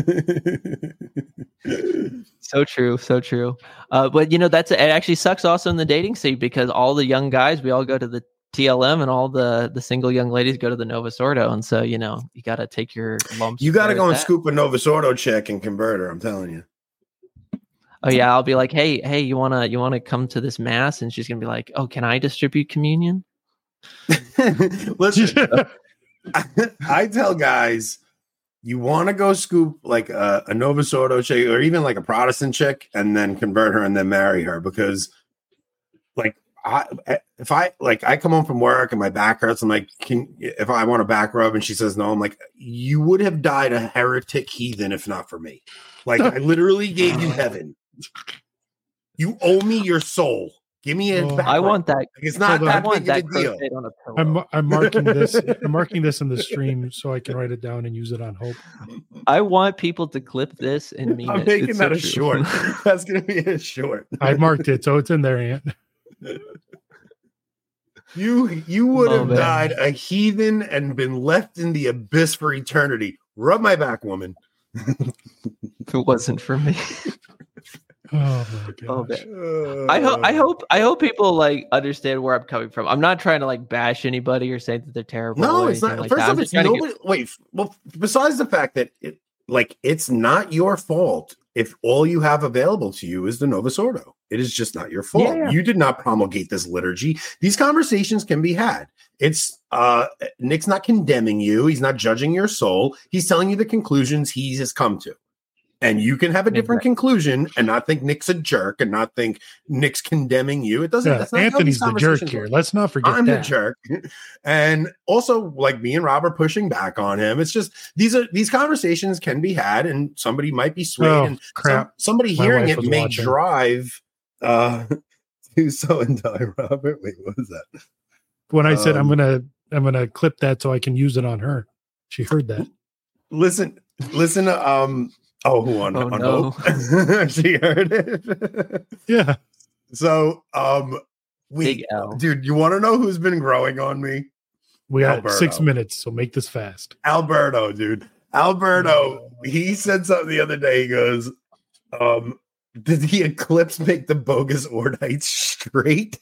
S3: So true, so true. Uh, but you know, that's it. Actually sucks also in the dating scene because all the young guys, we all go to the T L M, and all the the single young ladies go to the Novus Ordo, and so you know you got to take your lumps.
S4: You got to
S3: where
S4: go and
S3: it's at.
S4: scoop a Novus Ordo check and convert her. I'm telling you.
S3: Oh yeah, I'll be like, hey, hey, you wanna you wanna come to this Mass? And she's gonna be like, oh, can I distribute communion?
S4: Listen, I, I tell guys, you want to go scoop like a, a Novus Ordo chick or even like a Protestant chick and then convert her and then marry her, because like I if I like I come home from work and my back hurts, I'm like, can if I want a back rub and she says no, I'm like, you would have died a heretic heathen if not for me. Like I literally gave you heaven. You owe me your soul. Give me a
S2: Oh.
S4: back
S3: I
S4: rub.
S3: want that.
S4: Like, it's not
S2: Hold on.
S3: I
S4: that
S3: want
S4: big
S3: that
S4: of a deal.
S3: crochet on a pillow.
S2: I'm I'm marking this. I'm marking this in the stream so I can write it down and use it on Hope.
S3: I want people to clip this and mean
S4: I'm
S3: it.
S4: making
S3: It's
S4: that
S3: so
S4: a
S3: true.
S4: short. That's gonna be a short.
S2: I marked it, so it's in there, Aunt.
S4: You you would
S3: Oh,
S4: have
S3: man.
S4: died a heathen and been left in the abyss for eternity. Rub my back, woman.
S3: If it wasn't for me.
S2: Oh my gosh.
S3: Oh, man. I hope I hope I hope people like understand where I'm coming from. I'm not trying to like bash anybody or say that they're terrible.
S4: No,
S3: or
S4: it's
S3: anything
S4: not.
S3: Like
S4: First
S3: that. I'm
S4: off,
S3: just
S4: it's
S3: trying to
S4: nobody. Wait, well, besides the fact that it, like, it's not your fault if all you have available to you is the Novus Ordo. It is just not your fault.
S3: Yeah, yeah.
S4: You did not promulgate this liturgy. These conversations can be had. It's uh, Nick's not condemning you. He's not judging your soul. He's telling you the conclusions he has come to. And you can have a different
S3: Exactly.
S4: conclusion and not think Nick's a jerk and not think Nick's condemning you. It doesn't.
S2: Yeah,
S4: That's not how
S2: Anthony's
S4: these
S2: the jerk
S4: conversations
S2: here.
S4: work.
S2: Let's not forget
S4: I'm
S2: that.
S4: the jerk. And also, like, me and Rob are pushing back on him. It's just these are these conversations can be had, and somebody might be swayed,
S2: Oh,
S4: and
S2: crap.
S4: some- somebody
S2: My
S4: hearing
S2: wife
S4: it
S2: was
S4: may
S2: watching.
S4: drive uh to so and die. Robert, wait, what was that?
S2: When I said I'm
S4: Um,
S2: gonna I'm gonna clip that so I can use it on her, she heard that.
S4: Listen, listen. To, um. Oh, who on?
S3: Oh,
S4: on
S3: no.
S4: Hope? She heard it.
S2: Yeah.
S4: So, um, we,
S3: Big L.
S4: dude, you want to know who's been growing on me?
S2: We got
S4: Alberto.
S2: six minutes, so make this fast.
S4: Alberto, dude. Alberto, he said something the other day. He goes, um, did the eclipse make the bogus Ordites straight?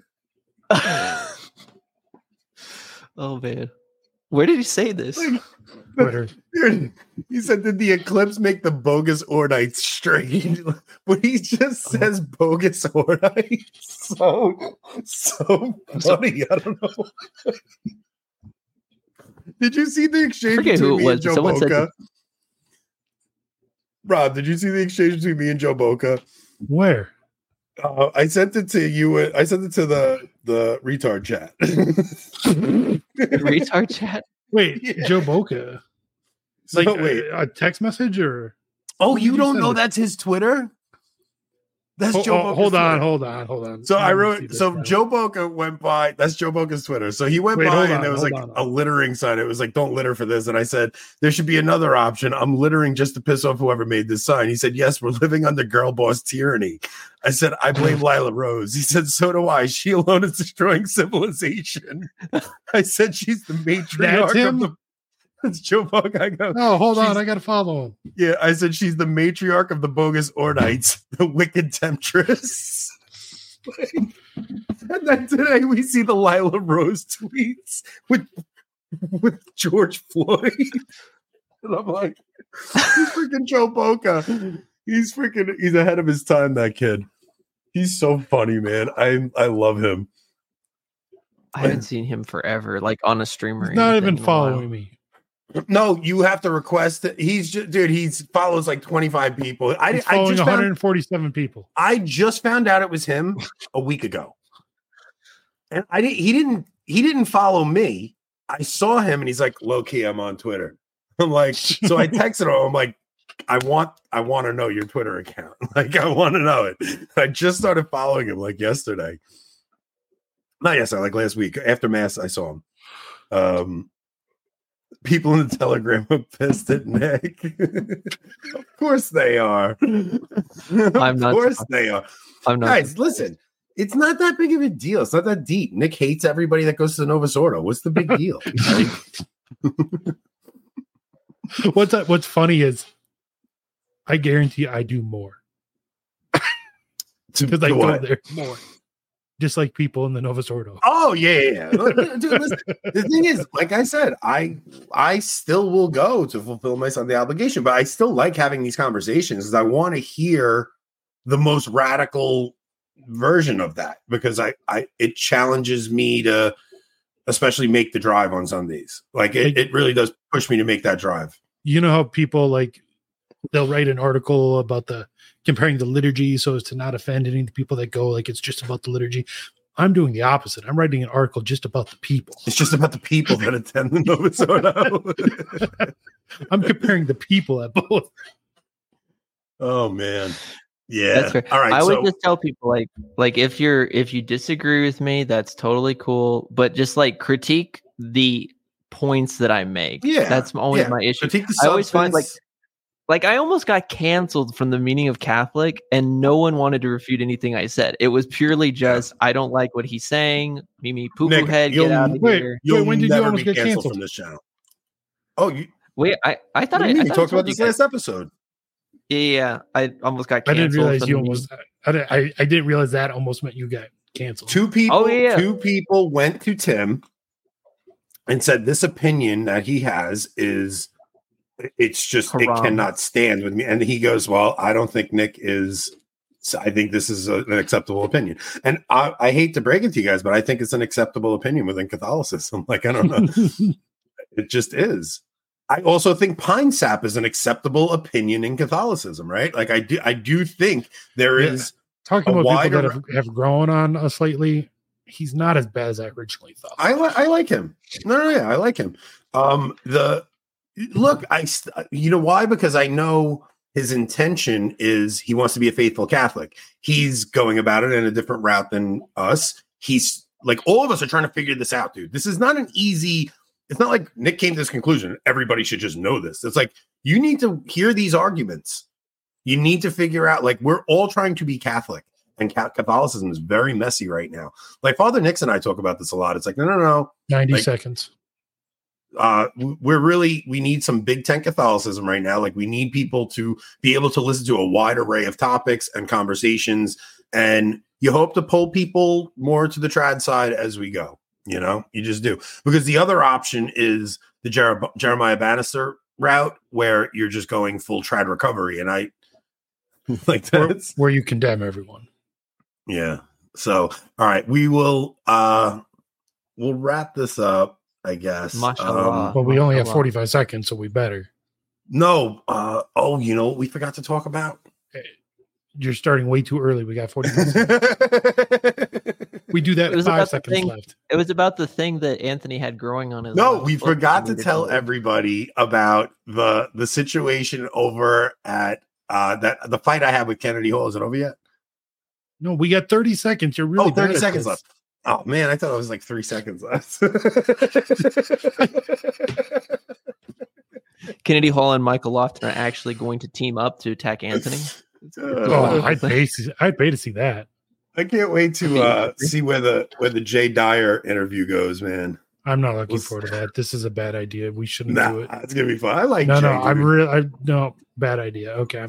S3: Oh man, where did he say this?
S4: Twitter. He said, did the eclipse make the bogus Ordites straight? But he just says bogus Ordites. So, so funny. I don't know. Did you see the exchange between me and Joe Someone Boca? Rob, did you see the exchange between me and Joe Boca?
S2: Where?
S4: Uh, I sent it to you. I sent it to the the retard chat.
S3: Retard chat.
S2: Wait,
S4: Yeah.
S2: Joe Boca. It's like
S4: No, wait.
S2: a, a text message or?
S4: Oh,
S2: Who
S4: you
S2: did
S4: don't
S2: send
S4: know
S2: it?
S4: that's his Twitter? That's
S2: Oh,
S4: Joe
S2: oh,
S4: Boca's
S2: hold on,
S4: Twitter.
S2: hold on, hold on.
S4: So I
S2: Let me see
S4: wrote.
S2: this
S4: So
S2: now.
S4: Joe Boca went by. That's Joe Boca's Twitter. So he went
S2: Wait,
S4: by,
S2: hold
S4: and
S2: on,
S4: there was
S2: hold
S4: like
S2: on.
S4: a littering sign. It was like, "Don't litter for this." And I said, "There should be another option. I'm littering just to piss off whoever made this sign." He said, "Yes, we're living under girl boss tyranny." I said, "I blame Lila Rose." He said, "So do I. She alone is destroying civilization." I said, "She's the matriarch
S2: That's
S4: of
S2: him?
S4: the." That's Joe Boca. I go,
S2: Oh, hold
S4: She's-
S2: on. I got to follow him.
S4: yeah, I said she's the matriarch of the bogus Ordites, the wicked temptress. And then today we see the Lila Rose tweets with with George Floyd. And I'm like, he's freaking Joe Boca. He's freaking he's ahead of his time, that kid. He's so funny, man. I I love him.
S3: I haven't seen him forever, like on a stream or
S2: He's not
S3: anything
S2: even
S3: in a while.
S2: following me.
S4: No, you have to request it. He's just dude, he's follows like twenty-five people. I,
S2: He's
S4: I
S2: following
S4: just
S2: one
S4: found,
S2: hundred forty-seven people.
S4: I just found out it was him a week ago. And I didn't he didn't he didn't follow me. I saw him and he's like, low key, I'm on Twitter. I'm like, so I texted him. I'm like, I want I want to know your Twitter account. Like, I want to know it. I just started following him like yesterday. Not yesterday, like last week. After Mass, I saw him. Um people in the Telegram are pissed at Nick. Of course they are. Of
S3: I'm not-
S4: course they are.
S3: I'm not.
S4: Guys, listen. It's not that big of a deal. It's not that deep. Nick hates everybody that goes to the Novus Ordo. What's the big deal?
S2: What's that, what's funny is I guarantee I do more because I
S4: Do
S2: go
S4: what?
S2: there more. Just like people in the Novus Ordo.
S4: Oh yeah, yeah. yeah. Dude, listen, the thing is, like I said, I I still will go to fulfill my Sunday obligation, but I still like having these conversations because I want to hear the most radical version of that because I I it challenges me to especially make the drive on Sundays. Like it, it really does push me to make that drive.
S2: You know how people like they'll write an article about the comparing the liturgy so as to not offend any of the people that go like it's just about the liturgy. I'm doing the opposite. I'm writing an article just about the people.
S4: It's just about the people that attend the Novus Ordo.
S2: I'm comparing the people at both.
S4: Oh man. Yeah.
S3: That's fair.
S4: All right.
S3: I
S4: so,
S3: would just tell people like like if you're if you disagree with me, that's totally cool. But just like critique the points that I make.
S4: Yeah,
S3: That's always
S4: yeah.
S3: my issue.
S4: critique the
S3: I always find, like,
S4: substance.
S3: Like I almost got canceled from the meaning of Catholic, and no one wanted to refute anything I said. It was purely just I don't like what he's saying. Mimi poo poo
S4: Nick,
S3: head,
S4: you'll-
S3: get out of
S2: wait,
S3: here.
S4: You'll
S2: when did you
S4: never
S2: almost
S4: be
S2: get
S4: canceled,
S2: canceled?
S4: from this channel. Oh, you,
S3: Wait, I, I thought
S4: what do
S3: I,
S4: you mean?
S3: I
S4: You
S3: thought I
S4: talked
S3: told
S4: about
S3: you
S4: this
S3: guys-
S4: last episode.
S3: Yeah, yeah, I almost got
S2: I
S3: canceled.
S2: didn't realize
S3: from
S2: you
S3: the
S2: almost. I, didn't- I I didn't realize that almost meant you got canceled.
S4: Two people,
S3: Oh, yeah.
S4: two people went to Tim and said this opinion that he has is it's just
S3: Haram.
S4: it cannot stand with me. And he goes, well, I don't think Nick is. I think this is a, an acceptable opinion. And I, I hate to break it to you guys, but I think it's an acceptable opinion within Catholicism. Like I don't know, it just is. I also think pine sap is an acceptable opinion in Catholicism, right? Like I do, I do think there
S2: Yeah.
S4: is.
S2: Talking
S4: a
S2: about people that
S4: wider-
S2: have, have grown on us lately, he's not as bad as I originally thought.
S4: I li- I like him. No, no, yeah, I like him. Um, the look, I st- you know why? Because I know his intention is he wants to be a faithful Catholic. He's going about it in a different route than us. He's like all of us are trying to figure this out, dude. This is not an easy. It's not like Nick came to this conclusion. Everybody should just know this. It's like you need to hear these arguments. You need to figure out, like, we're all trying to be Catholic, and Catholicism is very messy right now. Like Father Nix and I talk about this a lot. It's like, no, no, no.
S2: ninety
S4: like-
S2: seconds.
S4: uh, we're really we need some Big Ten Catholicism right now. Like we need people to be able to listen to a wide array of topics and conversations, and you hope to pull people more to the trad side as we go. You know, you just do, because the other option is the Jer- Jeremiah Bannister route, where you're just going full trad recovery, and I like that
S2: where, where you condemn everyone.
S4: Yeah. So, all right, we will uh we'll wrap this up, I guess.
S3: Mashallah.
S4: Um,
S2: But we only have
S3: Mashallah.
S2: forty-five seconds, so we better.
S4: no, uh oh, you know what we forgot to talk about?
S2: You're starting way too early. We got forty-five seconds. We do that
S3: It was
S2: five
S3: about the
S2: seconds
S3: thing-
S2: left.
S3: It was about the thing that Anthony had growing on his.
S4: No,
S3: left
S4: we
S3: foot
S4: forgot
S3: that
S4: to
S3: needed
S4: tell
S3: to-
S4: everybody about the the situation over at uh that the fight I had with Kennedy Hall. Is it over yet?
S2: No, we got thirty seconds. You're really
S4: oh, thirty
S2: bad at
S4: seconds
S2: this.
S4: left. Oh man, I thought it was like three seconds left.
S3: Kennedy Hall and Michael Lofton are actually going to team up to attack Anthony.
S2: Oh, I'd pay. To, I'd pay to see that.
S4: I can't wait to uh, see where the where the Jay Dyer interview goes, man.
S2: I'm not looking
S4: We'll
S2: forward to that. This is a bad idea. We shouldn't
S4: Nah,
S2: do it.
S4: it's gonna be fun. I like
S2: No,
S4: Jay.
S2: no, I'm
S4: dude.
S2: real. I no bad idea. Okay.